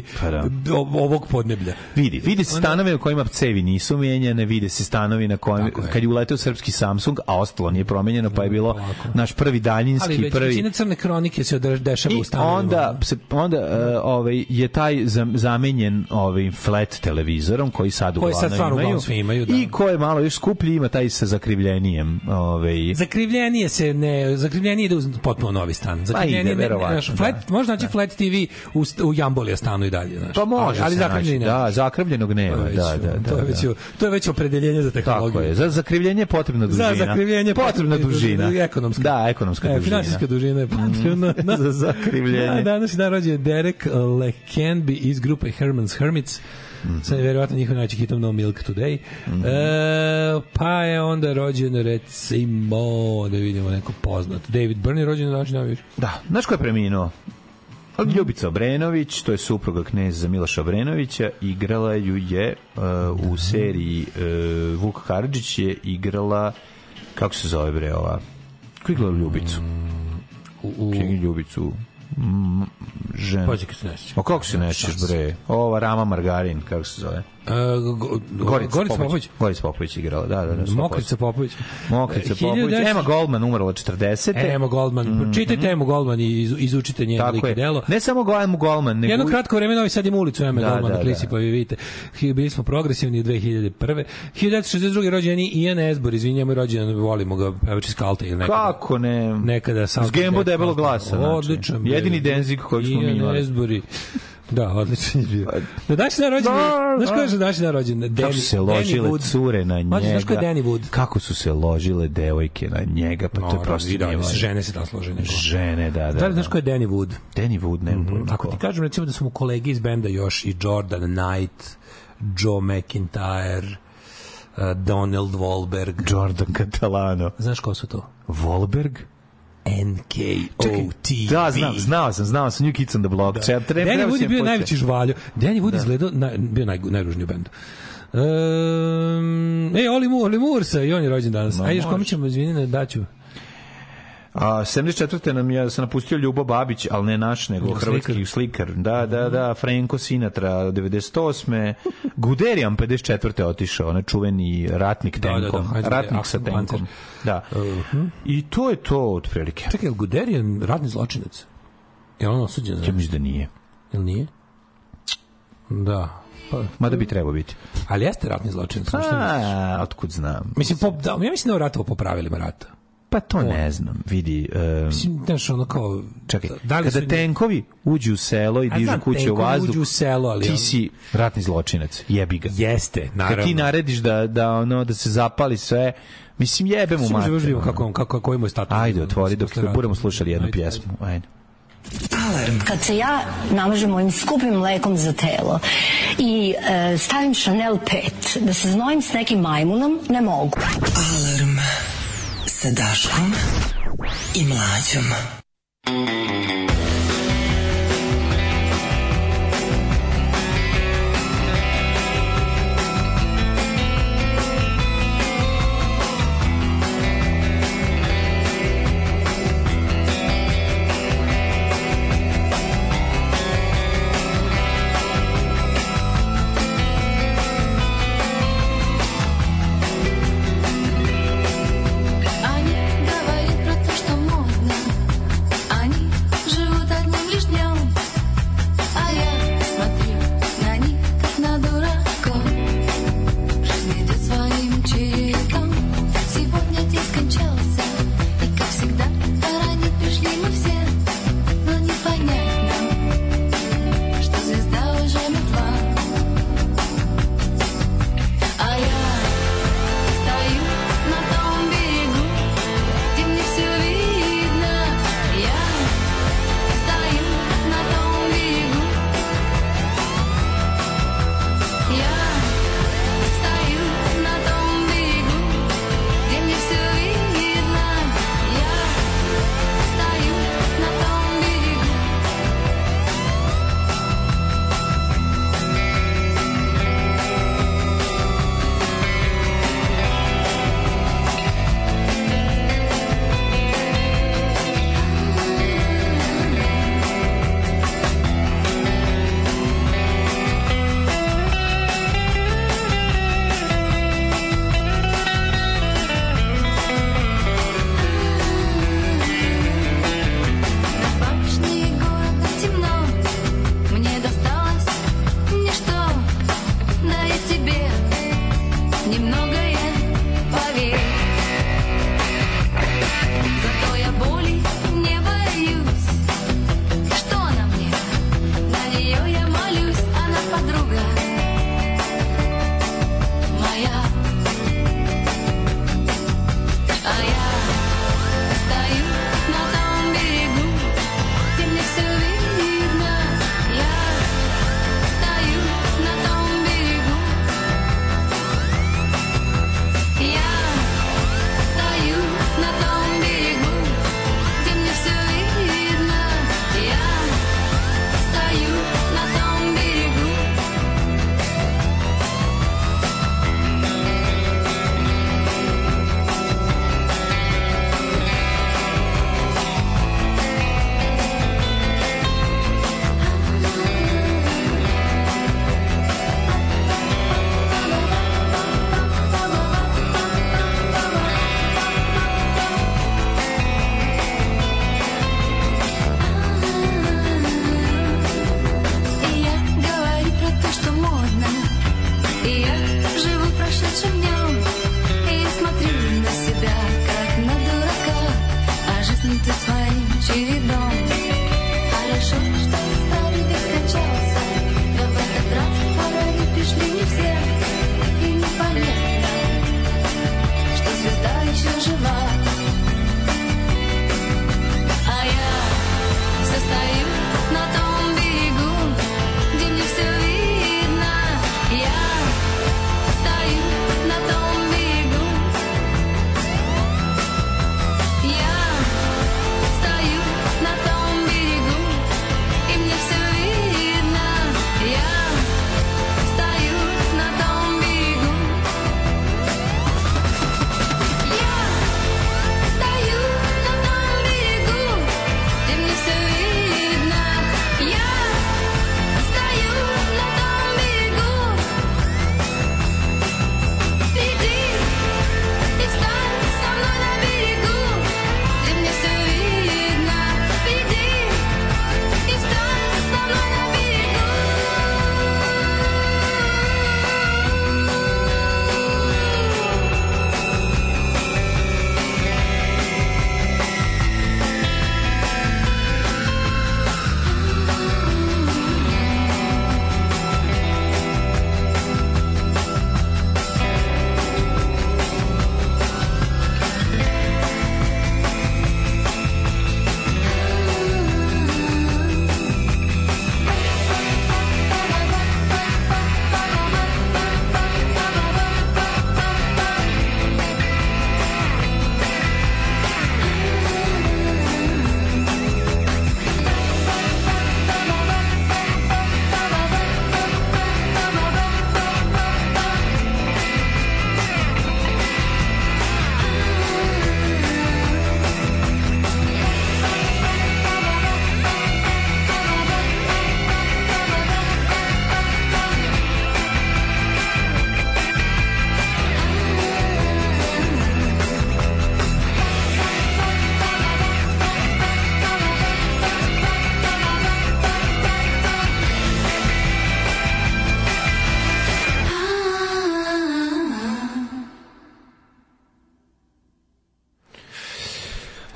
ovog podneblja.
Vidi, vidi se stanove u kojima cevi nisu mijenjane, vide se stanovi na kojima, kad je uleteo srpski Samsung, a ostalo nije promenjeno, pa je bilo Lako. naš prvi daljinski,
ali već
prvi...
većina crne kronike se dešava u stanovima.
Onda, se, onda uh, ovaj, je taj zamenjen ovaj, flat televizorom, koji sad uglavnom imaju,
imaju da.
I ko je malo još skuplji, ima taj sa zakrivljenijem. Ovaj...
Zakrivljenije se ne... Zakrivljenije ide uz potpuno novi stan. Zakrivljenije
ide, verovatno.
Flat, možda naći flat T V u, u Jambolija stanu i dalje. Znaš.
Pa može
ali, ali
naći, da, zakrivljenog nema.
To je već,
da, da, da,
to je već,
da.
To je već opredeljenje za tehnologiju.
Tako je, za zakrivljenje je potrebna dužina.
Za zakrivljenje
potrebna dužina.
Ekonomska.
Da, ekonomska dužina.
E, finansijska dužina je potrebna.
Mm, za zakrivljenje.
Da, danas je dan rođen Derek LeCanby iz grupe Herman's Hermits. Mm-hmm. Sad je verovatno njihov najveći hitom No Milk Today. Mm-hmm. E, pa je onda rođen recimo, da vidimo neko poznat, David Byrne je rođen na način najviše.
Da, znaš ko je preminuo? Ljubica Obrenović, to je supruga kneza Miloša Obrenovića, igrala ju je uh, u seriji uh, Vuk Karadžić je igrala, kako se zove bre ova? Ko je igrala Ljubicu?
Mm, u, u...
Ljubicu... Mm, žen.
Pazi kad se nećeš.
O kako se nećeš bre? Ova Rama Margarin, kako se zove?
Uh, go, Gorica Popović.
Gorica Popović igrala, da, da, da.
Mokrica Popović.
Mokrica Popović. Emma Goldman umrla četrdesete.
Emma Goldman. Mm-hmm. Čitajte Emma Goldman i iz, izučite njeno lik i delo.
Ne samo Emma Goldman, nego...
Jedno kratko vreme Novi Sad ima ulicu Emma da, Goldman da, na Klisi, da. Pa vi vidite. Bili smo progresivni u dve hiljade prve. hiljadu devetsto šezdeset druge rođeni Ian Asbury, izvinjamo, rođen, volimo ga, pevač iz Kalte ili nekada.
Kako ne?
Nekada
s Gembo debelo glasa. Znači.
Odličan.
Jedini Denzik kojeg smo mi imali.
Ian Asbury. Da, odlično je bio. Na današnji dan rođen, znaš ko je na današnji dan rođen?
Kako su se ložile cure na njega.
Znaš ko je Danny Wood?
Kako su se ložile devojke na njega, pa no, to je prosto
nije važno. Žene se da slože.
Žene, da, da.
Da li znaš ko je Danny Wood?
Danny Wood, ne znam.
Ako ti kažem, recimo da su mu kolegi iz benda još i Jordan Knight, Joe McIntyre, uh, Donald Wahlberg.
Jordan Catalano.
Znaš ko su to?
Wahlberg?
N K O T V.
Da, znam, znao sam, znao sam New Kids on the Block.
Da. Danny Wood je bio najveći žvaljo. Danny Wood izgledao, na, bio naj, najružniji u bendu. Um, e, Oli Moore, Oli Moore i on je rođen danas. No, ajde, još kome ćemo, izvini, na daću.
A sedamdeset četvrte nam je se napustio Ljubo Babić, ali ne naš, nego hrvatski slikar. slikar. Da, da, da, Franko Sinatra devedeset osme Guderian pedeset četvrte otišao, onaj čuveni ratnik tenkom. Da, da, da, ratnik sa tenkom. Da. Uh-huh. I to je to od prilike.
Čekaj, je li Guderian ratni zločinac? Je li on osuđen?
Ja mislim da nije.
Je li nije? Da.
Pa, mada bi trebao biti.
Ali jeste ratni zločinac.
A, otkud znam.
Mislim, po, da, ja mislim da je ratovo po pravilima rata.
Pa to ne znam, vidi. Um,
Mislim, znaš, ono kao...
Čekaj, da li kada tenkovi uđu u selo i dižu kuće u vazduh,
uđu u selo, ali
ti
on...
si ratni zločinac, jebi ga.
Jeste, naravno.
Kad ti narediš da, da, ono, da se zapali sve, mislim, jebe mu mater.
Možemo kako, kako, kako imamo status.
Ajde, otvori, dok budemo slušali jednu ajde, pjesmu. Ajde.
Alarm. Kad se ja namažem ovim skupim mlekom za telo i e, stavim Chanel pet, da se znojim s nekim majmunom, ne mogu.
Alarm sa Daškom i Mlađom.
Они говорят про то, что модно. Они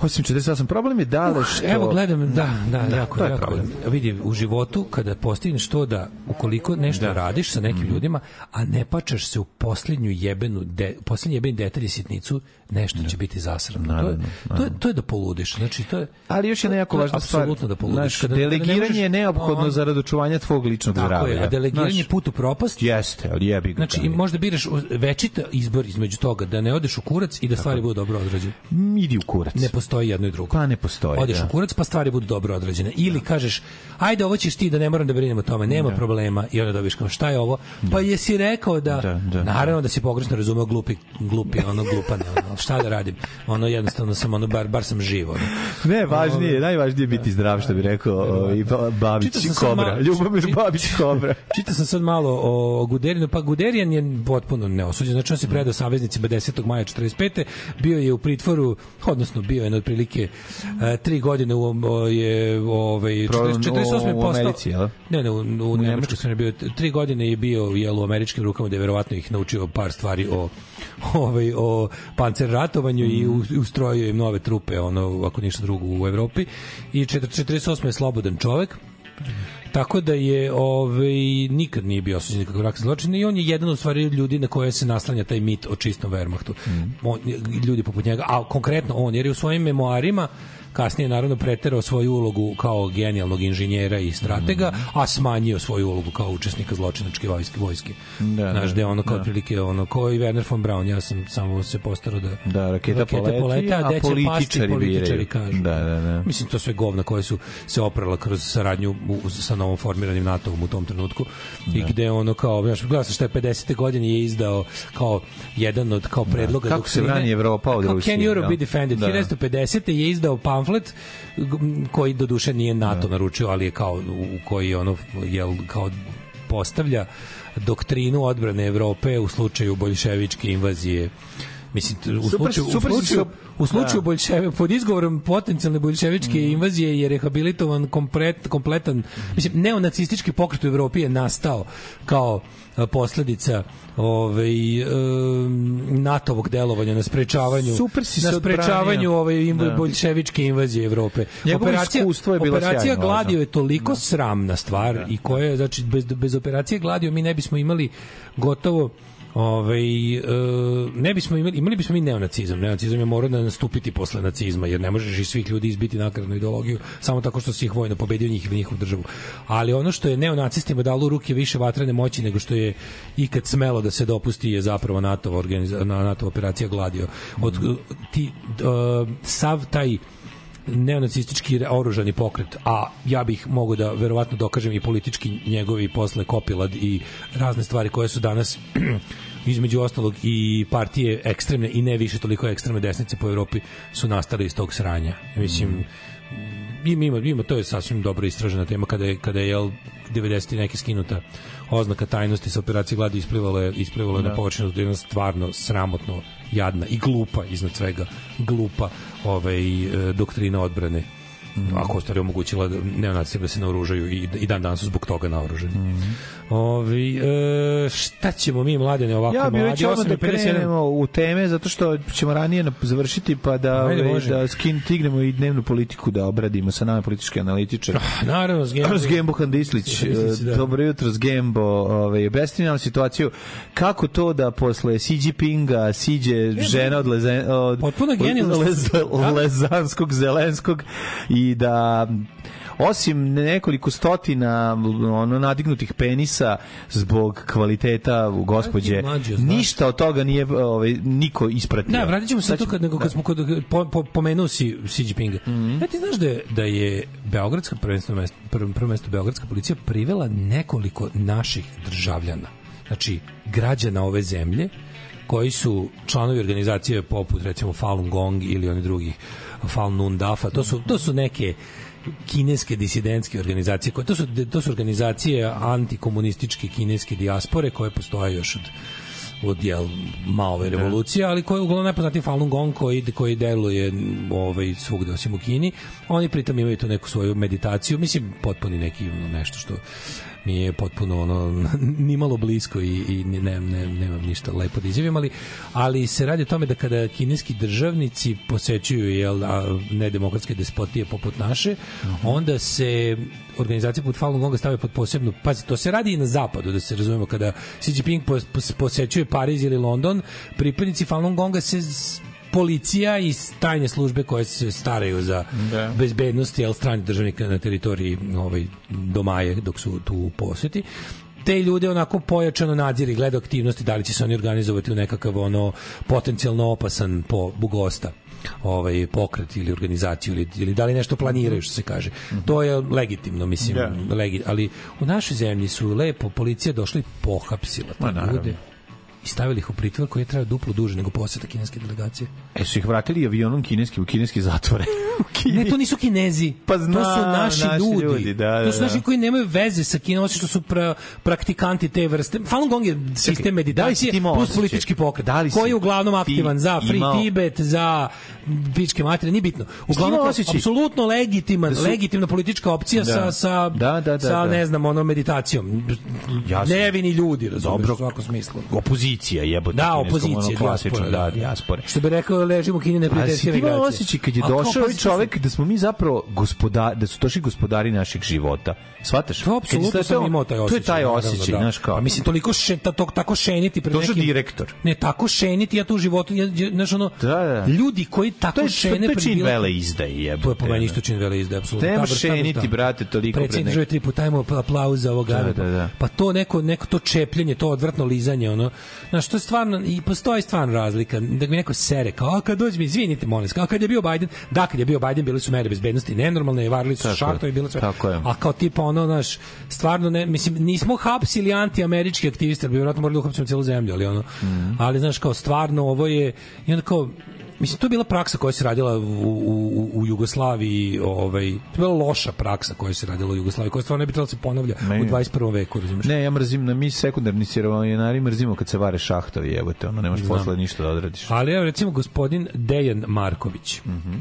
osim četrdeset osam, problem je dale što...
Evo, gledam, da, da,
da
jako,
to je
jako.
problem.
Vidi, u životu, kada postigneš to da, ukoliko nešto da. radiš sa nekim mm. ljudima, a ne pačaš se u posljednju jebenu, de, posljednji jebeni detalj i sitnicu, nešto da. će biti zasramno. To je, to, je, to je da poludiš. Znači, to je,
ali još je nejako važna stvar.
Apsolutno da poludiš.
Kada, delegiranje kada možeš, je neophodno on, zarad očuvanja tvog ličnog zdravlja.
Tako je, a delegiranje je put u propast.
Jeste, ali jebi ga.
Znači, možda biraš večita izbor između toga, da ne odeš u kurac i da stvari budu dobro odrađene.
Idi u kurac.
Ne postoji jedno i drugo.
Pa ne postoji.
Odeš
da.
u kurac pa stvari budu dobro odrađene. Ili da. kažeš, ajde ovo ćeš ti da ne moram da brinem o tome, nema da. problema. I onda dobiš kao šta je ovo? Pa da. jesi rekao da, da, da naravno da si pogrešno razumeo glupi, glupi, ono glupane, ono, šta da radim? Ono jednostavno sam, ono, bar, bar sam živ. Ono.
Ne, važnije, ono, najvažnije je biti zdrav, što bi rekao i Babić Kobra. Ljubomir Babić Kobra.
Čitao sam sad malo o Guderinu, pa Guderijan je potpuno neosuđen. Znači on se predao saveznicima desetog maja četrdeset pete. Bio je u pritvoru, odnosno bio je na otprilike uh, tri godine u, o, je ovaj četrdeset osme postao.
Americi, jel?
Ne, ne, u, u, u Nemačkoj sam bio tri godine je bio jel u američkim rukama, da je verovatno ih naučio par stvari o ovaj o pancer ratovanju mm. i ustrojio im nove trupe, ono ako ništa drugo u Evropi. I četrdeset osme je slobodan čovek. Tako da je ovaj nikad nije bio osuđen nikakav ratni zločin i on je jedan od stvari ljudi na koje se naslanja taj mit o čistom Wehrmachtu. Mm. On, ljudi poput njega, a konkretno on, jer je u svojim memoarima kasnije naravno preterao svoju ulogu kao genijalnog inženjera i stratega, mm. a smanjio svoju ulogu kao učesnika zločinačke vojske. vojske. Da, Znaš, da je ono kao da. prilike ono, kao i Werner von Braun, ja sam samo se postarao da,
da raketa, raketa poleti, poleti, a, a političari, političari kažu. Da, da, da. Mislim,
to sve govna koje su se oprala kroz saradnju u, sa novom formiranim NATO-om u tom trenutku da. i gde ono kao, znaš, gledao sam šta je pedesete godine je izdao kao jedan od kao predloga
da. Kako se brani Evropa od Rusije?
Can Europe be defended? Da. hiljadu devetsto pedesete je izdao pamflet koji do duše nije NATO da. naručio, ali je kao u koji ono jel kao postavlja doktrinu odbrane Evrope u slučaju boljševičke invazije. Mislim, u
super,
slučaju,
super,
u slučaju,
super,
u slučaju da. boljševi, pod izgovorom potencijalne boljševičke mm. invazije je rehabilitovan komplet, kompletan, mislim, neonacistički pokret u Evropi je nastao kao posledica ovaj um, NATO-ovog delovanja na sprečavanju na sprečavanju ove inv, da. boljševičke invazije Evrope.
Njegovo
operacija
je bila
operacija
sjajno,
Gladio je toliko da. sramna stvar da. i koja je, znači bez bez operacije Gladio mi ne bismo imali gotovo Ovaj e, ne bismo imali imali bismo mi neonacizam. Neonacizam je morao da nastupiti posle nacizma, jer ne možeš i svih ljudi izbiti nakaradnu ideologiju samo tako što si ih vojno pobedio njih ili njihovu državu. Ali ono što je neonacistima dalo u ruke više vatrene moći nego što je ikad smelo da se dopusti je zapravo NATO organizacija, NATO operacija Gladio. Od ti uh, sav taj neonacistički oružani pokret, a ja bih mogao da verovatno dokažem i politički njegovi posle Kopilad i razne stvari koje su danas između ostalog i partije ekstremne i ne više toliko ekstremne desnice po Evropi su nastale iz tog sranja. Mislim, mm. ima, ima, to je sasvim dobro istražena tema kada je, kada je jel, devedesetih neki skinuta oznaka tajnosti sa operacije Gladio isplivala je, isplivala je da. na površinu da je stvarno sramotno jadna i glupa iznad svega glupa ovaj, doktrina odbrane mm. ako ostari omogućila neonacima da se naoružaju i, i dan danas su zbog toga naoruženi. Mm. Ovi, e, šta ćemo mi mladene ovako
ja
mladi?
Ja bih već da krenemo u teme zato što ćemo ranije završiti pa da, ove, da skin tignemo i dnevnu politiku da obradimo sa nama politički analitičar.
Ah, naravno, Zgembo.
Zgembo Handislić. Da. Dobro jutro, Zgembo. Ove, objasni nam situaciju kako to da posle Xi Jinpinga siđe žena od, lezen, od,
potpuno genijalno
lez, lezanskog, zelenskog i da osim nekoliko stotina ono nadignutih penisa zbog kvaliteta gospođe, ništa od toga nije ovaj niko ispratio.
Da, vratit ćemo se to kad, nego kad da. smo kod, po, po, pomenuo si Xi Jinpinga. Mm -hmm. Ja ti znaš da je, da je beogradska prvenstveno mesto, prvo, prvo mesto beogradska policija privela nekoliko naših državljana, znači građana ove zemlje koji su članovi organizacije poput recimo Falun Gong ili oni drugih Falun Nun Dafa, to su, to su neke kineske disidentske organizacije koje to su to su organizacije antikomunističke kineske dijaspore koje postoje još od od jel Maove revolucije, ali koji je uglavnom najpoznatiji Falun Gong koji, koji deluje ovaj, svugde osim u Kini. Oni pritom imaju tu neku svoju meditaciju, mislim potpuni neki nešto što mi je potpuno ono nimalo blisko i, i ne, ne, nemam ništa lepo da izjavim, ali, ali se radi o tome da kada kineski državnici posećuju jel, a, nedemokratske despotije poput naše, uh-huh. onda se organizacije poput Falun Gonga stave pod posebnu, pazi, to se radi i na zapadu, da se razumemo, kada Xi Jinping pos, pos, posećuje Pariz ili London, pripadnici Falun Gonga se policija i tajne službe koje se staraju za da. bezbednost jel, stranih državnika na teritoriji ovaj, Domaje dok su tu u poseti. Te ljude onako pojačano nadziri, gleda aktivnosti, da li će se oni organizovati u nekakav ono potencijalno opasan po bugosta ovaj pokret ili organizaciju ili, ili da li nešto planiraju, što se kaže. Mm-hmm. To je legitimno, mislim, yeah. legi, ali u našoj zemlji su lepo policija došla i pohapsila te ljude i stavili ih u pritvor koji je trajao duplo duže nego poseta kineske delegacije.
E su ih vratili avionom kineski u kineske zatvore?
Ne, to nisu Kinezi.
Pa zna,
to su naši,
naši
ljudi.
ljudi da, da,
to su naši koji nemaju veze sa Kinom, osim što su pra, praktikanti te vrste. Falun Gong je sistem meditacije plus osjećaj. Politički pokret, da koji je uglavnom aktivan za Free imao... Tibet, za pičke materije, nije bitno. Uglavnom, apsolutno legitiman, su... legitimna politička opcija da. sa, sa,
da, da, da,
sa
da.
ne znam, ono, meditacijom. Jasno. Nevini ljudi, razumiješ, u svakom smislu.
Opozicija, jebote.
Da, opozicija,
klasično, da, dijaspore.
Što bi rekao, ležimo u Kini neprijateljske migracije.
A si ti osjećaj kad je došao ovaj čovek da smo mi zapravo gospodari, da su došli gospodari naših života. Shvataš?
To apsolutno sam imao taj osjećaj.
To je taj osjećaj, znaš kao.
A mislim, toliko še, ta, to, tako šeniti pred
nekim... direktor.
Ne, tako šeniti, ja tu u životu, ja, znaš ono,
da, da.
ljudi koji tako
to je,
šene...
To je čin vele izdaje, jebote.
To je po meni isto čin vele izdaje, apsolutno.
Nemo šeniti, brate, toliko pred nekim.
Predsjednik države tri puta imamo aplauz za ovoga.
Da, da, da.
Pa to neko, neko to čepljenje, to odvrtno lizanje, ono, znaš, to je stvarno, i postoji stvarno razlika, da mi neko sere, kao, a kad dođe mi, izvinite, molim se, kao kad je bio Biden, da, kad je bio Biden, bili su mere bezbednosti nenormalne, varili su šahtovi, bilo sve. A kao tipa ono, naš, stvarno, ne, mislim, nismo hapsili antiamerički aktiviste, bi vjerojatno morali da uhapsimo cijelu zemlju, ali ono, mm. ali, znaš, kao, stvarno, ovo je, i onda kao, mislim, to je bila praksa koja se radila u, u, u Jugoslaviji, ovaj, to je bila loša praksa koja se radila u Jugoslaviji, koja stvarno ne bi trebala se ponavlja ne, u dvadeset prvom veku, razumiješ?
Ne, ja mrzim, na mi sekundarni sirovinari mrzimo kad se vare šahtovi, jebote, ono, nemaš posle ništa da odradiš.
Ali, evo, recimo, gospodin Dejan Marković,
mhm.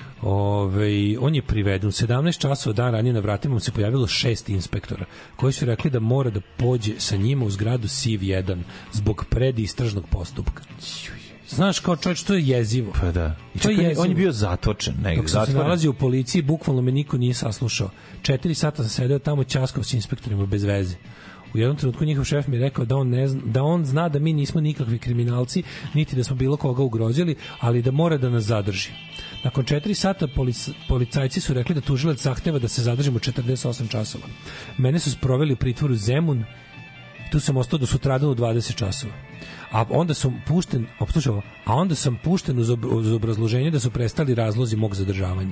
Ove, on je priveden u sedamnaest časova dan ranije, na vratima mu se pojavilo šest inspektora koji su rekli da mora da pođe sa njima u zgradu S I V jedan zbog predistražnog postupka. Znaš, kao čovječ, to je jezivo.
Pa da. I čekaj, je on je bio zatočen. Negdje.
Dok sam se nalazio u policiji, bukvalno me niko nije saslušao. Četiri sata sam sedeo tamo ćaskao s inspektorima bez veze. U jednom trenutku njihov šef mi je rekao da on, ne zna, da on zna da mi nismo nikakvi kriminalci, niti da smo bilo koga ugrozili, ali da mora da nas zadrži. Nakon četiri sata polic, policajci su rekli da tužilac zahteva da se zadržimo četrdeset osam časova. Mene su sproveli u pritvoru Zemun, tu sam ostao do sutradan u dvadeset časova. A onda sam pušten, optužava, a onda sam pušten uz, ob, uz obrazloženje da su prestali razlozi mog zadržavanja.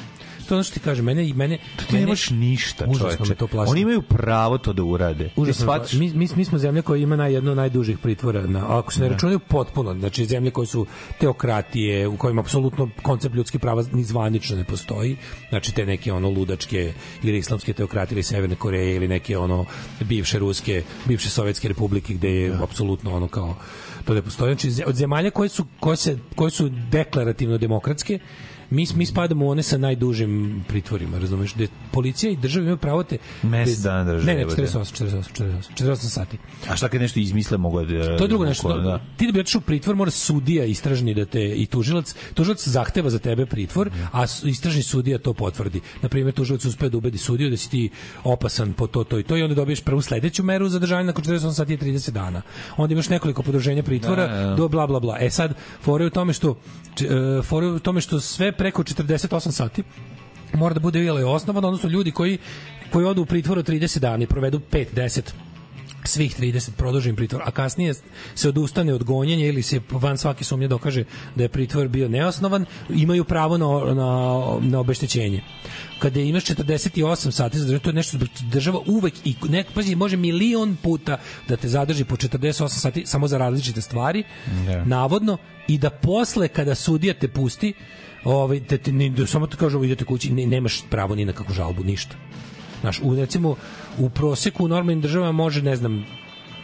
To ono što ti kaže, mene i mene...
Tu nemaš ništa, čoveče. Oni imaju pravo to da urade.
Užasno, mi, mi, mi smo zemlja koja ima naj, jedno od najdužih pritvora. Na, ako se ne računaju potpuno, znači zemlje koje su teokratije, u kojima apsolutno koncept ljudskih prava ni zvanično ne postoji, znači te neke ono ludačke ili islamske teokratije ili Severne Koreje ili neke ono bivše ruske, bivše sovjetske republike gde je ja. apsolutno ono kao to ne postoji. Znači od zemalja koje su, koje se, koje su deklarativno demokratske, Mi, mi spadamo u one sa najdužim pritvorima, razumeš, gde policija i država imaju pravo te...
Mesec dana drže.
Ne, ne, četrdeset osam, četrdeset osam, četrdeset osam, četrdeset osam sati.
A šta kad nešto izmisle mogu da...
To je drugo nešto. Da. Ti da bi otišao u pritvor, mora sudija istražni da te, i tužilac, tužilac zahteva za tebe pritvor, a istražni sudija to potvrdi. Naprimjer, tužilac uspe da ubedi sudiju da si ti opasan po to, to i to i onda dobiješ prvu sledeću meru zadržanja nakon četrdeset osam sati je trideset dana. Onda imaš nekoliko podruženja pritvora da, da. do bla, bla, bla. E sad, fore u tome što, fore u tome što sve preko četrdeset osam sati mora da bude ili osnovano, odnosno ljudi koji, koji odu u pritvor trideset dana i provedu pet deset svih trideset produžen pritvor, a kasnije se odustane od gonjenja ili se van svake sumnje dokaže da je pritvor bio neosnovan, imaju pravo na, na, na obeštećenje. Kada imaš četrdeset osam sati zadržati, to je nešto država uvek i nek, pazi, može milion puta da te zadrži po četrdeset osam sati samo za različite stvari, yeah. navodno, i da posle kada sudija te pusti, ovaj, da te, ni, da samo te kaže idete kući, ne, nemaš pravo ni na kakvu žalbu, ništa. Znaš, u, recimo, u proseku u normalnim državama može, ne znam,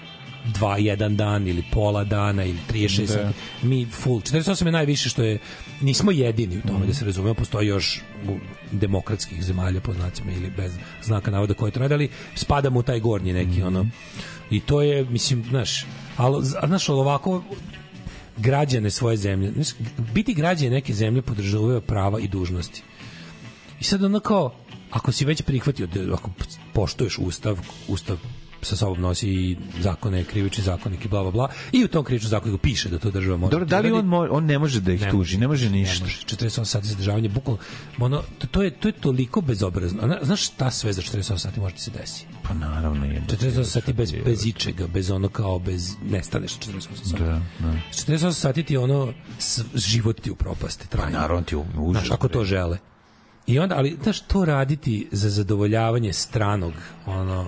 dva, jedan dan ili pola dana ili trideset šest sati. Mi full. četrdeset osam je najviše što je, nismo jedini u tome, mm. da se razumemo, postoji još demokratskih zemalja po znacima ili bez znaka navoda koje to rade, ali spadamo u taj gornji neki, mm. ono. I to je, mislim, znaš, ali, znaš, ovako građane svoje zemlje, znaš, biti građane neke zemlje podržavaju prava i dužnosti. I sad ono kao, ako si već prihvatio, ako poštuješ ustav, ustav sa sobom nosi i zakone, krivični zakonik i bla bla bla, i u tom krivičnom zakoniku piše da to država mora.
Dobro, da li on mo, on ne može da ih ne tuži, ne može ništa. Ne može.
četrdeset osam sati zadržavanje, bukvalno, ono, to, to je to je toliko bezobrazno. Znaš šta sve za četrdeset osam sati može da se desi?
Pa naravno je.
četrdeset osam sati bez bez ičega, bez ono kao bez nestaneš četrdeset osam sati.
Da, da.
četrdeset osam sati ti ono život ti u propasti traje.
Pa naravno ti užas.
Znaš, ako to žele. I onda, ali znaš, to raditi za zadovoljavanje stranog, ono,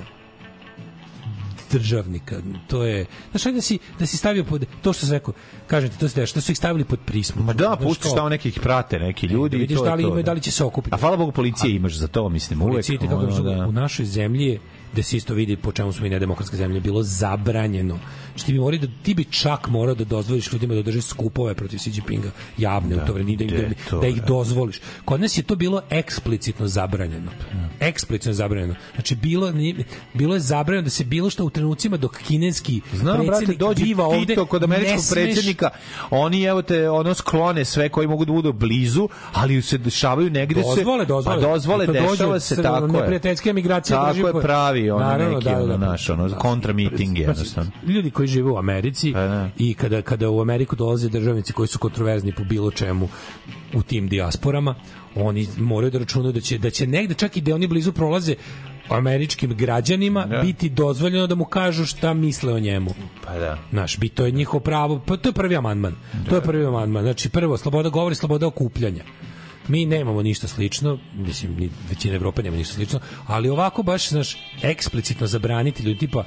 državnika, to je, znaš, da si, da si stavio pod, to što se rekao, kažete, to se što su ih stavili pod prismu.
Ma da, pustiš tamo nekih prate, neki ljudi,
da vidiš
to
da li
to,
ima, da li će se okupiti.
A hvala Bogu, policije imaš za to, mislim, uvek.
Policije, kako ono, da. U našoj zemlji je, da se isto vidi po čemu smo mi nedemokratska zemlja, bilo zabranjeno. Znači, ti bi, morali da, ti bi čak morao da dozvoliš ljudima da drže skupove protiv Xi Jinpinga javne da, u to vreme, da, da, da, da ih dozvoliš. Kod nas je to bilo eksplicitno zabranjeno. Eksplicitno zabranjeno. Znači, bilo, bilo je zabranjeno da se bilo što u trenucima dok kineski
Znam,
predsjednik
brate,
biva ovde,
Tito kod američkog
smeš...
predsjednika, oni evo te ono sklone sve koji mogu da budu blizu, ali se dešavaju negde
dozvole,
se
dozvole,
pa dozvole, dešava se tako je.
Neprijateljske migracije
tako je pravi ono
naravno,
neki
da, da,
ono
da,
naš ono kontra miting je jednostavno.
Ljudi koji žive u Americi i kada kada u Ameriku dolaze državnici koji su kontroverzni po bilo čemu u tim dijasporama, oni moraju da računaju da će da će negde čak i da oni blizu prolaze američkim građanima da. biti dozvoljeno da mu kažu šta misle o njemu.
Pa da.
Znaš, bi to je njihovo pravo, pa to je prvi amandman. Da. To je prvi amandman. Znači, prvo, sloboda govori, sloboda okupljanja. Mi nemamo ništa slično, mislim, ni većina Evrope nema ništa slično, ali ovako baš, znaš, eksplicitno zabraniti ljudi, tipa,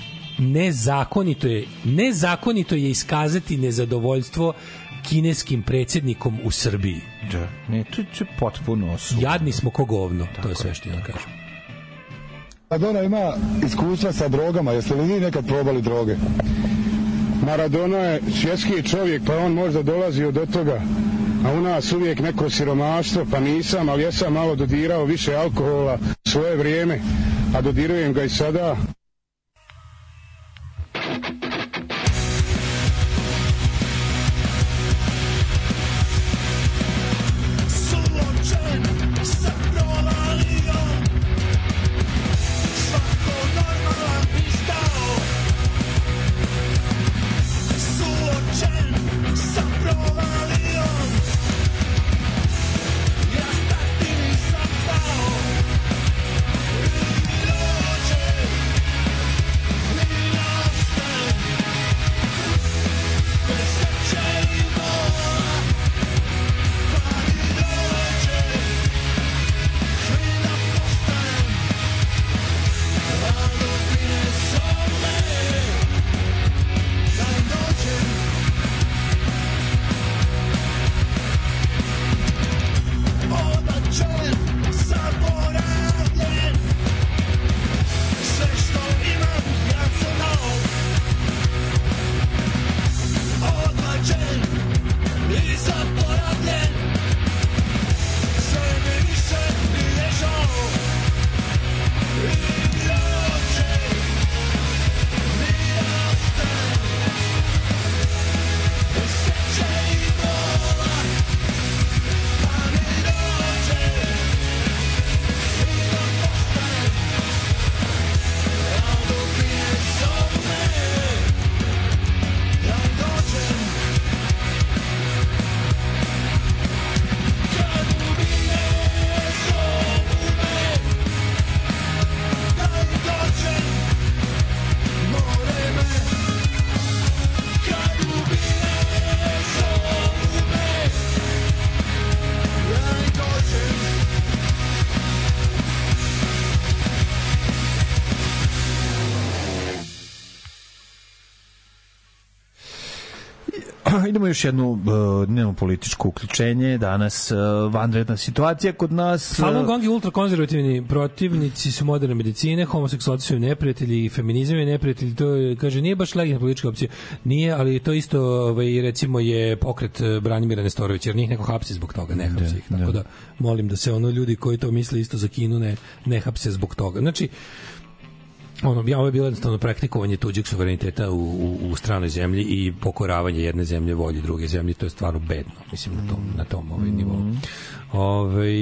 nezakonito je, nezakonito je iskazati nezadovoljstvo kineskim predsjednikom u Srbiji.
Da, ne, to je potpuno osuđeno.
Jadni smo ko govno, to je sve što ja kažem.
Maradona ima iskustva sa drogama, jeste li vi nekad probali droge? Maradona je svjetski čovjek, pa on možda dolazio do toga, a u nas uvijek neko siromaštvo, pa nisam, ali ja sam malo dodirao više alkohola u svoje vrijeme, a dodirujem ga i sada.
Yeah.
idemo još jednu uh, dnevno političko uključenje. Danas uh, vanredna situacija kod nas. Uh...
Falun Gong i ultrakonzervativni protivnici su moderne medicine, homoseksualci su neprijatelji, feminizam je neprijatelj, to je, kaže, nije baš legitimna politička opcija. Nije, ali to isto, ovaj, recimo, je pokret Branimira Nestorovića, jer njih neko hapsi zbog toga, ne hapsi ih. Tako da, molim da se ono ljudi koji to misle isto za Kinu ne, ne hapse zbog toga. Znači, ono, ja, ovo je bilo jednostavno praktikovanje tuđeg suvereniteta u, u, u stranoj zemlji i pokoravanje jedne zemlje volji druge zemlje, to je stvarno bedno, mislim, na tom, na tom ovaj nivou. Ove,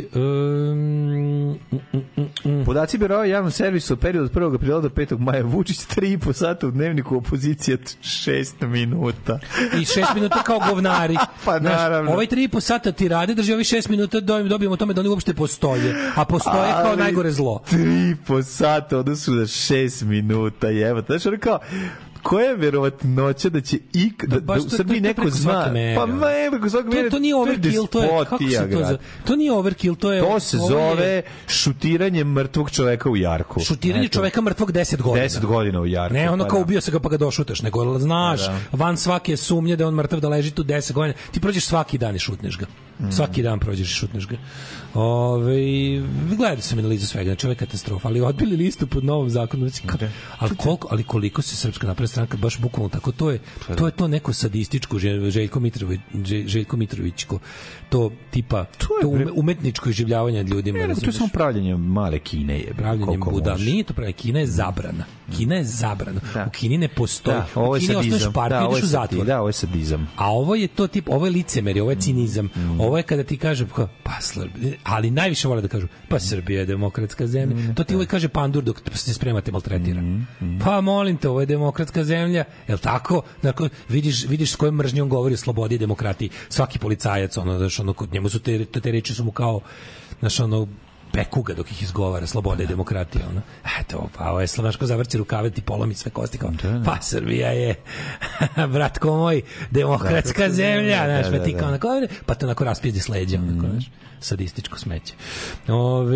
um, mm, mm, mm.
Podaci Biroa javnom servisu u periodu od prvog aprila do petog maja. Vučić tri i po sata u dnevniku, opozicija šest minuta.
I šest minuta kao govnari.
Pa naravno.
Znaš, ovaj tri i po sata ti rade, drži ovi šest minuta, dobijemo tome da oni uopšte postoje. A postoje ali kao najgore zlo.
tri i po sata odnosu da šest minuta, jeba. Znaš, ono kao, koja je verovatnoća da će ik da, da, da u Srbiji neko zna, pa ma je preko svakog
mjera, to, to nije overkill, to je, kako se to zove? To nije overkill, to je...
To se zove je, šutiranje mrtvog čoveka u jarku.
Šutiranje Eto. čoveka mrtvog deset godina.
deset godina u jarku.
Ne, ono
pa
kao
da.
ubio se ga pa ga došutaš, nego znaš, da. van svake sumnje da on mrtav da leži tu deset godina. Ti prođeš svaki dan i šutneš ga. Mm. Svaki dan prođeš i šutneš ga. Ove, gledali sam analizu svega, znači ovo je katastrofa, ali odbili listu pod novom zakonu. Znači, ali, koliko, ali koliko se Srpska napredna stranka baš bukvalno tako, to je to je to neko sadističko Željko Mitrović, Željko Mitrovićko, to tipa to, to umetničko iživljavanje ljudima.
Ne, to je samo pravljenje male Kine je.
Pravljenje Buda, nije to pravljenje, Kina je zabrana. Kina je zabrana. Da. U Kini ne postoji. Da,
ovo je sadizam.
Parku, da, ideš u zatvor.
Da, ovo je sadizam.
A ovo je to tip, ovo je licemerje, ovo je cinizam. Mm. Ovo je kada ti kaže, pa Srbija, ali najviše vole da kažu, pa Srbija je demokratska zemlja. Mm, to ti uvijek kaže pandur dok se spremate maltretira. Mm, mm. Pa molim te, ovo je demokratska zemlja. Jel tako? Dakle, vidiš, vidiš s kojom mržnjom govori o slobodi i demokratiji. Svaki policajac, ono, znaš, ono, kod njemu su te, te reči su mu kao, znaš, ono, pekuga dok ih izgovara, sloboda i demokratija, ono. Eto, pa ovo je Slanaško zavrci rukave, ti polomi sve kosti, kao, pa Srbija je, bratko moj, demokratska zemlja, znaš, pa ti kao, pa to onako raspizdi s leđa, onako, znaš, sadističko smeće. Ove,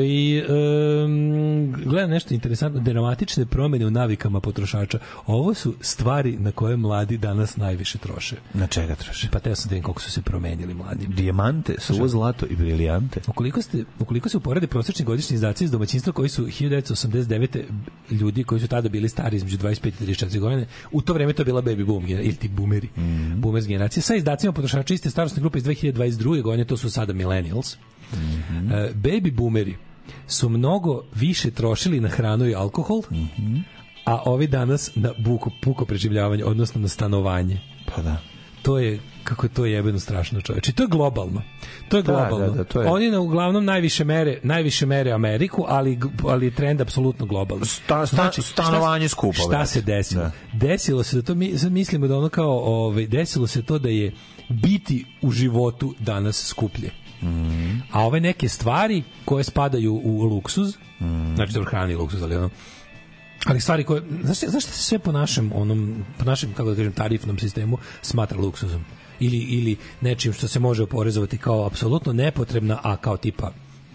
um, gledam nešto interesantno, dramatične promjene u navikama potrošača. Ovo su stvari na koje mladi danas najviše troše.
Na čega troše?
Pa teo sam da vidim koliko su se promenili mladi.
Dijamante, suvo zlato i brilijante.
Ukoliko, ste, ukoliko se uporede prosječni godišnji izdaci iz domaćinstva koji su hiljadu devetsto osamdeset devete ljudi koji su tada bili stari između dvadeset pet i trideset četiri godine, u to vreme to je bila baby boom, ili ti boomeri, mm. boomers generacija, sa izdacima potrošača iste starosne grupe iz dve hiljade dvadeset druge godine, to su sada millennials. Mm-hmm. Uh, baby boomeri su mnogo više trošili na hranu i alkohol, mm-hmm. a ovi danas na buko, puko preživljavanje, odnosno na stanovanje.
Pa da.
To je, kako je to jebeno strašno, čoveče. To je globalno. To je globalno. Da, da, da, to je. Oni na uglavnom najviše mere, najviše mere Ameriku, ali ali je trend apsolutno globalno.
Sta, sta, znači, stanovanje skupo.
Šta se desilo? Da. Desilo se da to mi sad mislimo da ono kao, ovaj, desilo se to da je biti u životu danas skuplje. Mm. A ove neke stvari koje spadaju u luksuz, mm. znači dobro hrani luksuz, ali ono, ali stvari koje, znaš, znaš šta se sve po našem onom, po našem, kako da kažem, tarifnom sistemu smatra luksuzom ili, ili nečim što se može oporezovati kao apsolutno nepotrebna, a kao tipa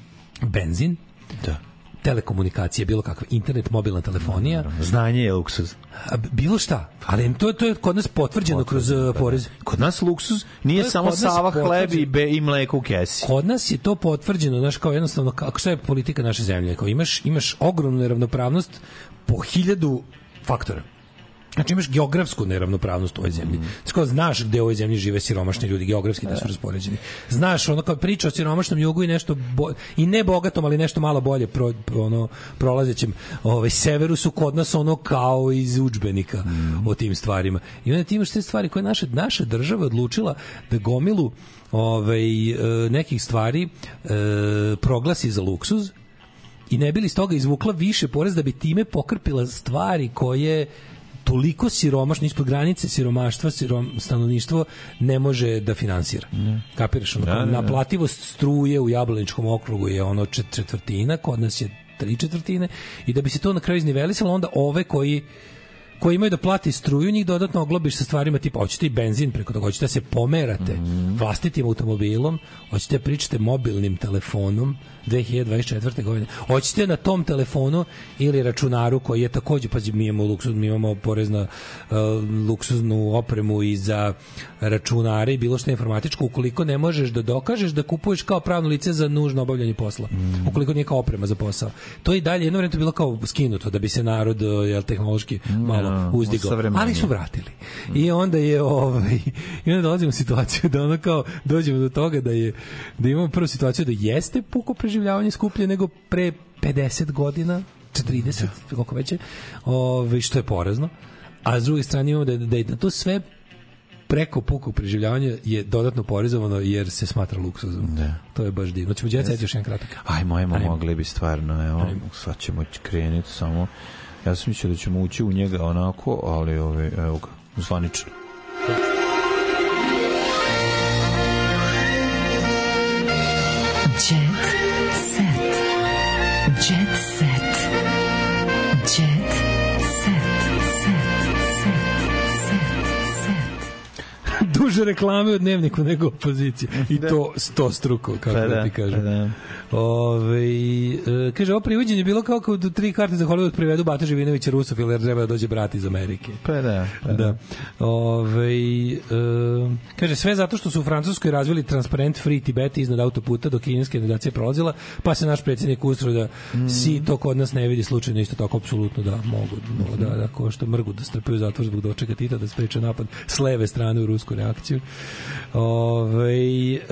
benzin,
da,
telekomunikacije, bilo kakva, internet, mobilna telefonija.
Znanje je luksuz.
A, bilo šta, ali to, to je kod nas potvrđeno kroz uh, porez.
Kod nas luksuz nije samo Sava, hleb i, be, i mleko u kesi.
Kod nas je to potvrđeno, znaš, kao jednostavno, kako šta je politika naše zemlje, kao imaš, imaš ogromnu neravnopravnost po hiljadu faktora. Znači imaš geografsku neravnopravnost u ovoj zemlji. Mm. Znači, znaš gde u ovoj zemlji žive siromašni ljudi, geografski da su raspoređeni. Znaš, ono kao priča o siromašnom jugu i nešto bo, i ne bogatom, ali nešto malo bolje pro, ono, prolazećem ovaj, severu su kod nas ono kao iz udžbenika mm. o tim stvarima. I onda ti imaš te stvari koje naša, naša država odlučila da gomilu ovaj, nekih stvari eh, proglasi za luksuz i ne bi li s toga izvukla više porez da bi time pokrpila stvari koje toliko siromašno, ispod granice siromaštva, sirom, stanovništvo ne može da finansira. Mm. Kapiraš? Ono, da, da, da. Naplativost struje u Jablaničkom okrugu je ono četvrtina, kod nas je tri četvrtine i da bi se to na kraju iznivelisalo, onda ove koji koji imaju da plati struju, njih dodatno oglobiš sa stvarima tipa, hoćete i benzin preko toga, hoćete da se pomerate mm. vlastitim automobilom, hoćete da pričate mobilnim telefonom dve hiljade dvadeset četvrte. godine, hoćete na tom telefonu ili računaru koji je takođe, pazi, mi imamo, luksuz, mi imamo porez na uh, luksuznu opremu i za računare i bilo što informatičko, ukoliko ne možeš da dokažeš da kupuješ kao pravno lice za nužno obavljanje posla, mm. ukoliko nije kao oprema za posao. To i dalje jedno vreme bilo kao skinuto da bi se narod jel, tehnološki malo no, uzdigao, ali su vratili. Mm. I onda je ovaj, i onda dolazimo u situaciju da ono kao dođemo do toga da je da imamo prvu situaciju da jeste puko preživljavanje skuplje nego pre pedeset godina, četrdeset, da. koliko već je, ovaj, što je porazno. A s druge strane imamo da, da je to sve preko pukog preživljavanja je dodatno porezovano jer se smatra luksuzom. Da. To je baš divno. Ćemo djeca yes. još jedan kratak.
Ajmo, ajmo, ajmo, mogli bi stvarno. Evo, ajmo. Sad ćemo krenuti samo. Ja sam mislio da ćemo ući u njega onako, ali ove, evo ga, zvanično.
Jet set. Jet set. Jet
duže reklame u Dnevniku nego opozicije. I da. To sto struko, kako pa da ti kažem. Pa da. Ove, e, kaže, ovo privođenje je bilo kao kao tri karte za Hollywood privedu Bata Živinovića Rusofila jer treba da dođe brat iz Amerike.
Pa da. Pa
da. Ove, e, kaže, sve zato što su u Francuskoj razvili transparent Free Tibet iznad autoputa dok kineska delegacija prolazila, pa se naš predsjednik ustro da mm. si to kod nas ne vidi slučajno isto tako apsolutno da mogu da, da, da ko što mrgu da strpaju zatvor zbog dočeka Tita da spreče napad s leve strane u rusku reakciju. Ove, e,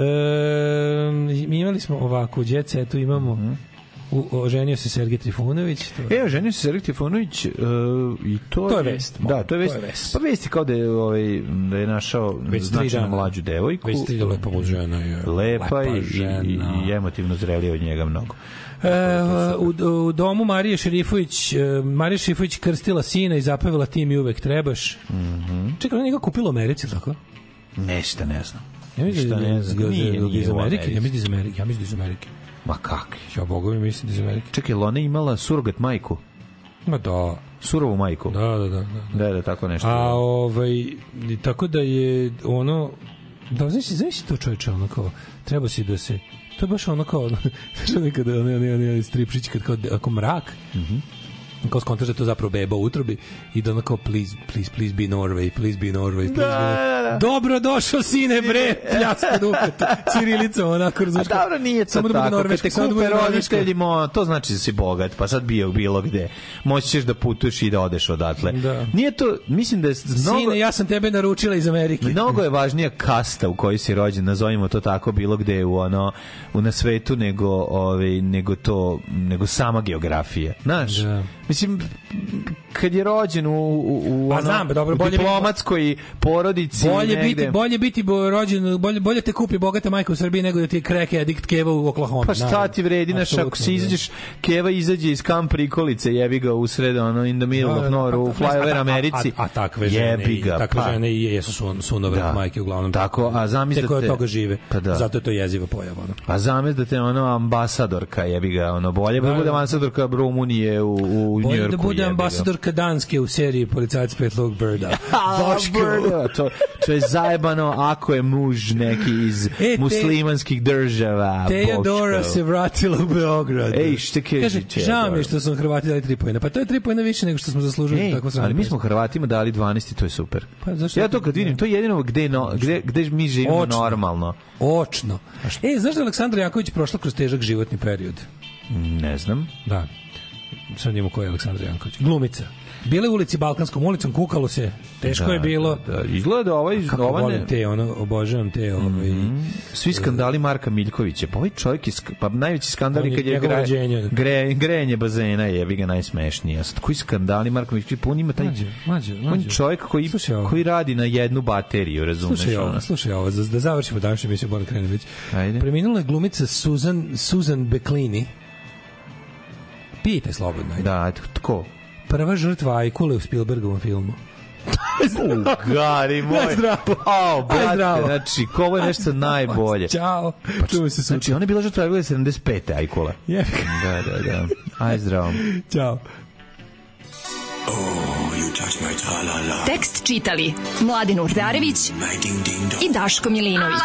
mi imali smo ovako Jet Setu imamo mm-hmm. U, oženio se Sergej Trifunović.
To... E, oženio se Sergej Trifunović uh, i to,
to je vest.
Da, to je vest. To je vest. Pa vest je kao da je, ovaj, da je našao značajno mlađu devojku.
Već tri lepa žena je.
Lepa, lepa i, i, i emotivno zrelija od njega mnogo.
E, u, u domu Marije Šerifović Marija Šerifović krstila sina i zapevila ti mi uvek trebaš.
Mm-hmm.
Čekaj, ona njega kupila u Americi, tako?
Nešto ne znam.
Ja mislim da ne znam. Nije, nije iz Amerike. Ja mislim da iz Amerike. Ja mislim da iz Amerike.
Ma kak?
Ja Boga mi mislim da iz Amerike.
Čekaj, ona imala surogat majku?
Ma da.
Surovu majku?
Da, da, da. Da,
da, da tako nešto.
A ovaj, tako da je ono, da, znaš, znaš to čoveče, ono kao, treba si da se, to je baš ono kao, znaš nekada, ono, ono, ono, ono, stripčić, kad kao, ako mrak, mhm, kao skontaš da je to zapravo beba u utrobi i da ono kao please, please, please be Norway, please be Norway, please da, be da, da. Dobro došao sine bre, pljaska dupetu Cirilicom onako razumiješ.
A dobro nije to samo tako, da kad te kupe roditeljima to znači da si bogat, pa sad bio bilo gde moći ćeš da putuješ i da odeš odatle. Da. Nije to, mislim da je mnogo...
Sine, ja sam tebe naručila iz Amerike.
Mnogo je važnija kasta u kojoj si rođen, nazovimo to tako, bilo gde u ono u na svetu nego ovaj nego to nego sama geografija. Znaš? Da. Mislim, kad je rođen u, u, u, ono,
znam, dobro,
u diplomatskoj porodici
bolje
negde.
biti, bolje biti rođen, bolje, bolje te kupi bogata majka u Srbiji nego da ti je crack addict keva u Oklahoma.
Pa šta ti vredi, naš, ako si izađeš, keva izađe iz kamp prikolice, jebi ga usred, ono, in the middle of nowhere, u flyover Americi.
A, a, a takve žene, ga, takve pa. žene i jesu sun, sunove da. majke uglavnom.
Tako, a zamisli da te...
Te koje toga žive,
pa da.
Zato je to jeziva pojava. Ono.
A zamisli da te ono ambasadorka, jebi ga, ono, bolje da bude ambasadorka Rumunije u, u Njujorku.
Da bude ambasadorka Danske u seriji Policajac petlog Birda.
Birda. To, to je zajebano ako je muž neki iz e, te, muslimanskih država.
Teodora se vratila u Beograd.
Ej, što kaže?
Kaže, žao mi što su Hrvati dali tri poena. Pa to je tri poena više nego što smo zaslužili.
Ej,
tako
ali mi smo Hrvatima dali dvanaest i to je super. Pa, ja to kad vidim, to je jedino gde, no, gde, gde mi živimo očno, normalno.
Očno. E, znaš da je Aleksandra Janković prošla kroz težak životni period?
Ne znam.
Da. Sad njemu ko je Aleksandar Janković. Glumica. Bile u ulici Balkanskom ulicom, kukalo se. Teško da, je bilo.
Da, da. Izgleda ovaj...
Kako ovaj volim te, ono, obožavam te. Ovaj,
mm-hmm. Svi skandali Marka Miljkovića. Pa ovaj čovjek, je, pa najveći skandal je kad je gre, gre, grejenje bazena je, vi ga najsmešnije. Sad, koji skandali Marka Miljkovića? Pa on ima taj... Mađe, mađe, mađe. On je čovjek koji, koji radi na jednu bateriju, razumeš?
Slušaj ovo, slušaj ovo, da, da završimo današnju emisiju, Boran Krenović. Preminula je glumica Susan, Susan Becklini. Pijte slobodno. Ajde.
Da, tko?
Prva žrtva Ajkule u Spielbergovom filmu.
Gari moj.
Zdravo.
Oh, brate, znači, kovo je nešto najbolje.
Ćao.
Pa, čuo se znači, ona je bila žrtva Ajkule sedamdeset pete Ajkula.
Yeah.
Da, da, da. Aj, zdravo.
Ćao.
Oh,
Tekst čitali Mladin Urdarević i Daško Milinović.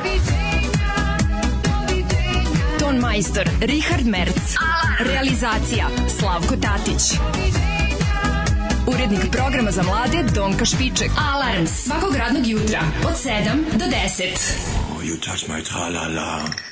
Ton majstor Richard Merc. Realizacija Slavko Tatić. Urednik programa za mlade Donka Špiček. Alarms svakog radnog jutra od sedam do deset.
You touch my tra-la-la.